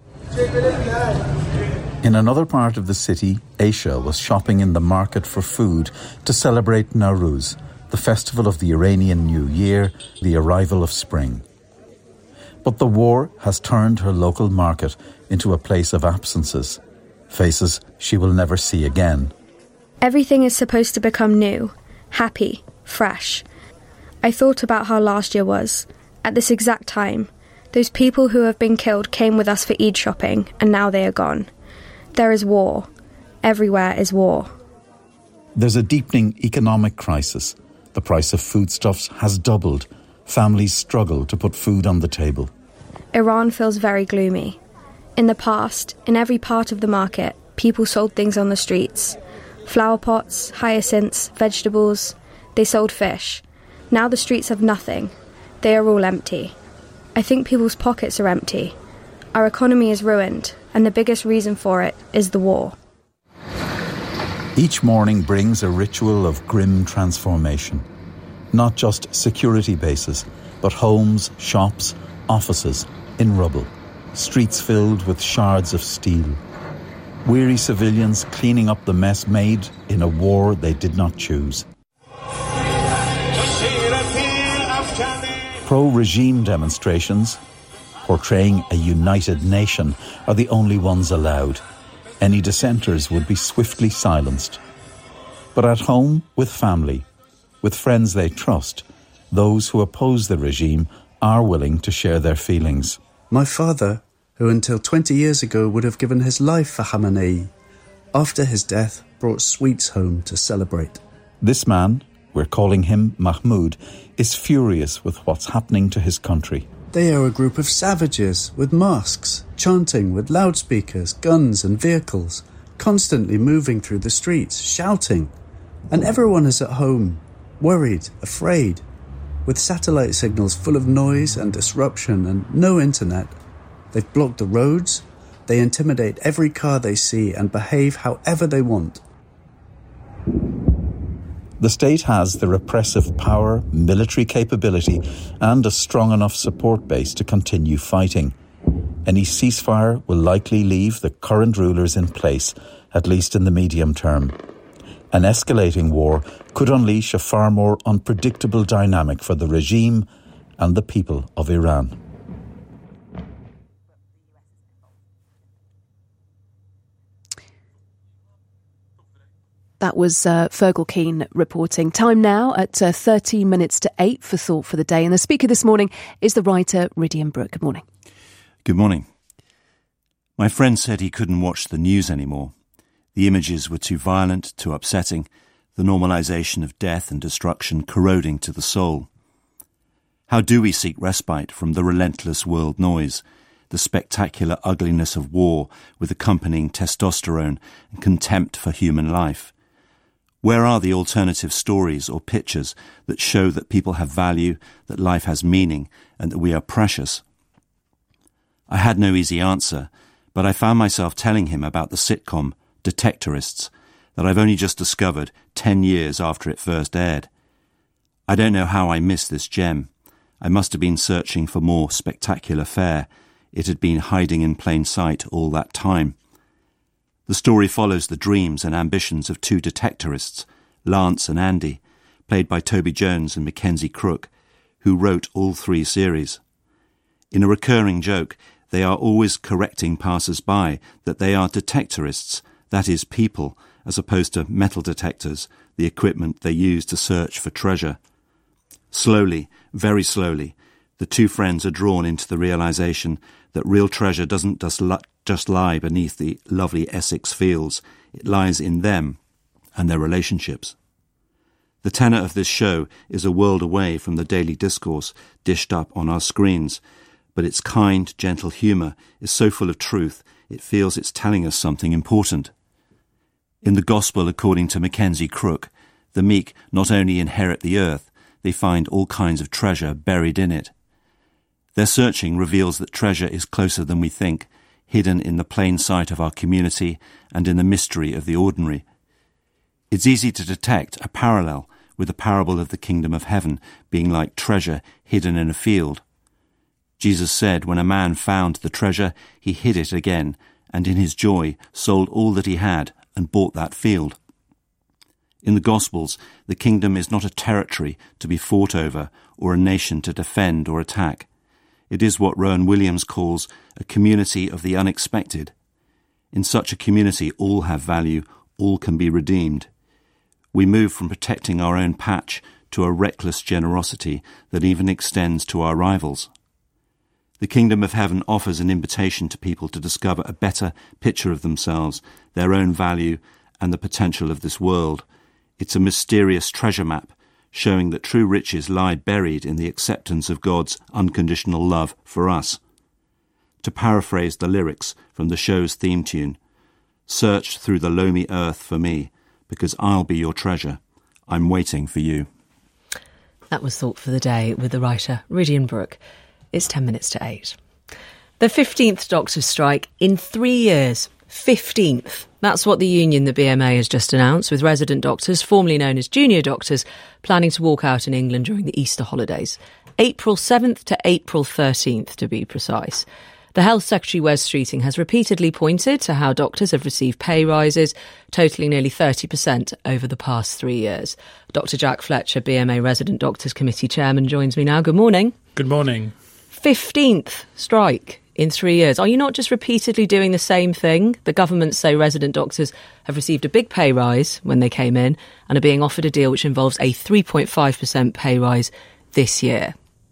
In another part of the city, Aisha was shopping in the market for food to celebrate Nowruz, the festival of the Iranian New Year, the arrival of spring. But the war has turned her local market into a place of absences, faces she will never see again. Everything is supposed to become new, happy, fresh. I thought about how last year was. At this exact time, those people who have been killed came with us for Eid shopping, and now they are gone. There is war. Everywhere is war. There's a deepening economic crisis. The price of foodstuffs has doubled. Families struggle to put food on the table. Iran feels very gloomy. In the past, in every part of the market, people sold things on the streets. Flower pots, hyacinths, vegetables. They sold fish. Now the streets have nothing. They are all empty. I think people's pockets are empty. Our economy is ruined, and the biggest reason for it is the war. Each morning brings a ritual of grim transformation. Not just security bases, but homes, shops, offices in rubble, streets filled with shards of steel. Weary civilians cleaning up the mess made in a war they did not choose. Pro-regime demonstrations, portraying a united nation, are the only ones allowed. Any dissenters would be swiftly silenced. But at home, with family, with friends they trust, those who oppose the regime are willing to share their feelings. My father, who until twenty years ago would have given his life for Khamenei, after his death brought sweets home to celebrate. This man, we're calling him Mahmoud, is furious with what's happening to his country. They are a group of savages with masks, chanting with loudspeakers, guns and vehicles, constantly moving through the streets, shouting. And everyone is at home, worried, afraid, with satellite signals full of noise and disruption and no internet. They've blocked the roads, they intimidate every car they see and behave however they want. The state has the repressive power, military capability and a strong enough support base to continue fighting. Any ceasefire will likely leave the current rulers in place, at least in the medium term. An escalating war could unleash a far more unpredictable dynamic for the regime and the people of Iran. That was uh, Fergal Keane reporting. Time now at uh, thirteen minutes to eight for Thought for the Day. And the speaker this morning is the writer Rydian Brooke. Good morning. Good morning. My friend said he couldn't watch the news anymore. The images were too violent, too upsetting, the normalisation of death and destruction corroding to the soul. How do we seek respite from the relentless world noise, the spectacular ugliness of war with accompanying testosterone and contempt for human life? Where are the alternative stories or pictures that show that people have value, that life has meaning, and that we are precious? I had no easy answer, but I found myself telling him about the sitcom Detectorists that I've only just discovered ten years after it first aired. I don't know how I missed this gem. I must have been searching for more spectacular fare. It had been hiding in plain sight all that time. The story follows the dreams and ambitions of two detectorists, Lance and Andy, played by Toby Jones and Mackenzie Crook, who wrote all three series. In a recurring joke, they are always correcting passers-by that they are detectorists, that is, people, as opposed to metal detectors, the equipment they use to search for treasure. Slowly, very slowly, the two friends are drawn into the realisation that real treasure doesn't just, li- just lie beneath the lovely Essex fields, it lies in them and their relationships. The tenor of this show is a world away from the daily discourse dished up on our screens, but its kind, gentle humour is so full of truth it feels it's telling us something important. In the Gospel according to Mackenzie Crook, the meek not only inherit the earth, they find all kinds of treasure buried in it. Their searching reveals that treasure is closer than we think, hidden in the plain sight of our community and in the mystery of the ordinary. It's easy to detect a parallel with the parable of the kingdom of heaven being like treasure hidden in a field. Jesus said when a man found the treasure, he hid it again, and in his joy sold all that he had and bought that field. In the Gospels, the kingdom is not a territory to be fought over or a nation to defend or attack. It is what Rowan Williams calls a community of the unexpected. In such a community, all have value, all can be redeemed. We move from protecting our own patch to a reckless generosity that even extends to our rivals. The kingdom of heaven offers an invitation to people to discover a better picture of themselves, their own value, and the potential of this world. It's a mysterious treasure map, showing that true riches lie buried in the acceptance of God's unconditional love for us. To paraphrase the lyrics from the show's theme tune, "Search through the loamy earth for me, because I'll be your treasure. I'm waiting for you." That was Thought for the Day with the writer Rydian Brooke. It's ten minutes to eight. The fifteenth doctors' strike in three years. fifteenth. That's what the union, the B M A, has just announced, with resident doctors, formerly known as junior doctors, planning to walk out in England during the Easter holidays. April seventh to April thirteenth, to be precise. The Health Secretary, Wes Streeting, has repeatedly pointed to how doctors have received pay rises, totalling nearly thirty percent over the past three years. Doctor Jack Fletcher, B M A Resident Doctors Committee Chairman, joins me now. Good morning. Good morning. fifteenth strike in three years. Are you not just repeatedly doing the same thing? The government say resident doctors have received a big pay rise when they came in and are being offered a deal which involves a three point five percent pay rise this year.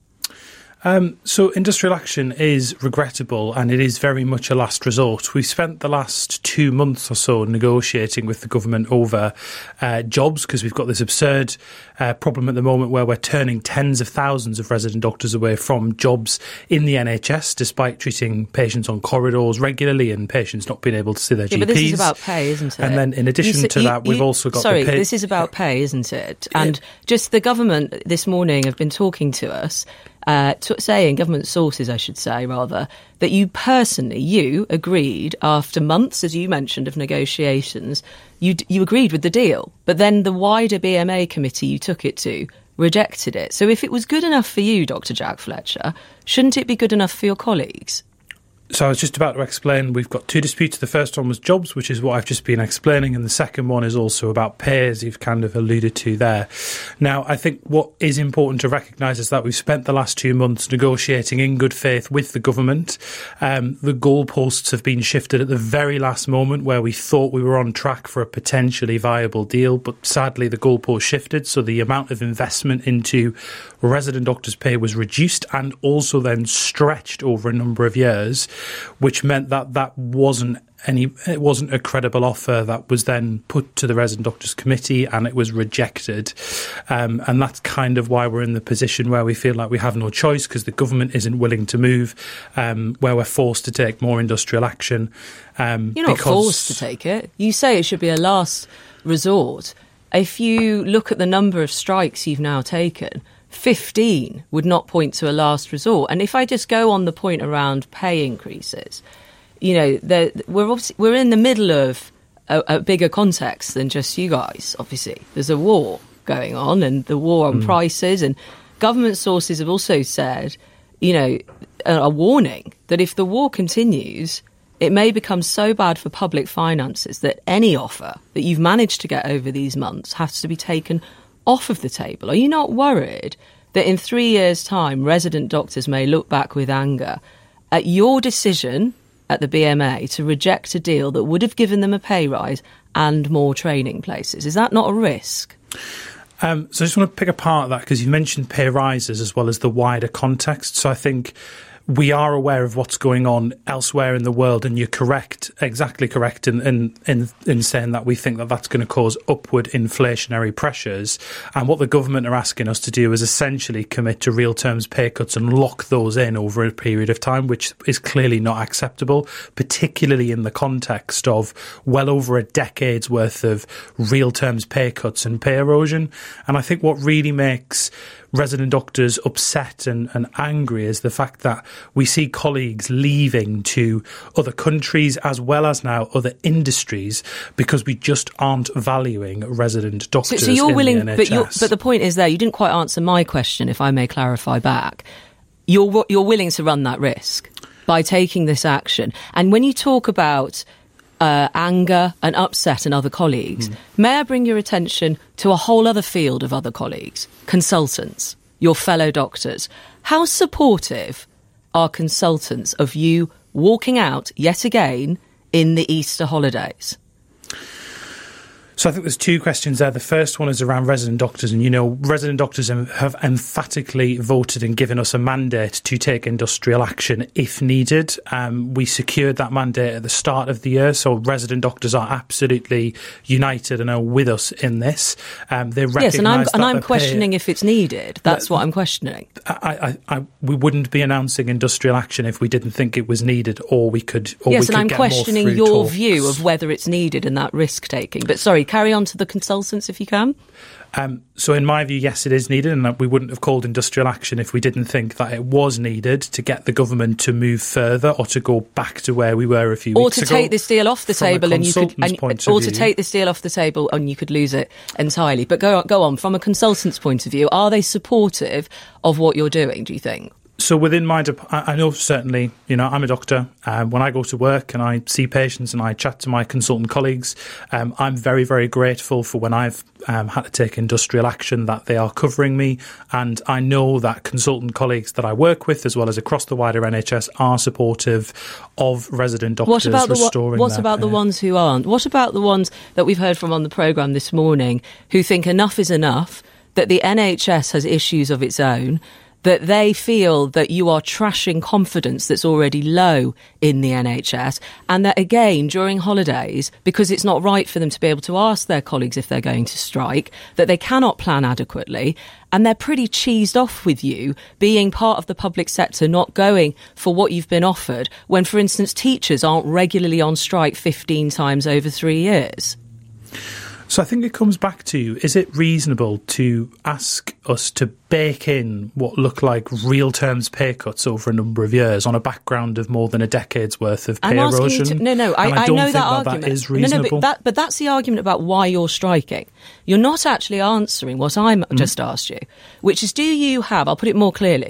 Um, so industrial action is regrettable and it is very much a last resort. We've spent the last two months or so negotiating with the government over uh, jobs because we've got this absurd uh, problem at the moment where we're turning tens of thousands of resident doctors away from jobs in the N H S despite treating patients on corridors regularly and patients not being able to see their yeah, G Ps. But this is about pay, isn't it? And then in addition you, to you, that, we've you, also got sorry, the pay... this is about pay, isn't it? And just the government this morning have been talking to us Uh, t- saying, government sources, I should say, rather, that you personally, you agreed after months, as you mentioned, of negotiations, you d- you agreed with the deal. But then the wider B M A committee you took it to rejected it. So if it was good enough for you, Doctor Jack Fletcher, shouldn't it be good enough for your colleagues? So I was just about to explain, we've got two disputes. The first one was jobs, which is what I've just been explaining, and the second one is also about pay, as you've kind of alluded to there. Now, I think what is important to recognise is that we've spent the last two months negotiating in good faith with the government. Um, the goalposts have been shifted at the very last moment where we thought we were on track for a potentially viable deal, but sadly the goalposts shifted, so the amount of investment into resident doctors' pay was reduced and also then stretched over a number of years, which meant that that wasn't any, it wasn't a credible offer that was then put to the Resident Doctors Committee, and it was rejected. Um, and that's kind of why we're in the position where we feel like we have no choice, because the government isn't willing to move, um, where we're forced to take more industrial action. Um, You're not because forced to take it. You say it should be a last resort. If you look at the number of strikes you've now taken, fifteen would not point to a last resort. And if I just go on the point around pay increases, you know, we're obviously, we're in the middle of a, a bigger context than just you guys, obviously. There's a war going on, and the war on mm. prices, and government sources have also said, you know, a, a warning that if the war continues, it may become so bad for public finances that any offer that you've managed to get over these months has to be taken off of the table. Are you not worried that in three years' time, resident doctors may look back with anger at your decision at the B M A to reject a deal that would have given them a pay rise and more training places? Is that not a risk? Um, so I just want to pick apart that, because you mentioned pay rises as well as the wider context. So I think we are aware of what's going on elsewhere in the world, and you're correct, exactly correct in, in, in, in saying that we think that that's going to cause upward inflationary pressures. And what the government are asking us to do is essentially commit to real terms pay cuts and lock those in over a period of time, which is clearly not acceptable, particularly in the context of well over a decade's worth of real terms pay cuts and pay erosion. And I think what really makes resident doctors upset and, and angry is the fact that we see colleagues leaving to other countries as well as now other industries because we just aren't valuing resident doctors. So, so you're in willing, the N H S. but you're, but the point is there, you didn't quite answer my question, if I may clarify back. You're you're willing to run that risk by taking this action, and when you talk about Uh, anger and upset in other colleagues, mm. may I bring your attention to a whole other field of other colleagues, consultants, your fellow doctors. How supportive are consultants of you walking out yet again in the Easter holidays? So I think there's two questions there. The first one is around resident doctors, and you know, resident doctors have emphatically voted and given us a mandate to take industrial action if needed. Um, we secured that mandate at the start of the year, so resident doctors are absolutely united and are with us in this. Um, they recognise yes, and I'm, that and I'm pay, questioning if it's needed. That's what I'm questioning. I, I, I, we wouldn't be announcing industrial action if we didn't think it was needed, or we could. Or yes, we and could I'm get questioning more through your talks. view of whether it's needed and that risk taking. But sorry. Carry on to the consultants if you can. Um, so in my view, yes, it is needed, and that we wouldn't have called industrial action if we didn't think that it was needed to get the government to move further or to go back to where we were a few or weeks to ago. Or to take this deal off the table and you could, and, or to view. take this deal off the table and you could lose it entirely. But go on, go on, from a consultant's point of view, are they supportive of what you're doing, do you think? So within my, dep- I know certainly, you know, I'm a doctor. Um, when I go to work and I see patients and I chat to my consultant colleagues, um, I'm very, very grateful for when I've um, had to take industrial action that they are covering me. And I know that consultant colleagues that I work with, as well as across the wider N H S, are supportive of resident doctors what about restoring the, What their about pay. the ones who aren't? What about the ones that we've heard from on the programme this morning who think enough is enough, that the N H S has issues of its own, that they feel that you are trashing confidence that's already low in the N H S, and that, again, during holidays, because it's not right for them to be able to ask their colleagues if they're going to strike, that they cannot plan adequately, and they're pretty cheesed off with you being part of the public sector, not going for what you've been offered, when, for instance, teachers aren't regularly on strike fifteen times over three years. So I think it comes back to, is it reasonable to ask us to bake in what look like real terms pay cuts over a number of years on a background of more than a decade's worth of pay I'm asking erosion? You to, no, no, I, I, I don't know think that, that argument. That is reasonable. No, no, but, that, but that's the argument about why you're striking. You're not actually answering what I'm mm. just asked you, which is, do you have, I'll put it more clearly,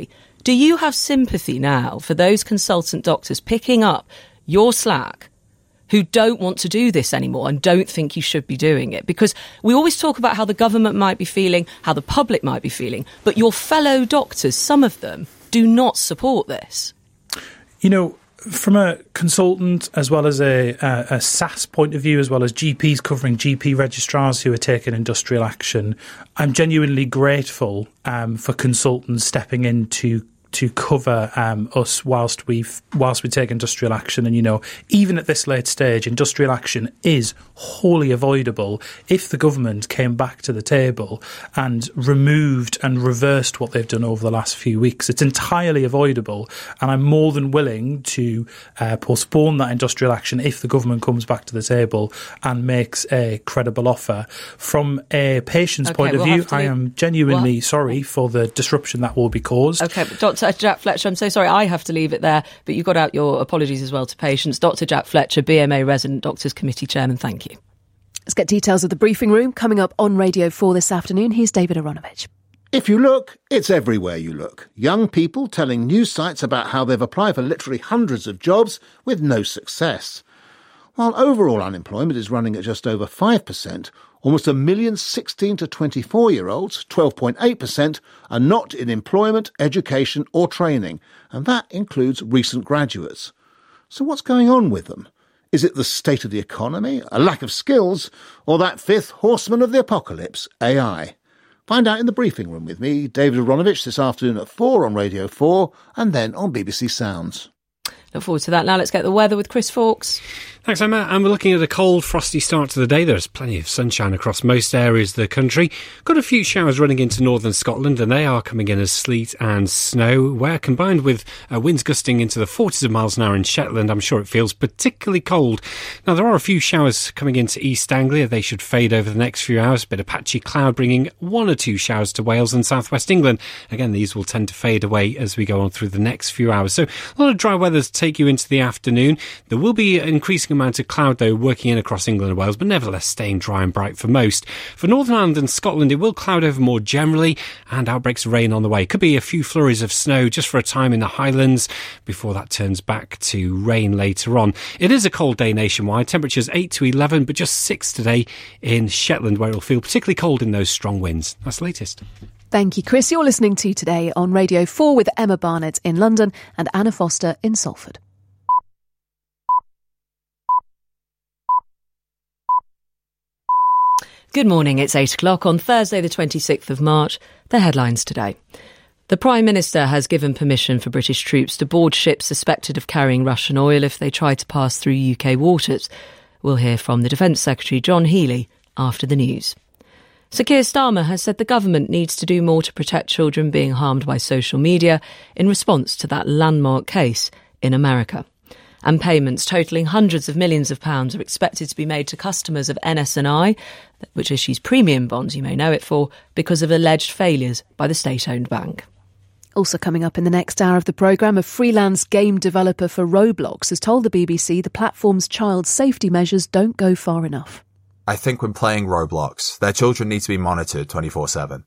Do you have sympathy now for those consultant doctors picking up your slack who don't want to do this anymore and don't think you should be doing it? Because we always talk about how the government might be feeling, how the public might be feeling, but your fellow doctors, some of them, do not support this. You know, from a consultant as well as a, a, a S A S point of view, as well as G Ps covering G P registrars who are taking industrial action, I'm genuinely grateful um, for consultants stepping in to to cover um, us whilst we whilst we take industrial action. And, you know, even at this late stage, industrial action is wholly avoidable if the government came back to the table and removed and reversed what they've done over the last few weeks. It's entirely avoidable, and I'm more than willing to uh, postpone that industrial action if the government comes back to the table and makes a credible offer. From a patient's okay, point of we'll view, I am genuinely what? sorry for the disruption that will be caused. Okay, but Doctor Jack Fletcher, I'm so sorry, I have to leave it there, but you got out your apologies as well to patients. Doctor Jack Fletcher, B M A Resident Doctors Committee Chairman, thank you. Let's get details of the briefing room coming up on Radio four this afternoon. Here's David Aronovich. If you look, it's everywhere you look. Young people telling news sites about how they've applied for literally hundreds of jobs with no success. While overall unemployment is running at just over five percent, almost a million sixteen to twenty-four-year-olds, twelve point eight percent, are not in employment, education or training, and that includes recent graduates. So what's going on with them? Is it the state of the economy, a lack of skills, or that fifth horseman of the apocalypse, A I? Find out in the briefing room with me, David Aronovich, this afternoon at four on Radio four and then on B B C Sounds. Look forward to that. Now let's get the weather with Chris Fawkes. Thanks, Emma. And we're looking at a cold, frosty start to the day. There's plenty of sunshine across most areas of the country. Got a few showers running into northern Scotland, and they are coming in as sleet and snow, where combined with uh, winds gusting into the forties of miles an hour in Shetland, I'm sure it feels particularly cold. Now, there are a few showers coming into East Anglia. They should fade over the next few hours. A bit of patchy cloud bringing one or two showers to Wales and southwest England. Again, these will tend to fade away as we go on through the next few hours. So a lot of dry weather to take you into the afternoon. There will be an increasing amount of cloud, though, working in across England and Wales, but nevertheless staying dry and bright for most. For Northern Ireland and Scotland, it will cloud over more generally, and outbreaks of rain on the way. Could be a few flurries of snow just for a time in the Highlands before that turns back to rain later on. It is a cold day nationwide. Temperatures eight to eleven, but just six today in Shetland, where it'll feel particularly cold in those strong winds. That's the latest. Thank you, Chris. You're listening to Today on Radio four with Emma Barnett in London and Anna Foster in Salford. Good morning, it's eight o'clock on Thursday the twenty-sixth of March. The headlines today. The Prime Minister has given permission for British troops to board ships suspected of carrying Russian oil if they try to pass through U K waters. We'll hear from the Defence Secretary John Healey after the news. Sir Keir Starmer has said the government needs to do more to protect children being harmed by social media in response to that landmark case in America. And payments totalling hundreds of millions of pounds are expected to be made to customers of N S N I, which issues premium bonds, you may know it for, because of alleged failures by the state-owned bank. Also coming up in the next hour of the programme, a freelance game developer for Roblox has told the B B C the platform's child safety measures don't go far enough. I think when playing Roblox, their children need to be monitored twenty-four seven.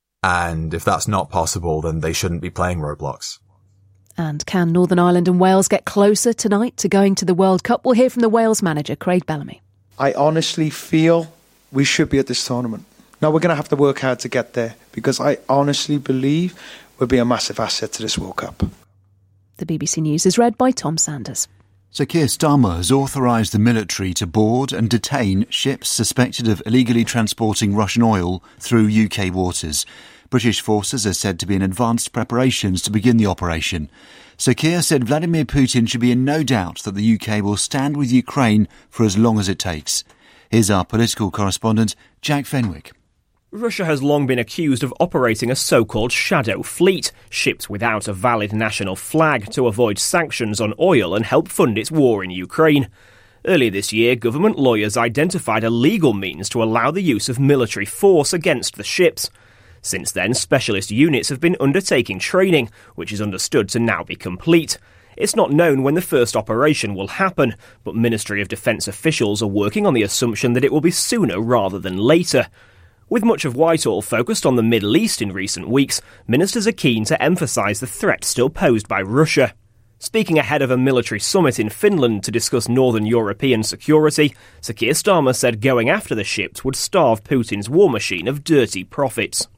And if that's not possible, then they shouldn't be playing Roblox. And can Northern Ireland and Wales get closer tonight to going to the World Cup? We'll hear from the Wales manager, Craig Bellamy. I honestly feel we should be at this tournament. Now, we're going to have to work hard to get there, because I honestly believe we'll be a massive asset to this World Cup. The B B C News is read by Tom Sanders. Sir Keir Starmer has authorised the military to board and detain ships suspected of illegally transporting Russian oil through U K waters. British forces are said to be in advanced preparations to begin the operation. Sir Keir said Vladimir Putin should be in no doubt that the U K will stand with Ukraine for as long as it takes. Here's our political correspondent, Jack Fenwick. Russia has long been accused of operating a so-called shadow fleet, ships without a valid national flag, to avoid sanctions on oil and help fund its war in Ukraine. Earlier this year, government lawyers identified a legal means to allow the use of military force against the ships. Since then, specialist units have been undertaking training, which is understood to now be complete. It's not known when the first operation will happen, but Ministry of Defence officials are working on the assumption that it will be sooner rather than later. With much of Whitehall focused on the Middle East in recent weeks, ministers are keen to emphasise the threat still posed by Russia. Speaking ahead of a military summit in Finland to discuss Northern European security, Sir Keir Starmer said going after the ships would starve Putin's war machine of dirty profits.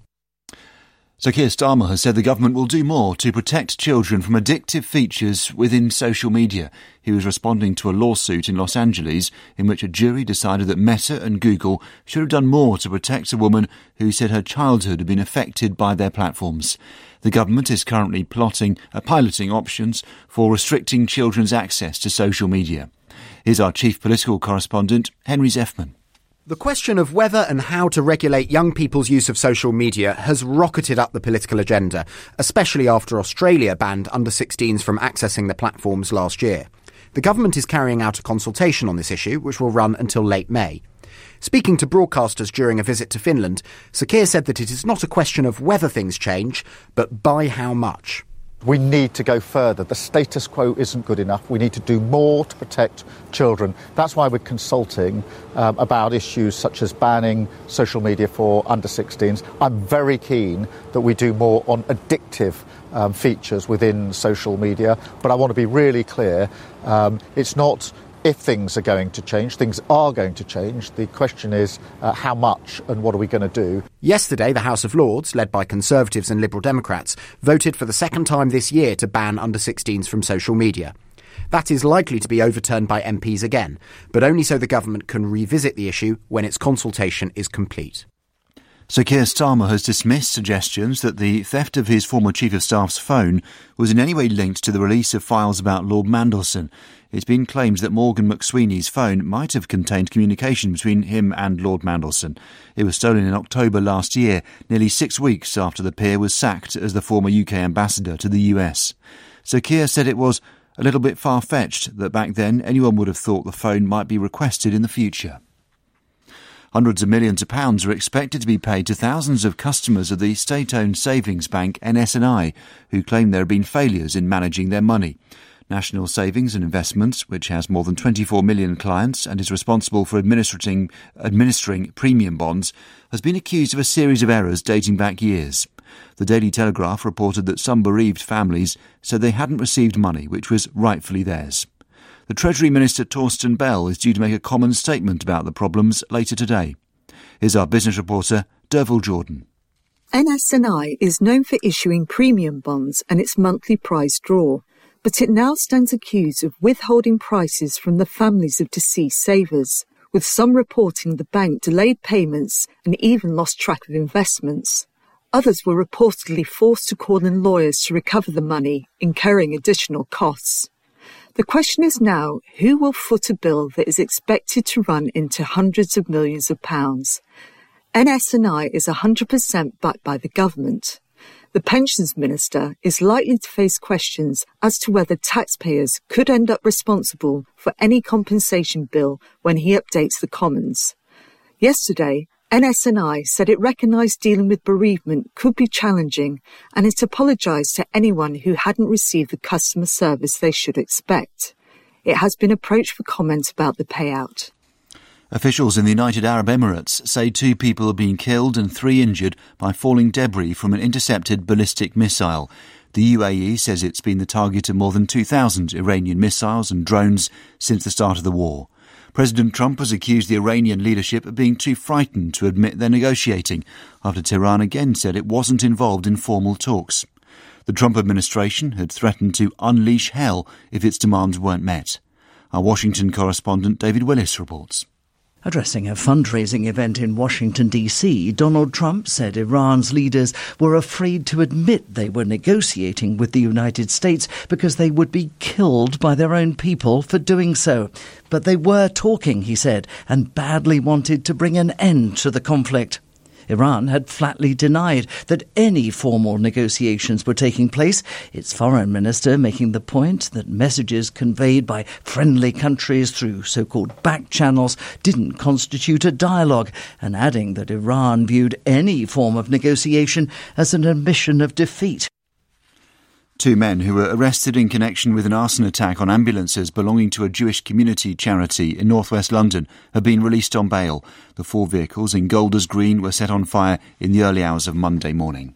Sir Keir Starmer has said the government will do more to protect children from addictive features within social media. He was responding to a lawsuit in Los Angeles in which a jury decided that Meta and Google should have done more to protect a woman who said her childhood had been affected by their platforms. The government is currently plotting, uh, piloting options for restricting children's access to social media. Here's our chief political correspondent, Henry Zeffman. The question of whether and how to regulate young people's use of social media has rocketed up the political agenda, especially after Australia banned under sixteens from accessing the platforms last year. The government is carrying out a consultation on this issue, which will run until late May. Speaking to broadcasters during a visit to Finland, Sir Keir said that it is not a question of whether things change, but by how much. We need to go further. The status quo isn't good enough. We need to do more to protect children. That's why we're consulting um, about issues such as banning social media for under sixteens. I'm very keen that we do more on addictive um, features within social media. But I want to be really clear. Um, it's not if things are going to change. Things are going to change. The question is uh, how much and what are we going to do? Yesterday, the House of Lords, led by Conservatives and Liberal Democrats, voted for the second time this year to ban under sixteens from social media. That is likely to be overturned by M Ps again, but only so the government can revisit the issue when its consultation is complete. Sir Keir Starmer has dismissed suggestions that the theft of his former Chief of Staff's phone was in any way linked to the release of files about Lord Mandelson. It's been claimed that Morgan McSweeney's phone might have contained communication between him and Lord Mandelson. It was stolen in October last year, nearly six weeks after the peer was sacked as the former U K ambassador to the U S. Sir Keir said it was a little bit far-fetched that back then anyone would have thought the phone might be requested in the future. Hundreds of millions of pounds are expected to be paid to thousands of customers of the state-owned savings bank N S N I, who claim there have been failures in managing their money. National Savings and Investments, which has more than twenty-four million clients and is responsible for administering, administering premium bonds, has been accused of a series of errors dating back years. The Daily Telegraph reported that some bereaved families said they hadn't received money which was rightfully theirs. The Treasury Minister Torsten Bell is due to make a common statement about the problems later today. Here's our business reporter, Derval Jordan. N S N I is known for issuing premium bonds and its monthly prize draw, but it now stands accused of withholding prices from the families of deceased savers, with some reporting the bank delayed payments and even lost track of investments. Others were reportedly forced to call in lawyers to recover the money, incurring additional costs. The question is now, who will foot a bill that is expected to run into hundreds of millions of pounds? N S N I is one hundred percent backed by the government. The Pensions Minister is likely to face questions as to whether taxpayers could end up responsible for any compensation bill when he updates the Commons. Yesterday, N S N I said it recognised dealing with bereavement could be challenging and it apologised to anyone who hadn't received the customer service they should expect. It has been approached for comment about the payout. Officials in the United Arab Emirates say two people have been killed and three injured by falling debris from an intercepted ballistic missile. The U A E says it's been the target of more than two thousand Iranian missiles and drones since the start of the war. President Trump has accused the Iranian leadership of being too frightened to admit they're negotiating, after Tehran again said it wasn't involved in formal talks. The Trump administration had threatened to unleash hell if its demands weren't met. Our Washington correspondent David Willis reports. Addressing a fundraising event in Washington, D C, Donald Trump said Iran's leaders were afraid to admit they were negotiating with the United States because they would be killed by their own people for doing so. But they were talking, he said, and badly wanted to bring an end to the conflict. Iran had flatly denied that any formal negotiations were taking place, its foreign minister making the point that messages conveyed by friendly countries through so-called back channels didn't constitute a dialogue, and adding that Iran viewed any form of negotiation as an admission of defeat. Two men who were arrested in connection with an arson attack on ambulances belonging to a Jewish community charity in northwest London have been released on bail. The four vehicles in Golders Green were set on fire in the early hours of Monday morning.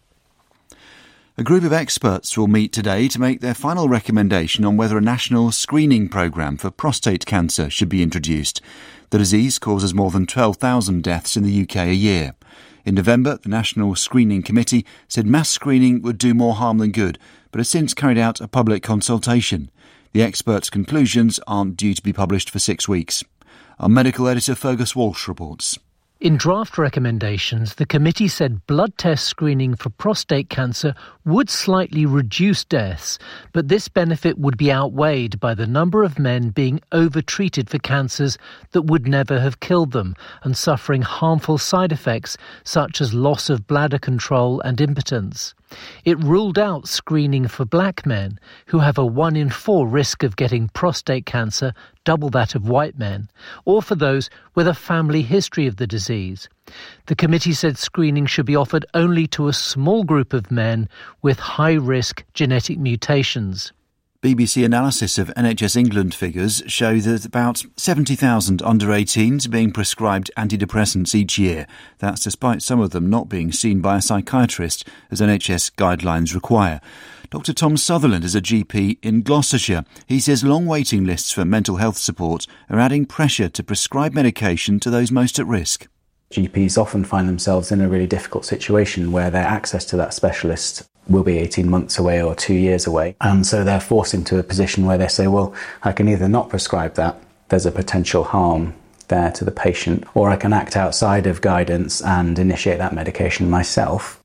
A group of experts will meet today to make their final recommendation on whether a national screening programme for prostate cancer should be introduced. The disease causes more than twelve thousand deaths in the U K a year. In November, the National Screening Committee said mass screening would do more harm than good, but has since carried out a public consultation. The experts' conclusions aren't due to be published for six weeks. Our medical editor Fergus Walsh reports. In draft recommendations, the committee said blood test screening for prostate cancer would slightly reduce deaths, but this benefit would be outweighed by the number of men being over-treated for cancers that would never have killed them and suffering harmful side effects such as loss of bladder control and impotence. It ruled out screening for black men, who have a one in four risk of getting prostate cancer, double that of white men, or for those with a family history of the disease. The committee said screening should be offered only to a small group of men with high-risk genetic mutations. B B C analysis of N H S England figures show that about seventy thousand under eighteens are being prescribed antidepressants each year. That's despite some of them not being seen by a psychiatrist, as N H S guidelines require. Doctor Tom Sutherland is a G P in Gloucestershire. He says long waiting lists for mental health support are adding pressure to prescribe medication to those most at risk. G Ps often find themselves in a really difficult situation where their access to that specialist will be eighteen months away or two years away. And so they're forced into a position where they say, well, I can either not prescribe that, there's a potential harm there to the patient, or I can act outside of guidance and initiate that medication myself.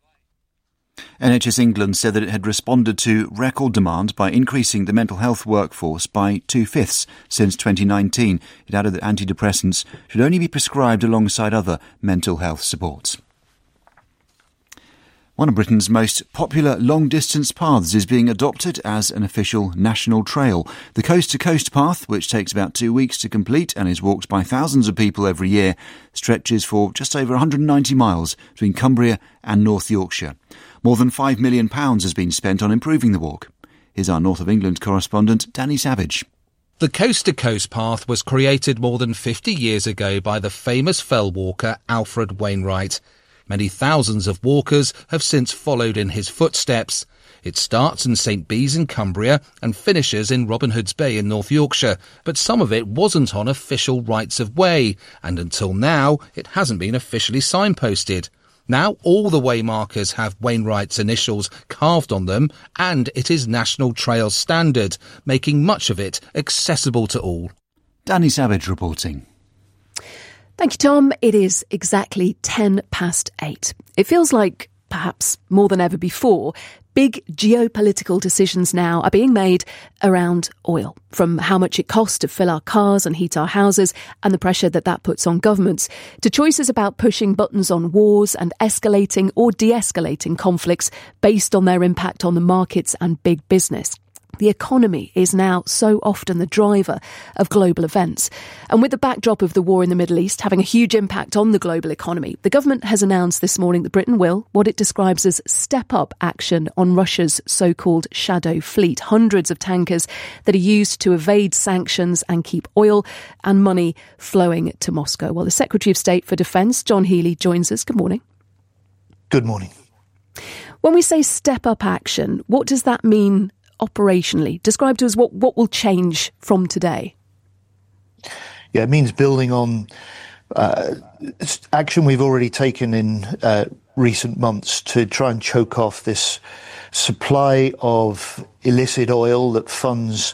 N H S England said that it had responded to record demand by increasing the mental health workforce by two-fifths since twenty nineteen. It added that antidepressants should only be prescribed alongside other mental health supports. One of Britain's most popular long-distance paths is being adopted as an official national trail. The Coast to Coast path, which takes about two weeks to complete and is walked by thousands of people every year, stretches for just over one hundred ninety miles between Cumbria and North Yorkshire. More than five million pounds has been spent on improving the walk. Here's our North of England correspondent, Danny Savage. The Coast to Coast path was created more than fifty years ago by the famous fell walker Alfred Wainwright. Many thousands of walkers have since followed in his footsteps. It starts in Saint Bees in Cumbria and finishes in Robin Hood's Bay in North Yorkshire, but some of it wasn't on official rights of way, and until now it hasn't been officially signposted. Now all the way markers have Wainwright's initials carved on them, and it is National Trail standard, making much of it accessible to all. Danny Savage reporting. Thank you, Tom. It is exactly ten past eight. It feels like, perhaps more than ever before, big geopolitical decisions now are being made around oil, from how much it costs to fill our cars and heat our houses and the pressure that that puts on governments, to choices about pushing buttons on wars and escalating or de-escalating conflicts based on their impact on the markets and big business. The economy is now so often the driver of global events. And with the backdrop of the war in the Middle East having a huge impact on the global economy, the government has announced this morning that Britain will, what it describes as step-up action on Russia's so-called shadow fleet, hundreds of tankers that are used to evade sanctions and keep oil and money flowing to Moscow. Well, the Secretary of State for Defence, John Healey, joins us. Good morning. Good morning. When we say step-up action, what does that mean operationally? Describe to us what, what will change from today. Yeah, it means building on uh, action we've already taken in uh, recent months to try and choke off this supply of illicit oil that funds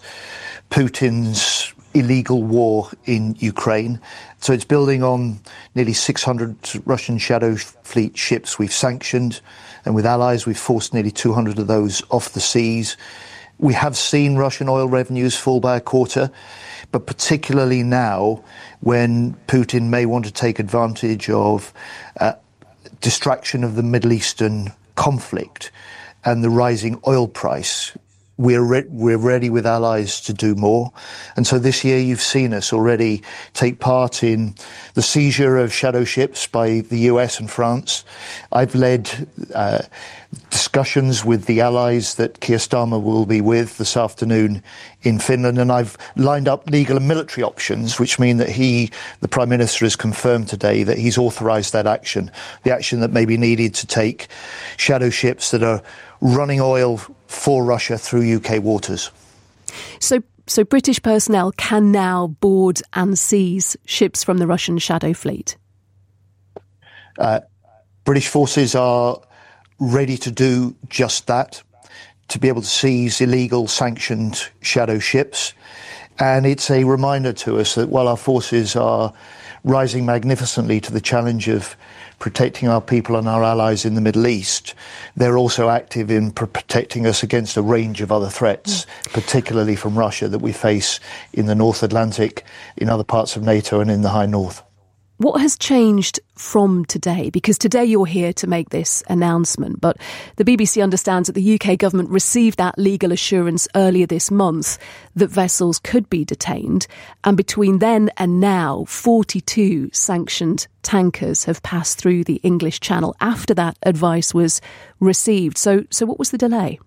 Putin's illegal war in Ukraine. So it's building on nearly six hundred Russian Shadow Fleet ships we've sanctioned, and with allies we've forced nearly two hundred of those off the seas. We have seen Russian oil revenues fall by a quarter, but particularly now when Putin may want to take advantage of uh, distraction of the Middle Eastern conflict and the rising oil price, we're re- we're ready with allies to do more. And so this year you've seen us already take part in the seizure of shadow ships by the U S and France. I've led uh, discussions with the allies that Keir Starmer will be with this afternoon in Finland, and I've lined up legal and military options, which mean that he, the Prime Minister, has confirmed today that he's authorised that action, the action that may be needed to take shadow ships that are running oil for Russia through U K waters. So, so British personnel can now board and seize ships from the Russian shadow fleet? Uh, British forces are ready to do just that, to be able to seize illegal sanctioned shadow ships. And it's a reminder to us that while our forces are rising magnificently to the challenge of protecting our people and our allies in the Middle East, they're also active in pr- protecting us against a range of other threats, mm. particularly from Russia, that we face in the North Atlantic, in other parts of NATO and in the High North. What has changed from today? Because today you're here to make this announcement, but the B B C understands that the U K government received that legal assurance earlier this month that vessels could be detained. And between then and now, forty-two sanctioned tankers have passed through the English Channel after that advice was received. So, so what was the delay?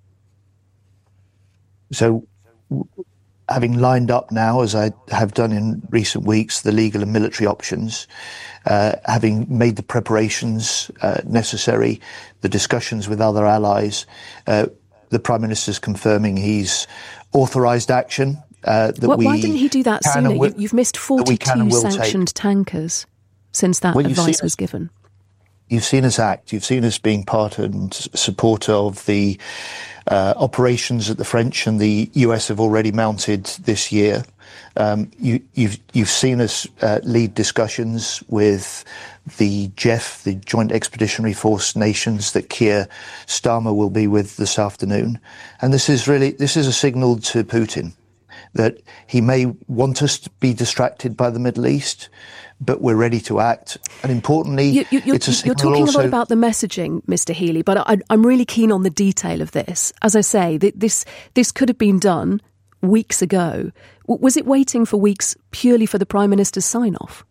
So, having lined up now, as I have done in recent weeks, the legal and military options, uh, having made the preparations uh, necessary, the discussions with other allies, uh, the Prime Minister's confirming he's authorised action. Uh, that what, we why didn't he do that sooner? Will, You've missed forty-two sanctioned take. tankers since that well, advice was given. You've seen us act. You've seen us being part and supporter of the uh, operations that the French and the U S have already mounted this year. Um, you, you've, you've seen us uh, lead discussions with the J E F, the Joint Expeditionary Force nations that Keir Starmer will be with this afternoon. And this is really, this is a signal to Putin that he may want us to be distracted by the Middle East, but we're ready to act. And importantly, you, you, you're, it's a signal you're talking also a lot about the messaging, Mister Healy, but I, I'm really keen on the detail of this. As I say, this this could have been done weeks ago. Was it waiting for weeks purely for the Prime Minister's sign-off?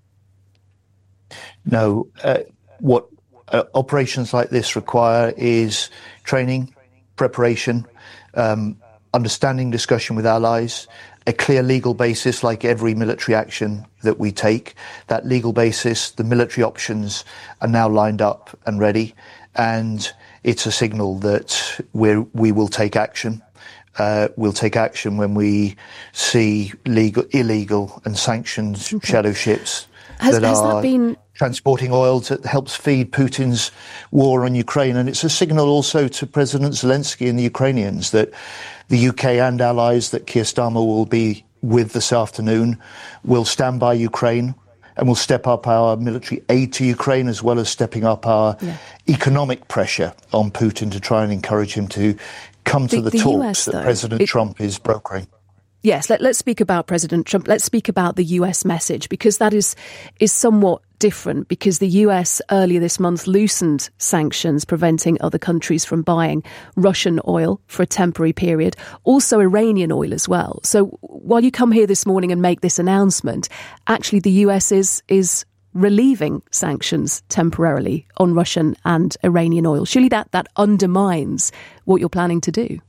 No. Uh, what uh, operations like this require is training, preparation, um, understanding discussion with allies, a clear legal basis like every military action that we take. That legal basis, the military options are now lined up and ready, and it's a signal that we're, we will take action. Uh, we'll take action when we see legal, illegal and sanctioned okay. shadow ships has, that has are that been... transporting oil that helps feed Putin's war on Ukraine. And it's a signal also to President Zelensky and the Ukrainians that the U K and allies that Keir Starmer will be with this afternoon will stand by Ukraine and will step up our military aid to Ukraine, as well as stepping up our yeah. economic pressure on Putin to try and encourage him to come the, to the, the talks U S, that though, President it, Trump is brokering. Yes, let, let's speak about President Trump. Let's speak about the U S message, because that is is somewhat different, because the U S earlier this month loosened sanctions preventing other countries from buying Russian oil for a temporary period, also Iranian oil as well. So while you come here this morning and make this announcement, actually the U S is is relieving sanctions temporarily on Russian and Iranian oil. Surely that, that undermines what you're planning to do.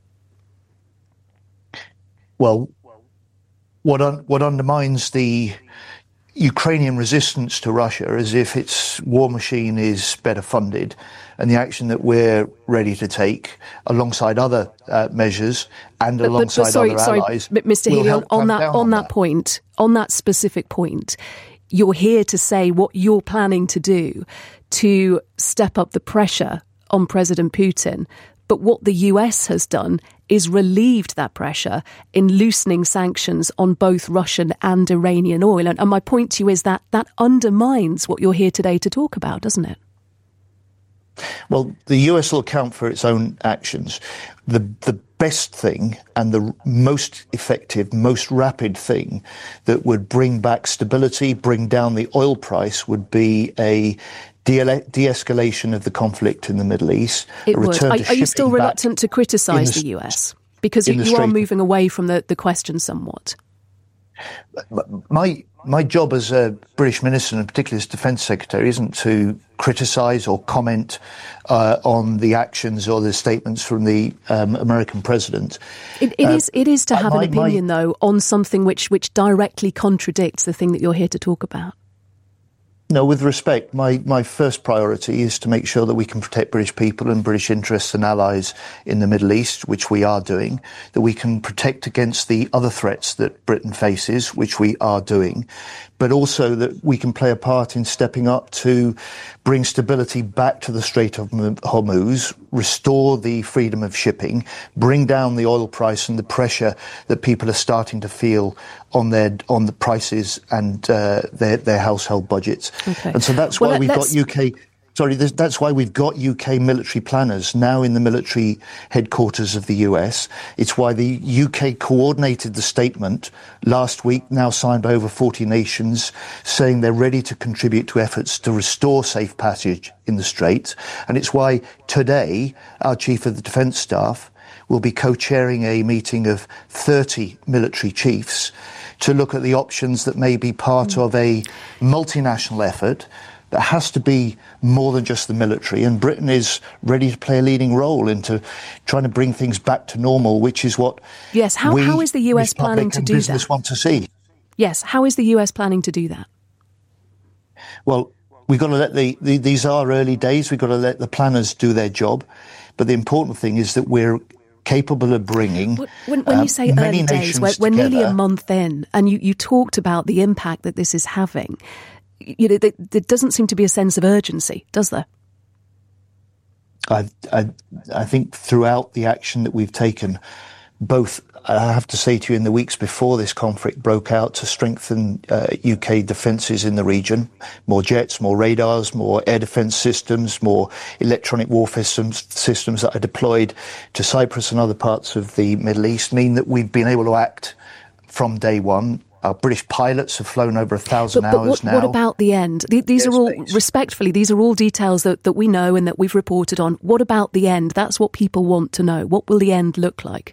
Well, what un- what undermines the Ukrainian resistance to Russia is if its war machine is better funded, and the action that we're ready to take alongside other uh, measures and but, alongside but, but sorry, other sorry, allies. Mister Healy, on, on that on, on that, that point, on that specific point, you're here to say what you're planning to do to step up the pressure on President Putin. But what the U S has done is relieved that pressure in loosening sanctions on both Russian and Iranian oil. And, and my point to you is that that undermines what you're here today to talk about, doesn't it? Well, the U S will account for its own actions. The the best thing and the most effective, most rapid thing that would bring back stability, bring down the oil price, would be a de-escalation of the conflict in the Middle East. It a would. return Are, to are you still reluctant back to criticise the, the U S? Because you, you are Strait. moving away from the, the question somewhat. My my job as a British minister, and particularly as Defence Secretary, isn't to criticise or comment uh, on the actions or the statements from the um, American president. It, it uh, is it is to have my, an opinion, my, though, on something which, which directly contradicts the thing that you're here to talk about. No, with respect, my, my first priority is to make sure that we can protect British people and British interests and allies in the Middle East, which we are doing, that we can protect against the other threats that Britain faces, which we are doing, but also that we can play a part in stepping up to bring stability back to the Strait of Hormuz, restore the freedom of shipping, bring down the oil price and the pressure that people are starting to feel on their on the prices and uh, their their household budgets. Okay. And so that's well, why we've let's... got U K. Sorry, that's why we've got U K military planners now in the military headquarters of the U S. It's why the U K coordinated the statement last week, now signed by over forty nations, saying they're ready to contribute to efforts to restore safe passage in the Strait. And it's why today our Chief of the Defence Staff will be co-chairing a meeting of thirty military chiefs to look at the options that may be part of a multinational effort that has to be more than just the military, and Britain is ready to play a leading role into trying to bring things back to normal, which is what yes. How, we, how is the U S planning to do business that? Want to see? Yes. How is the U S planning to do that? Well, we've got to let the, the these are early days. We've got to let the planners do their job, but the important thing is that we're capable of bringing. When, when um, you say early days, we're, we're nearly a month in, and you, you talked about the impact that this is having. You know, there, there doesn't seem to be a sense of urgency, does there? I, I, I think throughout the action that we've taken, both, I have to say to you, in the weeks before this conflict broke out, to strengthen uh, U K defences in the region, more jets, more radars, more air defence systems, more electronic warfare systems, systems that are deployed to Cyprus and other parts of the Middle East, mean that we've been able to act from day one. Our British pilots have flown over a thousand but, but hours what, now. What about the end? These are all, respectfully, these are all details that, that we know and that we've reported on. What about the end? That's what people want to know. What will the end look like?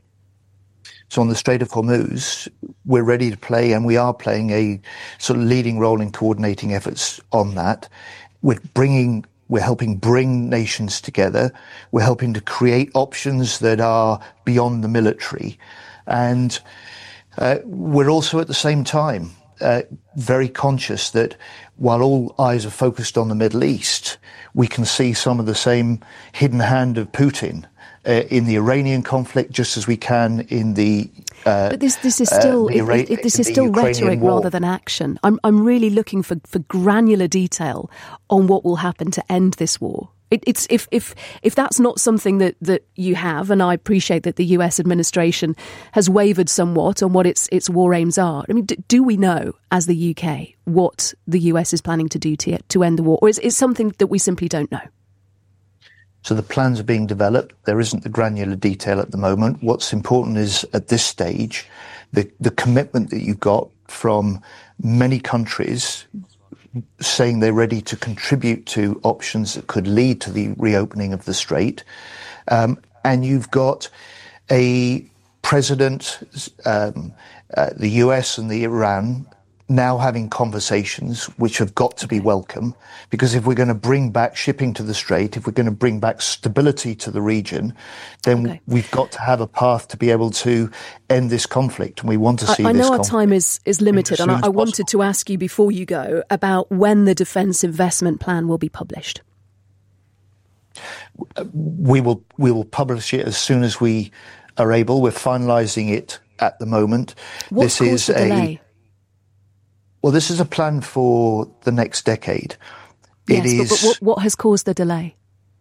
So on the Strait of Hormuz, we're ready to play, and we are playing a sort of leading role in coordinating efforts on that. We're bringing, we're helping bring nations together. We're helping to create options that are beyond the military. And Uh, we're also at the same time uh, very conscious that while all eyes are focused on the Middle East, we can see some of the same hidden hand of Putin uh, in the Iranian conflict, just as we can in the. Uh, but this this is still uh, the Ira- it, it, this is still rhetoric war. rather than action. I'm I'm really looking for, for granular detail on what will happen to end this war. It, it's if if if that's not something that, that you have, and I appreciate that the U S administration has wavered somewhat on what its its war aims are. I mean, do, do we know as the U K what the U S is planning to do to to end the war, or is it something that we simply don't know? So the plans are being developed. There isn't the granular detail at the moment. What's important is at this stage, the the commitment that you've got from many countries saying they're ready to contribute to options that could lead to the reopening of the Strait. Um, and you've got a president, um, uh, the U S and the Iran now having conversations which have got to be welcome, because if we're going to bring back shipping to the Strait, if we're going to bring back stability to the region, then okay. we've got to have a path to be able to end this conflict. And we want to see I, I this know our conflict time is, is limited, and I, I wanted to ask you before you go about when the Defence Investment Plan will be published. We will, we will publish it as soon as we are able. We're finalising it at the moment. What's this caused is the delay? A, Well, this is a plan for the next decade. Yes, it but, is, but what, what has caused the delay?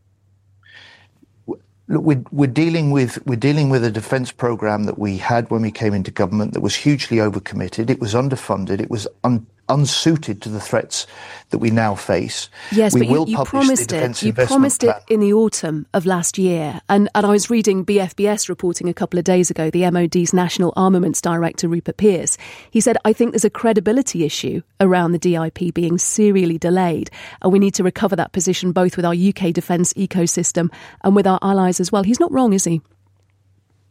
Look, we're, we're dealing with we're dealing with a defence programme that we had when we came into government that was hugely overcommitted. It was underfunded. It was un, unsuited to the threats that we now face. Yes, we but will you, you publish promised the it. You Investment promised Plan. it in the autumn of last year, and and I was reading B F B S reporting a couple of days ago. The M O D's National Armaments Director Rupert Pearce, he said, "I think there's a credibility issue around the D I P being serially delayed, and we need to recover that position both with our U K defence ecosystem and with our allies as well." He's not wrong, is he?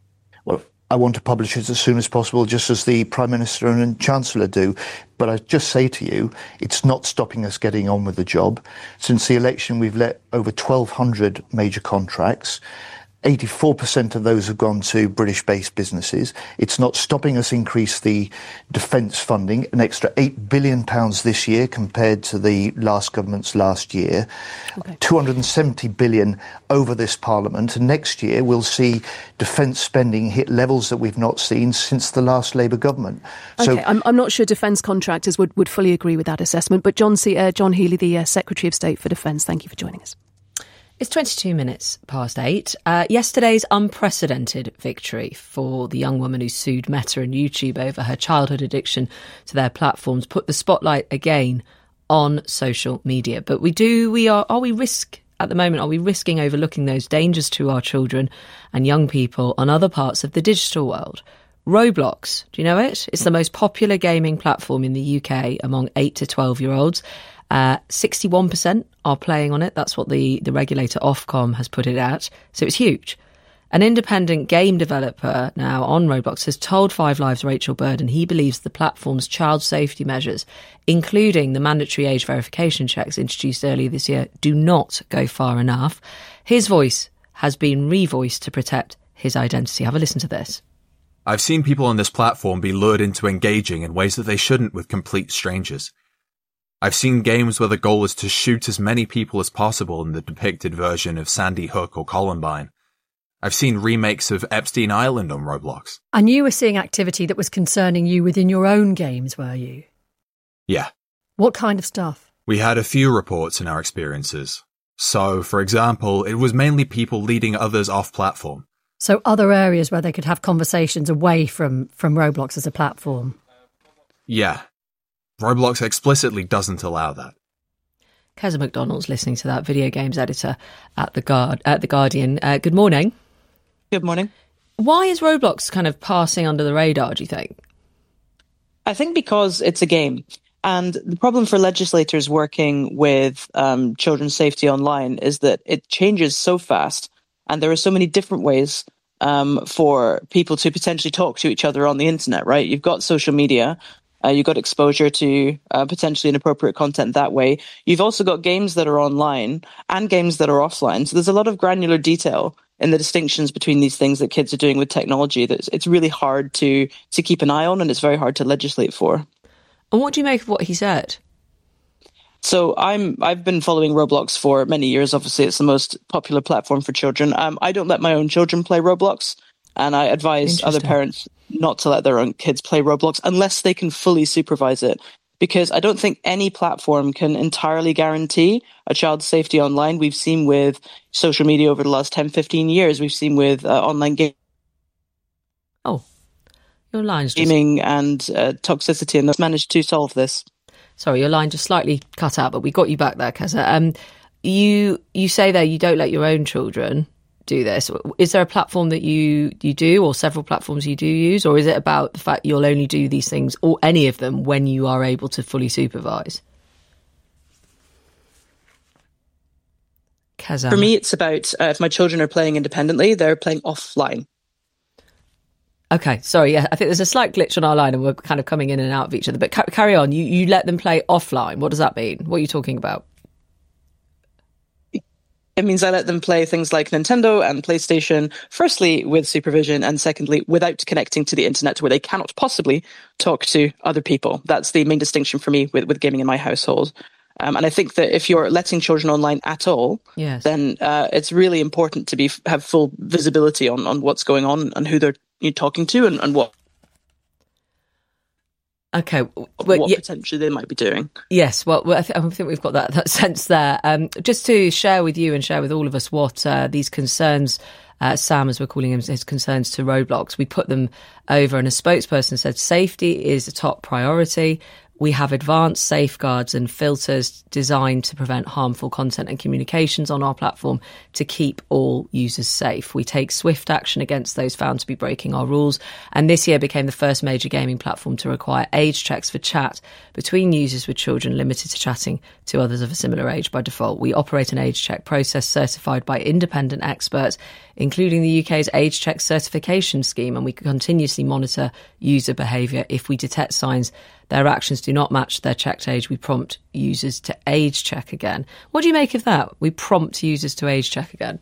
well, I want to publish it as soon as possible, just as the Prime Minister and Chancellor do. But I just say to you, it's not stopping us getting on with the job. Since the election, we've let over twelve hundred major contracts. eighty-four percent of those have gone to British-based businesses. It's not stopping us increase the defence funding, an extra eight billion pounds this year compared to the last government's last year, okay. two hundred seventy billion pounds over this Parliament. And next year we'll see defence spending hit levels that we've not seen since the last Labour government. Okay, So, I'm, I'm not sure defence contractors would, would fully agree with that assessment, but John, C, uh, John Healey, the uh, Secretary of State for Defence, thank you for joining us. It's twenty-two minutes past eight. Uh, yesterday's unprecedented victory for the young woman who sued Meta and YouTube over her childhood addiction to their platforms put the spotlight again on social media. But we do, we are, are we risk at the moment, are we risking overlooking those dangers to our children and young people on other parts of the digital world? Roblox, do you know it? It's the most popular gaming platform in the U K among eight to twelve year olds. Uh, sixty-one percent are playing on it. That's what the, the regulator Ofcom has put it at. So it's huge. An independent game developer now on Roblox has told Five Live's Rachel Burden he believes the platform's child safety measures, including the mandatory age verification checks introduced earlier this year, do not go far enough. His voice has been revoiced to protect his identity. Have a listen to this. I've seen people on this platform be lured into engaging in ways that they shouldn't with complete strangers. I've seen games where the goal is to shoot as many people as possible in the depicted version of Sandy Hook or Columbine. I've seen remakes of Epstein Island on Roblox. And you were seeing activity that was concerning you within your own games, were you? Yeah. What kind of stuff? We had a few reports in our experiences. So, for example, it was mainly people leading others off platform. So other areas where they could have conversations away from, from Roblox as a platform? Yeah. Roblox explicitly doesn't allow that. Keza McDonald's listening to that, video games editor at the Guard at the Guardian. Uh, good morning. Good morning. Why is Roblox kind of passing under the radar, do you think? I think because it's a game. And the problem for legislators working with um, children's safety online is that it changes so fast, and there are so many different ways um, for people to potentially talk to each other on the internet, right? You've got social media. Uh, you've got exposure to uh, potentially inappropriate content that way. You've also got games that are online and games that are offline. So there's a lot of granular detail in the distinctions between these things that kids are doing with technology that it's really hard to to keep an eye on, and it's very hard to legislate for. And what do you make of what he said? So I'm I've been following Roblox for many years. Obviously, it's the most popular platform for children. Um, I don't let my own children play Roblox, and I advise other parents not to let their own kids play Roblox unless they can fully supervise it. Because I don't think any platform can entirely guarantee a child's safety online. We've seen with social media over the last ten, fifteen years, we've seen with uh, online games. Oh, your line's just... Gaming and uh, toxicity, and they've managed to solve this. Sorry, your line just slightly cut out, but we got you back there, Keza. Um, you, you say there you don't let your own children do this. Is there a platform that you you do, or several platforms you do use, or is it about the fact you'll only do these things, or any of them, when you are able to fully supervise? Keza. For me, it's about uh, if my children are playing independently, they're playing offline. Okay, sorry, yeah, I think there's a slight glitch on our line and we're kind of coming in and out of each other, but ca- carry on. You, you let them play offline. What does that mean? What are you talking about? It means I let them play things like Nintendo and PlayStation, firstly with supervision, and secondly without connecting to the internet, where they cannot possibly talk to other people. That's the main distinction for me with, with gaming in my household. Um, and I think that if you're letting children online at all, yes. then uh, it's really important to be have full visibility on, on what's going on and who they're you're talking to and, and what okay well, well, what yeah. potentially they might be doing. Yes, well, I, th- I think we've got that, that sense there. Um, just to share with you and share with all of us what uh, these concerns, uh, Sam, as we're calling him, his concerns to Roblox, we put them over, and a spokesperson said safety is a top priority. We have advanced safeguards and filters designed to prevent harmful content and communications on our platform to keep all users safe. We take swift action against those found to be breaking our rules, and this year became the first major gaming platform to require age checks for chat between users with children limited to chatting to others of a similar age by default. We operate an age check process certified by independent experts, including the U K's age check certification scheme, and we continuously monitor user behaviour. If we detect signs their actions do not match their checked age, we prompt users to age check again. What do you make of that? We prompt users to age check again.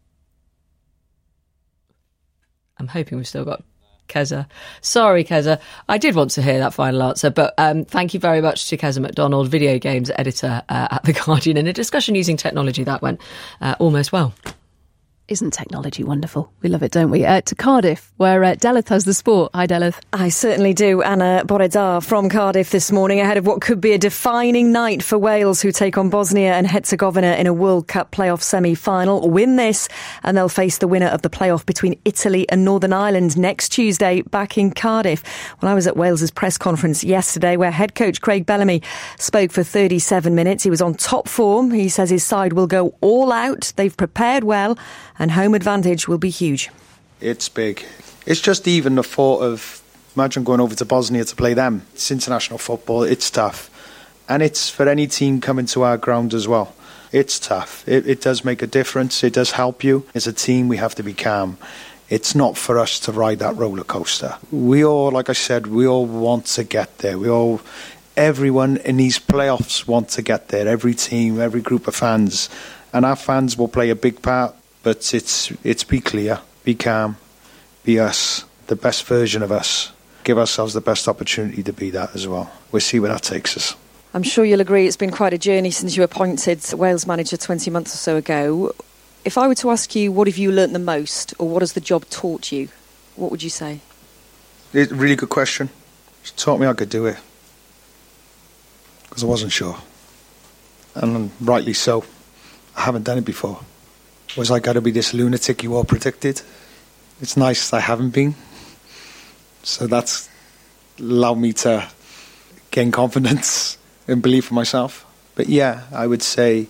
I'm hoping we've still got Keza. Sorry, Keza. I did want to hear that final answer, but um, thank you very much to Keza MacDonald, video games editor uh, at The Guardian, in a discussion using technology that went uh, almost well. Isn't technology wonderful? We love it, don't we? Uh, to Cardiff, where uh, Delith has the sport. Hi, Delith. I certainly do. Anna Boredar from Cardiff this morning, ahead of what could be a defining night for Wales, who take on Bosnia and Herzegovina in a World Cup playoff semi-final. Win this, and they'll face the winner of the playoff between Italy and Northern Ireland next Tuesday back in Cardiff. Well, I was at Wales's press conference yesterday, where head coach Craig Bellamy spoke for thirty-seven minutes. He was on top form. He says his side will go all out. They've prepared well, and home advantage will be huge. It's big. It's just even the thought of, imagine going over to Bosnia to play them. It's international football. It's tough. And it's for any team coming to our ground as well. It's tough. It, it does make a difference. It does help you. As a team, we have to be calm. It's not for us to ride that roller coaster. We all, like I said, we all want to get there. We all, everyone in these playoffs want to get there. Every team, every group of fans. And our fans will play a big part. But it's it's be clear, be calm, be us, the best version of us. Give ourselves the best opportunity to be that as well. We'll see where that takes us. I'm sure you'll agree it's been quite a journey since you were appointed Wales manager twenty months or so ago. If I were to ask you, what have you learnt the most, or what has the job taught you, what would you say? It's a really good question. It taught me I could do it. Because I wasn't sure. And rightly so. I haven't done it before. Was I got to be this lunatic you all predicted? It's nice I haven't been. So that's allowed me to gain confidence and belief in myself. But yeah, I would say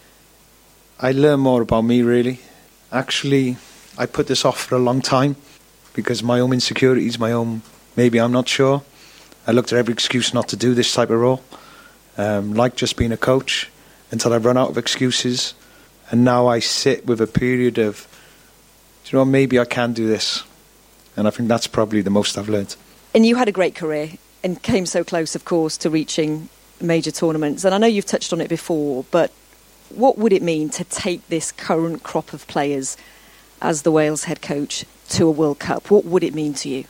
I learned more about me, really. Actually, I put this off for a long time because my own insecurities, my own, maybe I'm not sure. I looked at every excuse not to do this type of role, um, like just being a coach, until I run out of excuses. And now I sit with a period of, you know, maybe I can do this. And I think that's probably the most I've learned. And you had a great career and came so close, of course, to reaching major tournaments. And I know you've touched on it before, but what would it mean to take this current crop of players as the Wales head coach to a World Cup? What would it mean to you?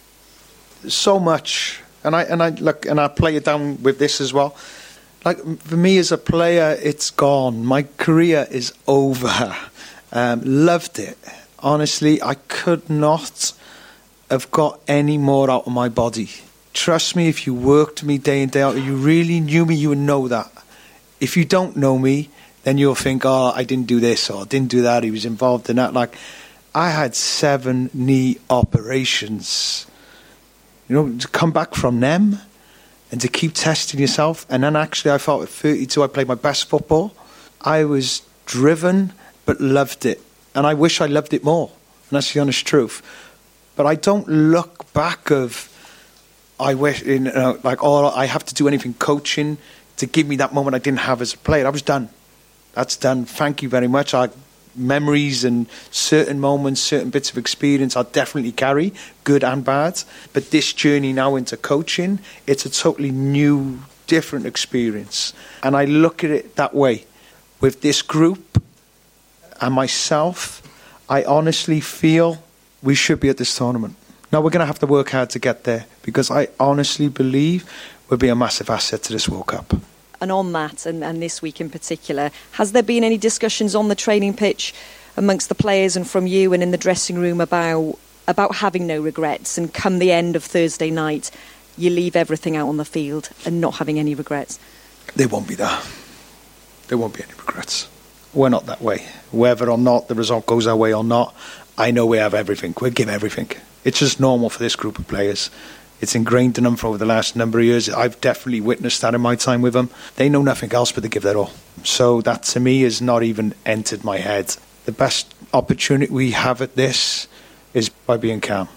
So much. And I and I look and I play it down with this as well. Like, for me as a player, it's gone. My career is over. Um, loved it. Honestly, I could not have got any more out of my body. Trust me, if you worked me day in, day out, if you really knew me, you would know that. If you don't know me, then you'll think, oh, I didn't do this or I didn't do that. He was involved in that. Like, I had seven knee operations. You know, to come back from them and to keep testing yourself. And then actually I felt at thirty-two I played my best football. I was driven but loved it. And I wish I loved it more. And that's the honest truth. But I don't look back of, I wish, you know, like, oh, I have to do anything coaching to give me that moment I didn't have as a player. I was done. That's done. Thank you very much. I memories and certain moments, certain bits of experience I'll definitely carry, good and bad. But this journey now into coaching, it's a totally new, different experience. And I look at it that way. With this group and myself, I honestly feel we should be at this tournament. Now, we're going to have to work hard to get there because I honestly believe we'll be a massive asset to this World Cup. And on that, and, and this week in particular, has there been any discussions on the training pitch amongst the players and from you and in the dressing room about about having no regrets, and come the end of Thursday night, you leave everything out on the field and not having any regrets? There won't be that. There won't be any regrets. We're not that way. Whether or not the result goes our way or not, I know we have everything. We'll give everything. It's just normal for this group of players. It's ingrained in them for over the last number of years. I've definitely witnessed that in my time with them. They know nothing else but to give their all. So that, to me, has not even entered my head. The best opportunity we have at this is by being calm.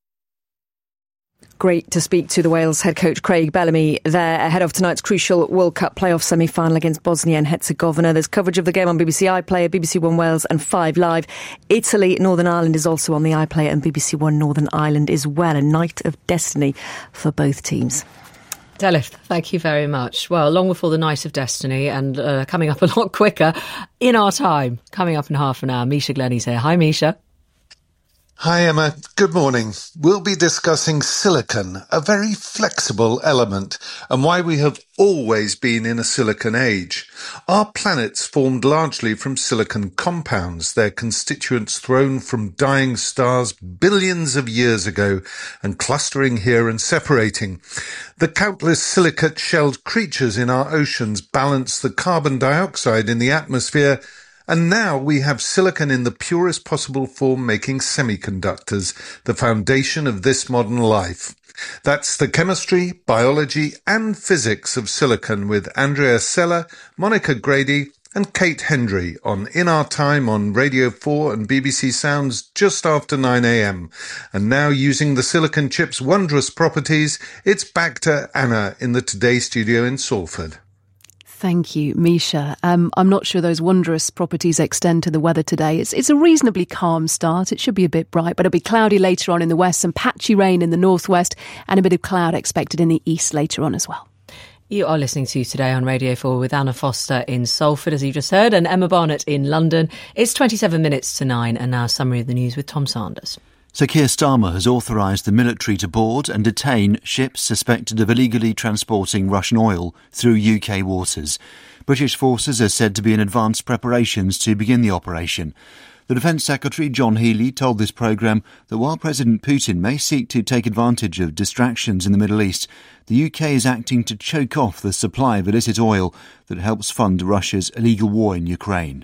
Great to speak to the Wales head coach Craig Bellamy there ahead of tonight's crucial World Cup playoff semi-final against Bosnia and Herzegovina. There's coverage of the game on B B C iPlayer, B B C One Wales and Five Live. Italy, Northern Ireland is also on the iPlayer and B B C One Northern Ireland as well. A night of destiny for both teams. Delith, thank you very much. Well, long before the night of destiny and uh, coming up a lot quicker in our time. Coming up in half an hour, Misha Glennie's here. Hi, Misha. Hi, Emma. Good morning. We'll be discussing silicon, a very flexible element, and why we have always been in a silicon age. Our planet's formed largely from silicon compounds, their constituents thrown from dying stars billions of years ago and clustering here and separating. The countless silicate-shelled creatures in our oceans balance the carbon dioxide in the atmosphere. And now we have silicon in the purest possible form making semiconductors, the foundation of this modern life. That's the chemistry, biology and physics of silicon with Andrea Sella, Monica Grady and Kate Hendry on In Our Time on Radio four and B B C Sounds just after nine a.m. And now using the silicon chip's wondrous properties, it's back to Anna in the Today studio in Salford. Thank you, Misha. Um, I'm not sure those wondrous properties extend to the weather today. It's, it's a reasonably calm start. It should be a bit bright, but it'll be cloudy later on in the west, some patchy rain in the northwest and a bit of cloud expected in the east later on as well. You are listening to Today on Radio four with Anna Foster in Salford, as you just heard, and Emma Barnett in London. It's twenty-seven minutes to nine, and now a summary of the news with Tom Sanders. Sir Keir Starmer has authorised the military to board and detain ships suspected of illegally transporting Russian oil through U K waters. British forces are said to be in advanced preparations to begin the operation. The Defence Secretary, John Healey, told this programme that while President Putin may seek to take advantage of distractions in the Middle East, the U K is acting to choke off the supply of illicit oil that helps fund Russia's illegal war in Ukraine.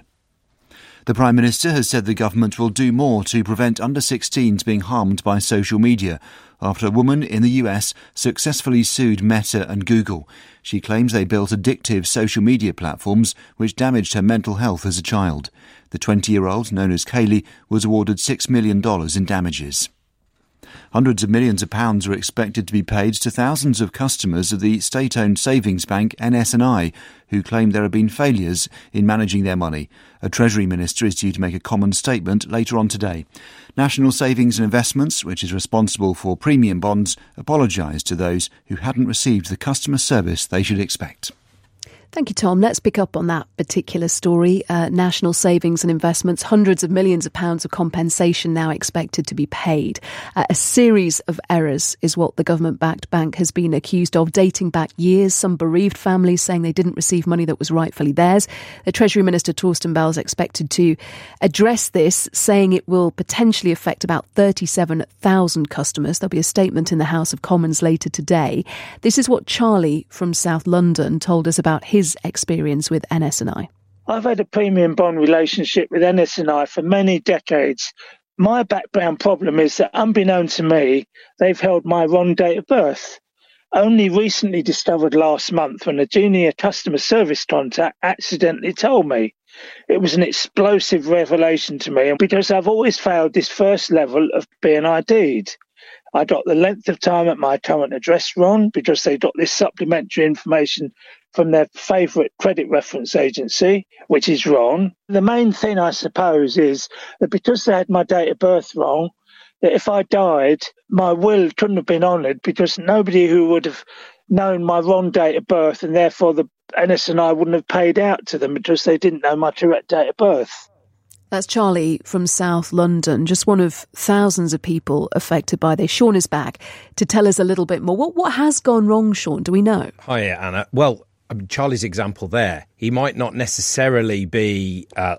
The Prime Minister has said the government will do more to prevent under sixteens being harmed by social media after a woman in the U S successfully sued Meta and Google. She claims they built addictive social media platforms which damaged her mental health as a child. The twenty-year-old, known as Kaylee, was awarded six million dollars in damages. Hundreds of millions of pounds are expected to be paid to thousands of customers of the state-owned savings bank N S and I, who claim there have been failures in managing their money. A Treasury Minister is due to make a common statement later on today. National Savings and Investments, which is responsible for premium bonds, apologised to those who hadn't received the customer service they should expect. Thank you, Tom. Let's pick up on that particular story. Uh, National Savings and Investments, hundreds of millions of pounds of compensation now expected to be paid. Uh, a series of errors is what the government-backed bank has been accused of, dating back years. Some bereaved families saying they didn't receive money that was rightfully theirs. The Treasury Minister, Torsten Bell, is expected to address this, saying it will potentially affect about thirty-seven thousand customers. There'll be a statement in the House of Commons later today. This is what Charlie from South London told us about his His experience with N S and I. I've had a premium bond relationship with N S and I for many decades. My background problem is that, unbeknown to me, they've held my wrong date of birth. Only recently discovered last month when a junior customer service contact accidentally told me. It was an explosive revelation to me, because I've always failed this first level of being I D'd. I got the length of time at my current address wrong because they got this supplementary information from their favourite credit reference agency, which is wrong. The main thing, I suppose, is that because they had my date of birth wrong, that if I died, my will couldn't have been honoured because nobody who would have known my wrong date of birth, and therefore the N S and I wouldn't have paid out to them because they didn't know my correct date of birth. That's Charlie from South London, just one of thousands of people affected by this. Sean is back to tell us a little bit more. What, what has gone wrong, Sean? Do we know? Hi, Anna. Well, I mean, Charlie's example there, he might not necessarily be uh,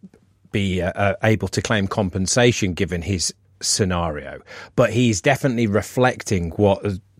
be uh, uh, able to claim compensation given his scenario, but he's definitely reflecting what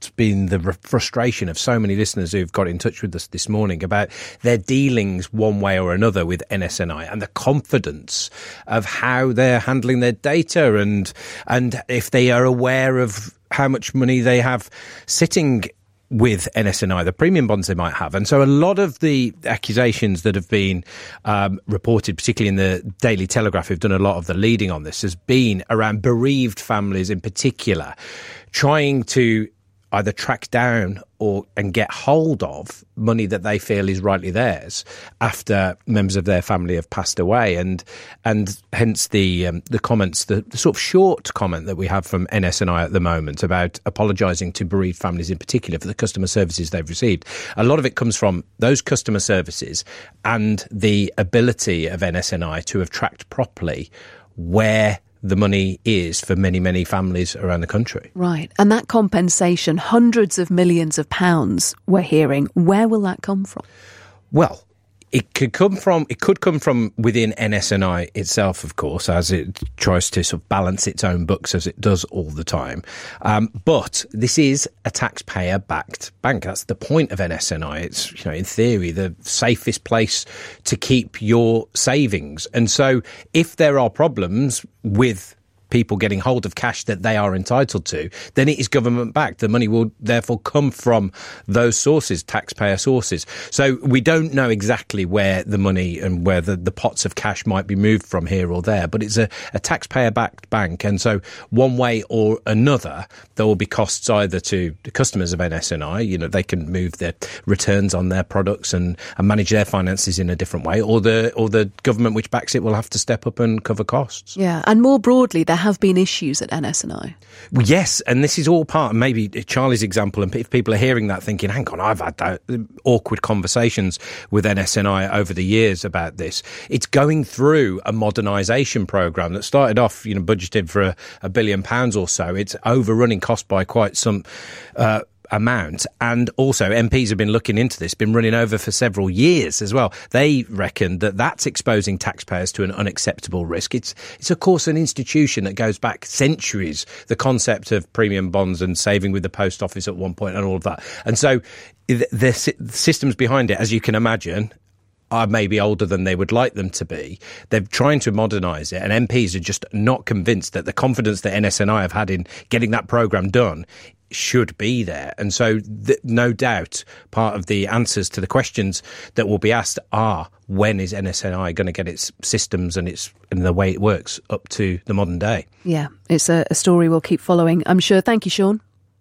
what's been the frustration of so many listeners who've got in touch with us this morning about their dealings one way or another with N S N I and the confidence of how they're handling their data and and if they are aware of how much money they have sitting with N S N I, the premium bonds they might have. And so a lot of the accusations that have been um, reported, particularly in the Daily Telegraph, who've done a lot of the leading on this, has been around bereaved families in particular, trying to either track down or and get hold of money that they feel is rightly theirs after members of their family have passed away, and and hence the um, the comments, the, the sort of short comment that we have from N S N I at the moment about apologising to bereaved families in particular for the customer services they've received. A lot of it comes from those customer services and the ability of N S N I to have tracked properly where the money is for many, many families around the country. Right. And that compensation, hundreds of millions of pounds we're hearing, where will that come from? Well, it could come from it could come from within N S N I itself, of course, as it tries to sort of balance its own books as it does all the time. Um, but this is a taxpayer-backed bank. That's the point of N S N I. It's, you know, in theory, the safest place to keep your savings. And so, if there are problems with people getting hold of cash that they are entitled to, then it is government backed. The money will therefore come from those sources, taxpayer sources. So we don't know exactly where the money and where the, the pots of cash might be moved from here or there, but it's a, a taxpayer backed bank. And so one way or another, there will be costs either to the customers of N S N I, you know, they can move their returns on their products and, and manage their finances in a different way, or the, or the government which backs it will have to step up and cover costs. Yeah. And more broadly, there have been issues at N S N I. Well, yes, and this is all part, maybe Charlie's example, and if people are hearing that thinking, hang on, I've had that, awkward conversations with N S N I over the years about this. It's going through a modernisation programme that started off, you know, budgeted for a, a billion pounds or so. It's overrunning cost by quite some uh amount, and also M Ps have been looking into this, been running over for several years as well. They reckon that that's exposing taxpayers to an unacceptable risk. It's, it's of course an institution that goes back centuries, the concept of premium bonds and saving with the post office at one point and all of that. And so the, the systems behind it, as you can imagine, are maybe older than they would like them to be. They're trying to modernise it, and M Ps are just not convinced that the confidence that N S N I have had in getting that programme done should be there. And so th- no doubt part of the answers to the questions that will be asked are, when is N S N I going to get its systems and its and the way it works up to the modern day? Yeah, it's a, a story we'll keep following, I'm sure. Thank you, Sean.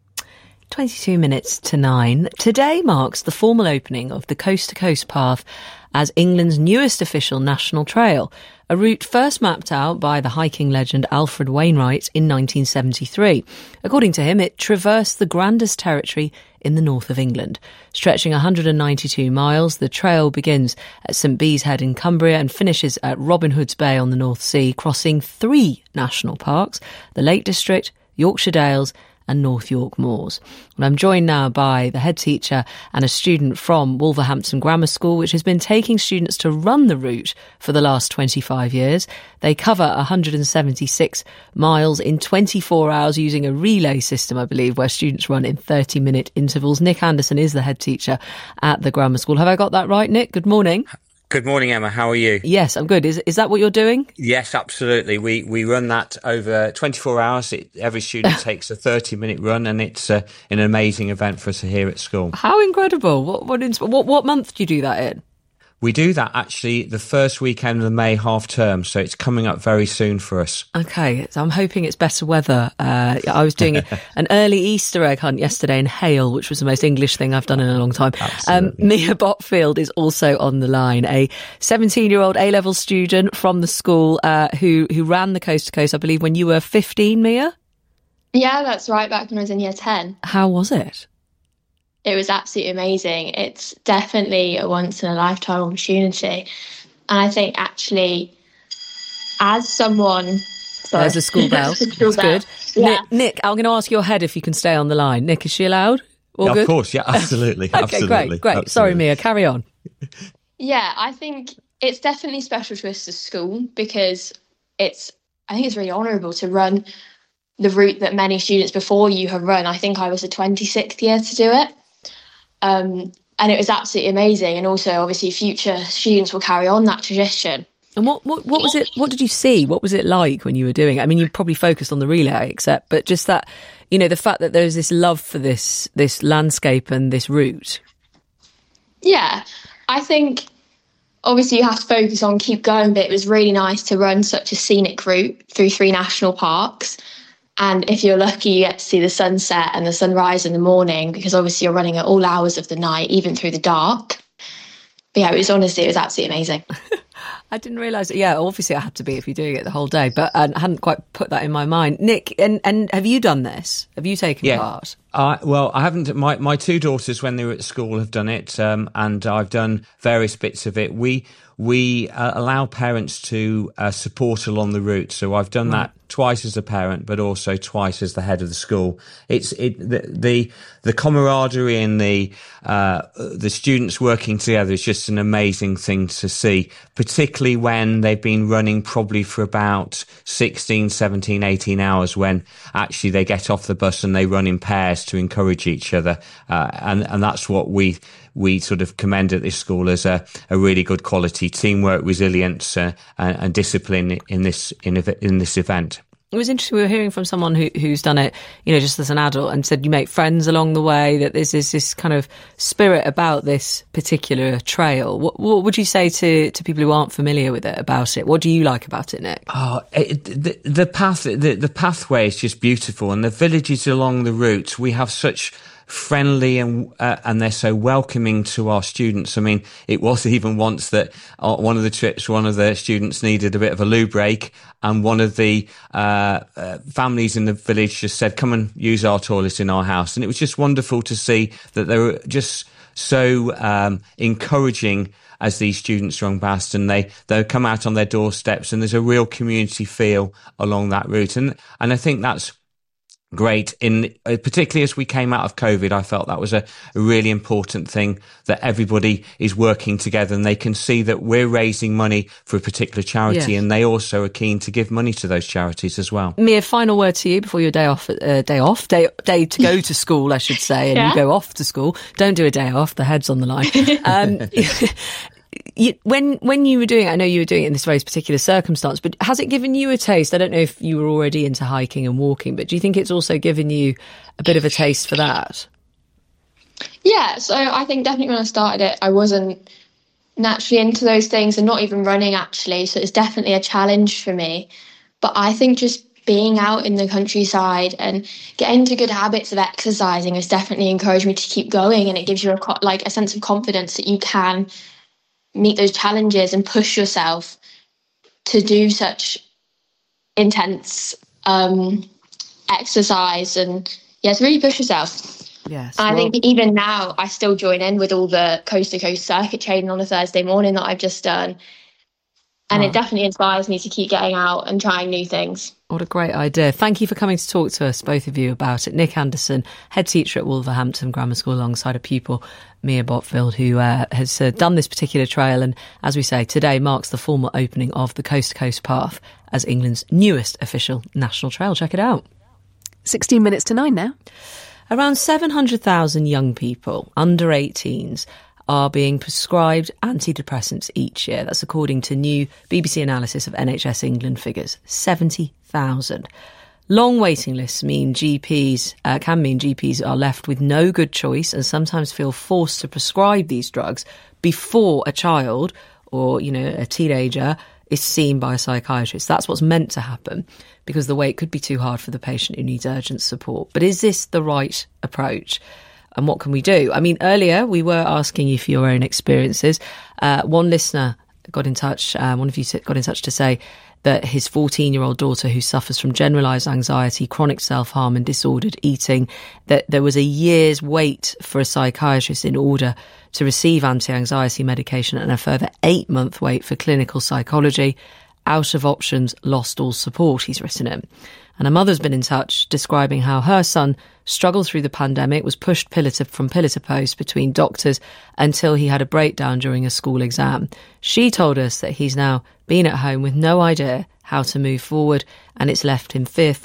twenty-two minutes to nine. Today marks the formal opening of the Coast to Coast Path as England's newest official national trail, a route first mapped out by the hiking legend Alfred Wainwright in nineteen seventy-three. According to him, it traversed the grandest territory in the north of England. Stretching one hundred ninety-two miles, the trail begins at St Bees Head in Cumbria and finishes at Robin Hood's Bay on the North Sea, crossing three national parks, the Lake District, Yorkshire Dales and North York Moors. And I'm joined now by the head teacher and a student from Wolverhampton Grammar School, which has been taking students to run the route for the last twenty-five years. They cover one hundred seventy-six miles in twenty-four hours using a relay system, I believe, where students run in thirty minute intervals. Nick Anderson is the head teacher at the grammar school. Have I got that right, Nick? Good morning. Good morning, Emma. How are you? Yes, I'm good. Is is that what you're doing? Yes, absolutely. We we run that over twenty-four hours. It, every student takes a thirty minute run, and it's uh, an amazing event for us here at school. How incredible! What what what, what month do you do that in? We do that actually the first weekend of the May half term, so it's coming up very soon for us. Okay, so I'm hoping it's better weather. Uh, I was doing an early Easter egg hunt yesterday in Hale, which was the most English thing I've done in a long time. Um, Mia Botfield is also on the line, a seventeen-year-old A-level student from the school uh, who who ran the Coast to Coast, I believe, when you were fifteen, Mia? Yeah, that's right, back when I was in year ten. How was it? It was absolutely amazing. It's definitely a once-in-a-lifetime opportunity. And I think actually, as someone... Sorry. There's a school bell. That's good. Yeah. Nick, Nick, I'm going to ask your head if you can stay on the line. Nick, is she allowed? All yeah, good? Of course, yeah, absolutely. Okay, absolutely, great, great. absolutely. Sorry, Mia, carry on. Yeah, I think it's definitely special to us as a school because it's, I think it's really honourable to run the route that many students before you have run. I think I was the twenty-sixth year to do it. Um, and it was absolutely amazing. And also, obviously, future students will carry on that tradition. And what, what, what was it, what did you see? What was it like when you were doing it? I mean, you probably focused on the relay, except, but just that, you know, the fact that there's this love for this, this landscape and this route. Yeah, I think obviously you have to focus on keep going, but it was really nice to run such a scenic route through three national parks. And if you're lucky, you get to see the sunset and the sunrise in the morning, because obviously you're running at all hours of the night, even through the dark. But yeah, it was honestly, it was absolutely amazing. I didn't realise, yeah, obviously I had to be if you're doing it the whole day, but I hadn't quite put that in my mind. Nick, and, and have you done this? Have you taken yeah. part? Uh, well, I haven't. My, my two daughters, when they were at school, have done it, um, and I've done various bits of it. We we uh, allow parents to uh, support along the route, so I've done Right. that twice as a parent, but also twice as the head of the school. It's it the the, the camaraderie and the uh, the students working together is just an amazing thing to see, particularly when they've been running probably for about sixteen, seventeen, eighteen hours, when actually they get off the bus and they run in pairs to encourage each other. Uh, and, and that's what we we sort of commend at this school as a, a really good quality teamwork, resilience, uh, and, and discipline in this in, in this event. It was interesting. We were hearing from someone who, who's done it, you know, just as an adult, and said you make friends along the way, that there's this, this kind of spirit about this particular trail. What, what would you say to, to people who aren't familiar with it about it? What do you like about it, Nick? Oh, it, the, the path, the, the pathway is just beautiful, and the villages along the route, we have such friendly and uh, and they're so welcoming to our students. I mean, it was even once that uh, one of the trips, one of the students needed a bit of a loo break, and one of the uh, uh, families in the village just said, come and use our toilet in our house. And it was just wonderful to see that they were just so um, encouraging as these students run past, and they, they come out on their doorsteps, and there's a real community feel along that route. And, and I think that's great. In uh, particularly as we came out of COVID, I felt that was a, a really important thing, that everybody is working together and they can see that we're raising money for a particular charity, Yes. and they also are keen to give money to those charities as well. Mia, final word to you before your day off, uh, day off, day day to go to school, I should say, and Yeah. you go off to school. Don't do a day off. The head's on the line. Um, You, when when you were doing it, I know you were doing it in this very particular circumstance, but has it given you a taste? I don't know if you were already into hiking and walking, but do you think it's also given you a bit of a taste for that? Yeah, so I think definitely when I started it, I wasn't naturally into those things, and not even running actually. So it's definitely a challenge for me. But I think just being out in the countryside and getting into good habits of exercising has definitely encouraged me to keep going, and it gives you a co- like a sense of confidence that you can meet those challenges and push yourself to do such intense um, exercise, and yes, really push yourself. Yes. And I well- think even now I still join in with all the coast to coast circuit training on a Thursday morning that I've just done. And Oh. it definitely inspires me to keep getting out and trying new things. What a great idea. Thank you for coming to talk to us, both of you, about it. Nick Anderson, head teacher at Wolverhampton Grammar School, alongside a pupil, Mia Botfield, who uh, has uh, done this particular trail. And as we say, today marks the formal opening of the Coast to Coast Path as England's newest official national trail. Check it out. sixteen minutes to nine now. Around seven hundred thousand young people under eighteens are being prescribed antidepressants each year. That's according to new B B C analysis of N H S England figures. seventy thousand. Long waiting lists mean G Ps, uh, can mean G Ps are left with no good choice and sometimes feel forced to prescribe these drugs before a child or, you know, a teenager is seen by a psychiatrist. That's what's meant to happen, because the wait could be too hard for the patient who needs urgent support. But is this the right approach? And what can we do? I mean, earlier we were asking you for your own experiences. Uh, one listener got in touch, uh, one of you got in touch to say that his fourteen-year-old daughter, who suffers from generalised anxiety, chronic self-harm and disordered eating, that there was a year's wait for a psychiatrist in order to receive anti-anxiety medication, and a further eight-month wait for clinical psychology. Out of options, lost all support, he's written in. And a mother's been in touch describing how her son struggled through the pandemic, was pushed pillar to, from pillar to post between doctors until he had a breakdown during a school exam. She told us that he's now been at home with no idea how to move forward, and it's left him fearful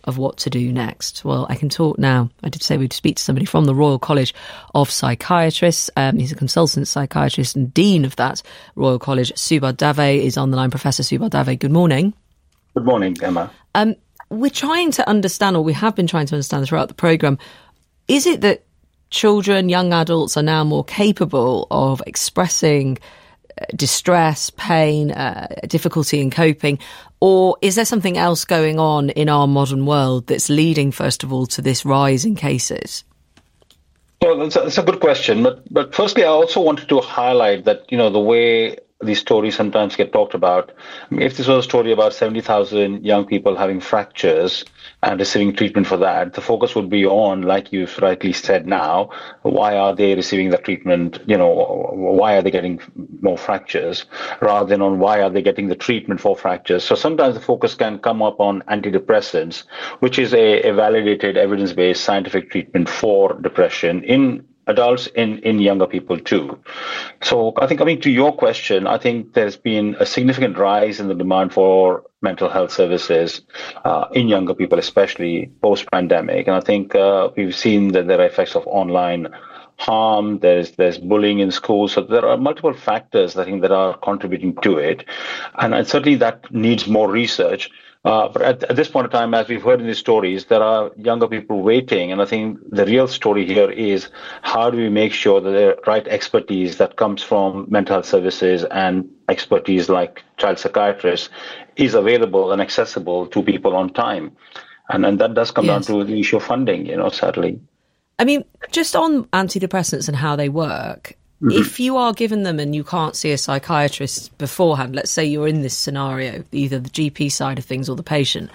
of what to do next. Well, I can talk now. I did say we'd speak to somebody from the Royal College of Psychiatrists. Um, he's a consultant psychiatrist and dean of that Royal College. Subodh Dave is on the line. Professor Subodh Dave, good morning. Good morning, Emma. Um, we're trying to understand, or we have been trying to understand throughout the programme, is it that children, young adults are now more capable of expressing distress, pain, uh, difficulty in coping, or is there something else going on in our modern world that's leading, first of all, to this rise in cases? Well, that's a, that's a good question. But, but firstly, I also wanted to highlight that, you know, the way these stories sometimes get talked about, I mean, if this was a story about seventy thousand young people having fractures and receiving treatment for that, the focus would be on, like you've rightly said now, why are they receiving the treatment, you know, why are they getting more fractures, rather than on why are they getting the treatment for fractures. So sometimes the focus can come up on antidepressants, which is a, a validated evidence-based scientific treatment for depression in adults, in, in younger people too. So I think coming to your question, I think there's been a significant rise in the demand for mental health services uh, in younger people, especially post-pandemic. And I think uh, we've seen that there are effects of online harm, there's there's bullying in schools. So there are multiple factors, I think, that are contributing to it. And, and certainly that needs more research. Uh, but at, at this point in time, as we've heard in these stories, there are younger people waiting. And I think the real story here is how do we make sure that the right expertise that comes from mental health services and expertise like child psychiatrists is available and accessible to people on time. And, and that does come yes. down to the issue of funding, you know, sadly. I mean, just on antidepressants and how they work, mm-hmm. if you are given them and you can't see a psychiatrist beforehand, let's say you're in this scenario, either the G P side of things or the patient,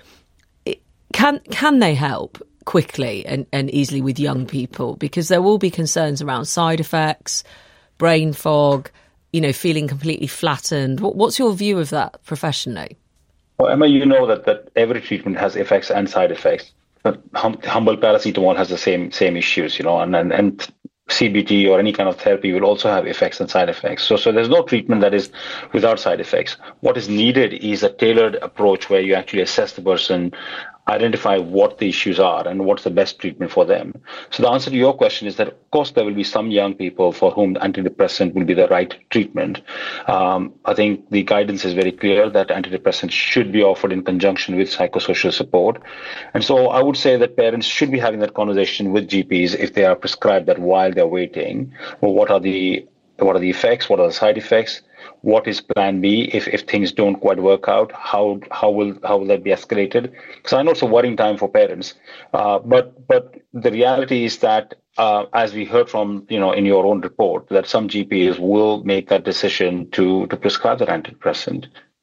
it, can can they help quickly and, and easily with young people? Because there will be concerns around side effects, brain fog, you know, feeling completely flattened. What, what's your view of that professionally? Well, Emma, you know that, that every treatment has effects and side effects. Hum, humble paracetamol has the same same issues, you know, and, and, and C B T or any kind of therapy will also have effects and side effects. So, so there's no treatment that is without side effects. What is needed is a tailored approach where you actually assess the person, identify what the issues are and what's the best treatment for them. So the answer to your question is that, of course, there will be some young people for whom antidepressant will be the right treatment. Um, I think the guidance is very clear that antidepressants should be offered in conjunction with psychosocial support. And so I would say that parents should be having that conversation with G Ps if they are prescribed that while they're waiting. Well, what are the what are the effects? What are the side effects? What is plan B if, if things don't quite work out? How how will how will that be escalated? Because I know it's a worrying time for parents, uh, but but the reality is that uh, as we heard from you know in your own report, that some G Ps will make that decision to to prescribe that antidepressant.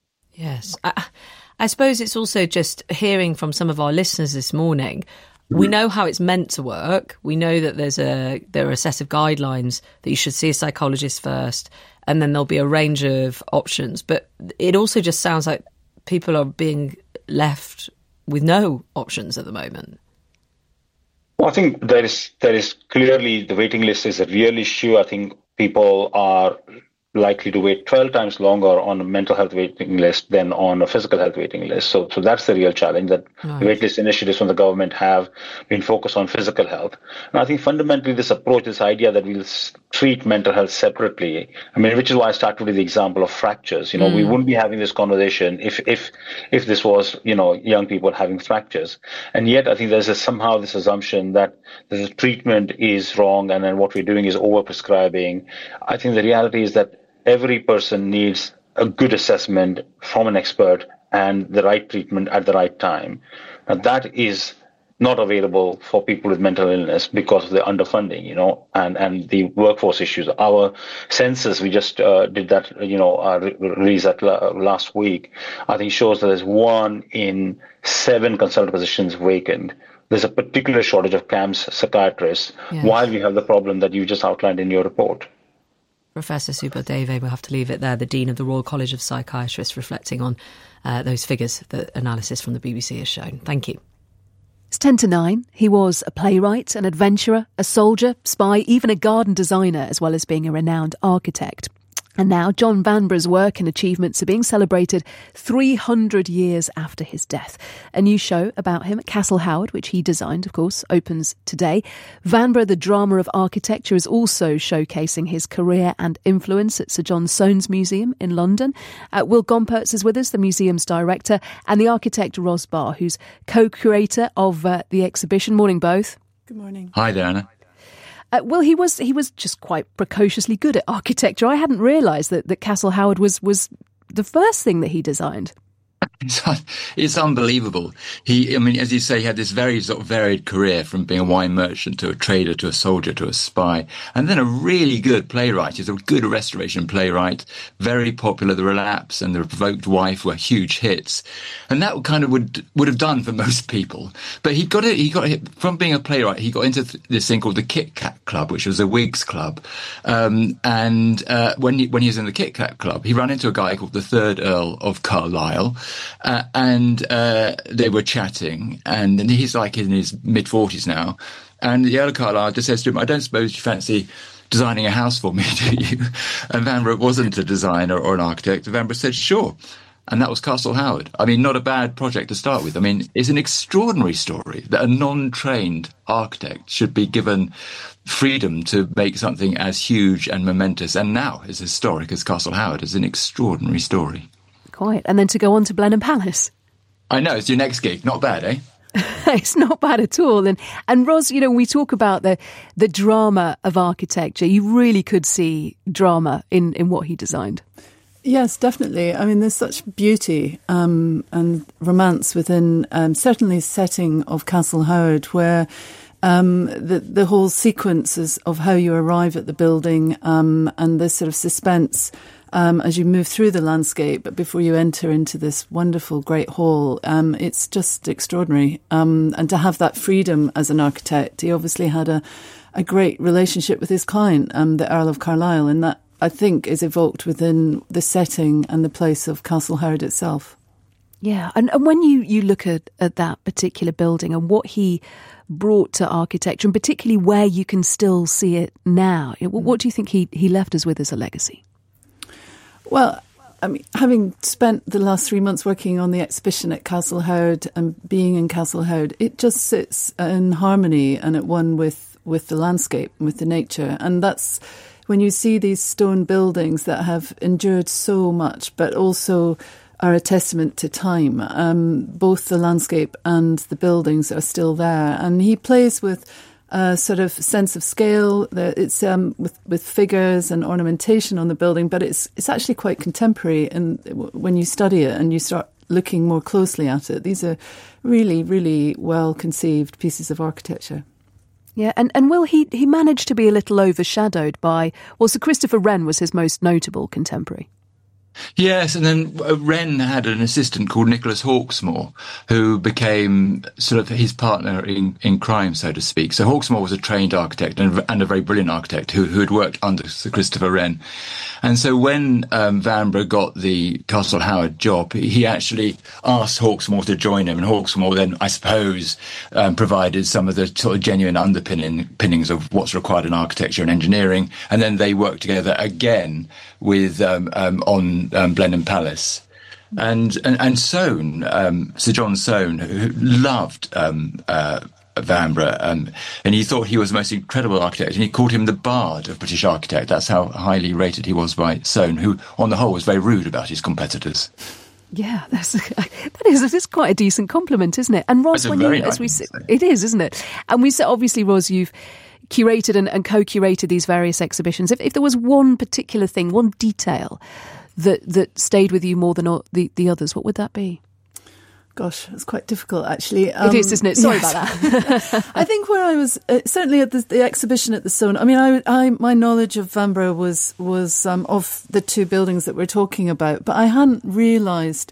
Yes, I, I suppose it's also just hearing from some of our listeners this morning. We know how it's meant to work. We know that there's a there are a set of guidelines that you should see a psychologist first, and then there'll be a range of options. But it also just sounds like people are being left with no options at the moment. Well, I think there is there is clearly the waiting list is a real issue. I think people are likely to wait twelve times longer on a mental health waiting list than on a physical health waiting list. So, so that's the real challenge, that right. the waitlist initiatives from the government have been focused on physical health. And I think fundamentally this approach, this idea that we'll treat mental health separately, I mean, which is why I started with the example of fractures. You know, mm. we wouldn't be having this conversation if, if, if this was, you know, young people having fractures. And yet I think there's a, somehow this assumption that the treatment is wrong and then what we're doing is over-prescribing. I think the reality is that every person needs a good assessment from an expert and the right treatment at the right time. And that is not available for people with mental illness because of the underfunding, you know, and, and the workforce issues. Our census, we just uh, did that, you know, uh, release that uh, last week, I think shows that there's one in seven consultant positions vacant. There's a particular shortage of C A M S psychiatrists, yeah. while we have the problem that you just outlined in your report. Professor Subodh Dave, we'll have to leave it there, the Dean of the Royal College of Psychiatrists, reflecting on uh, those figures that analysis from the B B C has shown. Thank you. It's ten to nine. He was a playwright, an adventurer, a soldier, spy, even a garden designer, as well as being a renowned architect. And now John Vanbragh's work and achievements are being celebrated three hundred years after his death. A new show about him at Castle Howard, which he designed, of course, opens today. Vanbrugh, the Drama of Architecture, is also showcasing his career and influence at Sir John Soane's Museum in London. Uh, Will Gompertz is with us, the museum's director, and the architect Ros Barr, who's co-curator of uh, the exhibition. Morning, both. Good morning. Hi there, Anna. Uh, well, he was he was just quite precociously good at architecture. I hadn't realised that, that Castle Howard was, was the first thing that he designed. It's, it's unbelievable. He, I mean, as you say, he had this very sort of varied career, from being a wine merchant to a trader to a soldier to a spy, and then a really good playwright. He's a good restoration playwright, very popular. The Relapse and The Provoked Wife were huge hits, and that kind of would would have done for most people. But he got it. He got it from being a playwright. He got into this thing called the Kit Kat Club, which was a Whigs club. Um, and uh, when he when he was in the Kit Kat Club, he ran into a guy called the Third Earl of Carlisle. Uh, and uh, they were chatting, and, and he's like in his mid-forties now, and the Earl of Carlisle just says to him, I don't suppose you fancy designing a house for me, do you? And Vanbrugh wasn't a designer or an architect. Vanbrugh said, sure. And that was Castle Howard. I mean, not a bad project to start with. I mean, it's an extraordinary story that a non-trained architect should be given freedom to make something as huge and momentous and now as historic as Castle Howard. Is an extraordinary story. Quite. And then to go on to Blenheim Palace. I know, it's your next gig. Not bad, eh? It's not bad at all. And and Ros, you know, we talk about the the drama of architecture. You really could see drama in, in what he designed. Yes, definitely. I mean, there's such beauty um, and romance within um, certainly the setting of Castle Howard, where um, the the whole sequences of how you arrive at the building um, and this sort of suspense Um, as you move through the landscape, but before you enter into this wonderful great hall, um, it's just extraordinary. Um, and to have that freedom as an architect, he obviously had a, a great relationship with his client, um, the Earl of Carlisle, and that, I think, is evoked within the setting and the place of Castle Howard itself. Yeah, and, and when you, you look at, at that particular building and what he brought to architecture, and particularly where you can still see it now, what do you think he, he left us with as a legacy? Well, I mean, having spent the last three months working on the exhibition at Castle Howard and being in Castle Howard, it just sits in harmony and at one with, with the landscape, with the nature. And that's when you see these stone buildings that have endured so much, but also are a testament to time. Um, both the landscape and the buildings are still there. And he plays with a sort of sense of scale. It's um, with with figures and ornamentation on the building, but it's it's actually quite contemporary. And when you study it and you start looking more closely at it, these are really, really well conceived pieces of architecture. Yeah, and, and Will, he, he managed to be a little overshadowed by, well, Sir Christopher Wren was his most notable contemporary. Yes, and then Wren had an assistant called Nicholas Hawksmoor, who became sort of his partner in, in crime, so to speak. So Hawksmoor was a trained architect and, and a very brilliant architect who, who had worked under Sir Christopher Wren. And so when um, Vanbrugh got the Castle Howard job, he actually asked Hawksmoor to join him, and Hawksmoor then, I suppose, um, provided some of the sort of genuine underpinnings of what's required in architecture and engineering, and then they worked together again with um, um, on Um, Blenheim Palace. And, and, and Soane, um, Sir John Soane, who loved um, uh, Vanbrugh, um, and he thought he was the most incredible architect, and he called him the Bard of British architect. That's how highly rated he was by Soane, who, on the whole, was very rude about his competitors. Yeah, that's, that is that's quite a decent compliment, isn't it? And Ros, when you, nice as we say, it is, isn't it? And we said, obviously, Ros, you've curated and, and co-curated these various exhibitions. If, if there was one particular thing, one detail that that stayed with you more than all the, the others, what would that be? Gosh, it's quite difficult, actually. Um, it is, isn't it? Sorry yes. about that. I think where I was, uh, certainly at the, the exhibition at the Soane, I mean, I, I, my knowledge of Vanbrugh was, was um, of the two buildings that we're talking about, but I hadn't realised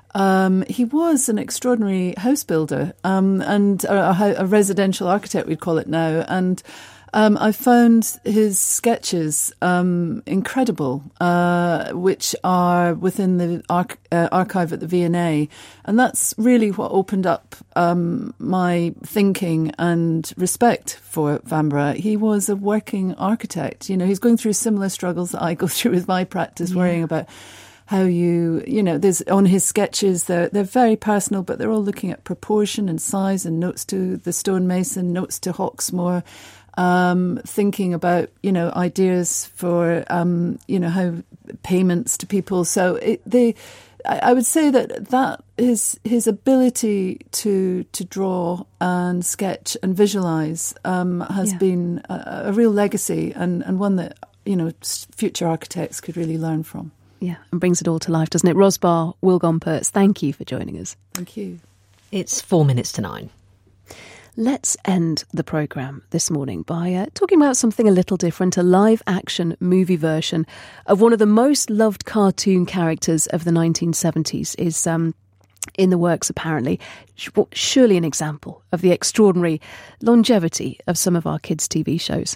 um, he was an extraordinary house builder um, and a, a, a residential architect, we'd call it now, and Um, I found his sketches um, incredible, uh, which are within the arch- uh, archive at the V and A. And that's really what opened up um, my thinking and respect for Vanbrugh. He was a working architect. You know, he's going through similar struggles that I go through with my practice, yeah. worrying about how you, you know, there's on his sketches, they're, they're very personal, but they're all looking at proportion and size and notes to the stonemason, notes to Hawksmoor, um, thinking about, you know, ideas for, um, you know, how payments to people. So it, they, I, I would say that that his, his ability to, to draw and sketch and visualise um, has yeah. been a, a real legacy and, and one that, you know, future architects could really learn from. Yeah, and brings it all to life, doesn't it? Rosbar, Will Gompertz, thank you for joining us. Thank you. It's four minutes to nine. Let's end the programme this morning by uh, talking about something a little different, a live-action movie version of one of the most loved cartoon characters of the nineteen seventies is um, in the works, apparently. Surely an example of the extraordinary longevity of some of our kids' T V shows.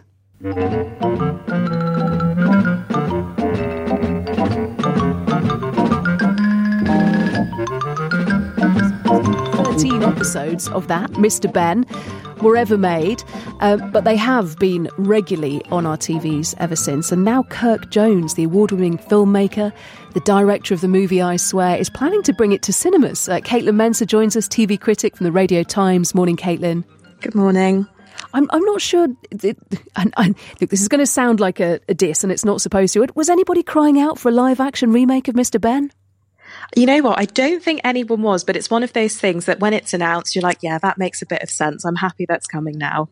thirteen episodes of that, Mister Ben, were ever made, uh, but they have been regularly on our T Vs ever since. And now Kirk Jones, the award-winning filmmaker, the director of the movie I Swear, is planning to bring it to cinemas. Uh, Caitlin Mensah joins us, T V critic from the Radio Times. Morning, Caitlin. Good morning. I'm, I'm not sure. It, and, and, look, this is going to sound like a, a diss, and it's not supposed to. Was anybody crying out for a live-action remake of Mister Ben? You know what? I don't think anyone was, but it's one of those things that when it's announced, you're like, yeah, that makes a bit of sense. I'm happy that's coming now.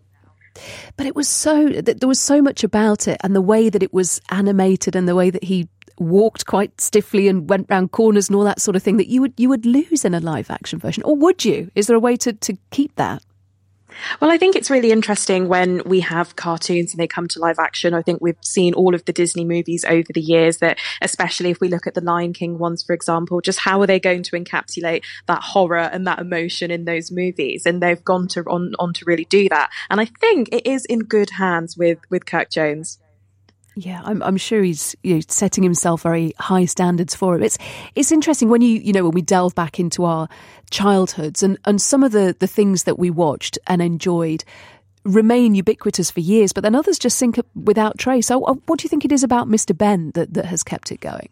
But it was so, there was so much about it, and the way that it was animated and the way that he walked quite stiffly and went round corners and all that sort of thing that you would you would lose in a live action version. Or would you? Is there a way to, to keep that? Well, I think it's really interesting when we have cartoons and they come to live action. I think we've seen all of the Disney movies over the years that, especially if we look at the Lion King ones, for example, just how are they going to encapsulate that horror and that emotion in those movies? And they've gone to on, on to really do that. And I think it is in good hands with, with Kirk Jones. Yeah, I'm, I'm sure he's you know, setting himself very high standards for it. It's it's interesting when you you know when we delve back into our childhoods and, and some of the, the things that we watched and enjoyed remain ubiquitous for years, but then others just sink without trace. So, what do you think it is about Mister Ben that, that has kept it going?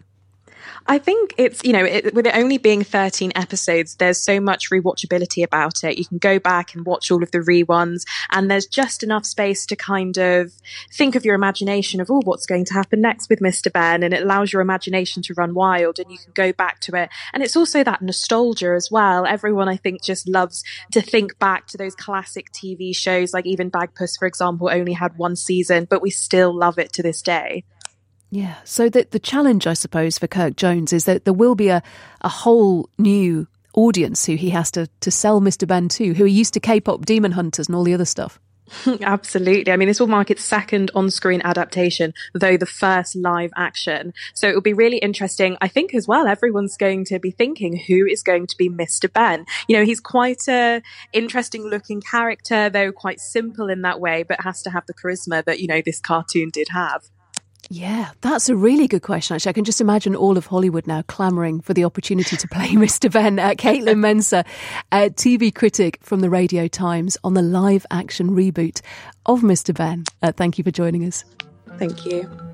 I think it's, you know, it, with it only being thirteen episodes, there's so much rewatchability about it. You can go back and watch all of the reruns, and there's just enough space to kind of think of your imagination of, oh, what's going to happen next with Mister Ben? And it allows your imagination to run wild, and you can go back to it. And it's also that nostalgia as well. Everyone, I think, just loves to think back to those classic T V shows, like even Bagpuss, for example, only had one season, but we still love it to this day. Yeah, so the, the challenge, I suppose, for Kirk Jones is that there will be a, a whole new audience who he has to, to sell Mister Ben to, who are used to K-pop demon hunters and all the other stuff. Absolutely. I mean, this will mark its second on-screen adaptation, though the first live action. So it will be really interesting. I think as well, everyone's going to be thinking, who is going to be Mister Ben? You know, he's quite a interesting looking character, though quite simple in that way, but has to have the charisma that, you know, this cartoon did have. Yeah, that's a really good question, actually. I can just imagine all of Hollywood now clamouring for the opportunity to play Mister Ben. Uh, Caitlin Mensah, uh, T V critic from the Radio Times, on the live-action reboot of Mister Ben. Uh, thank you for joining us. Thank you.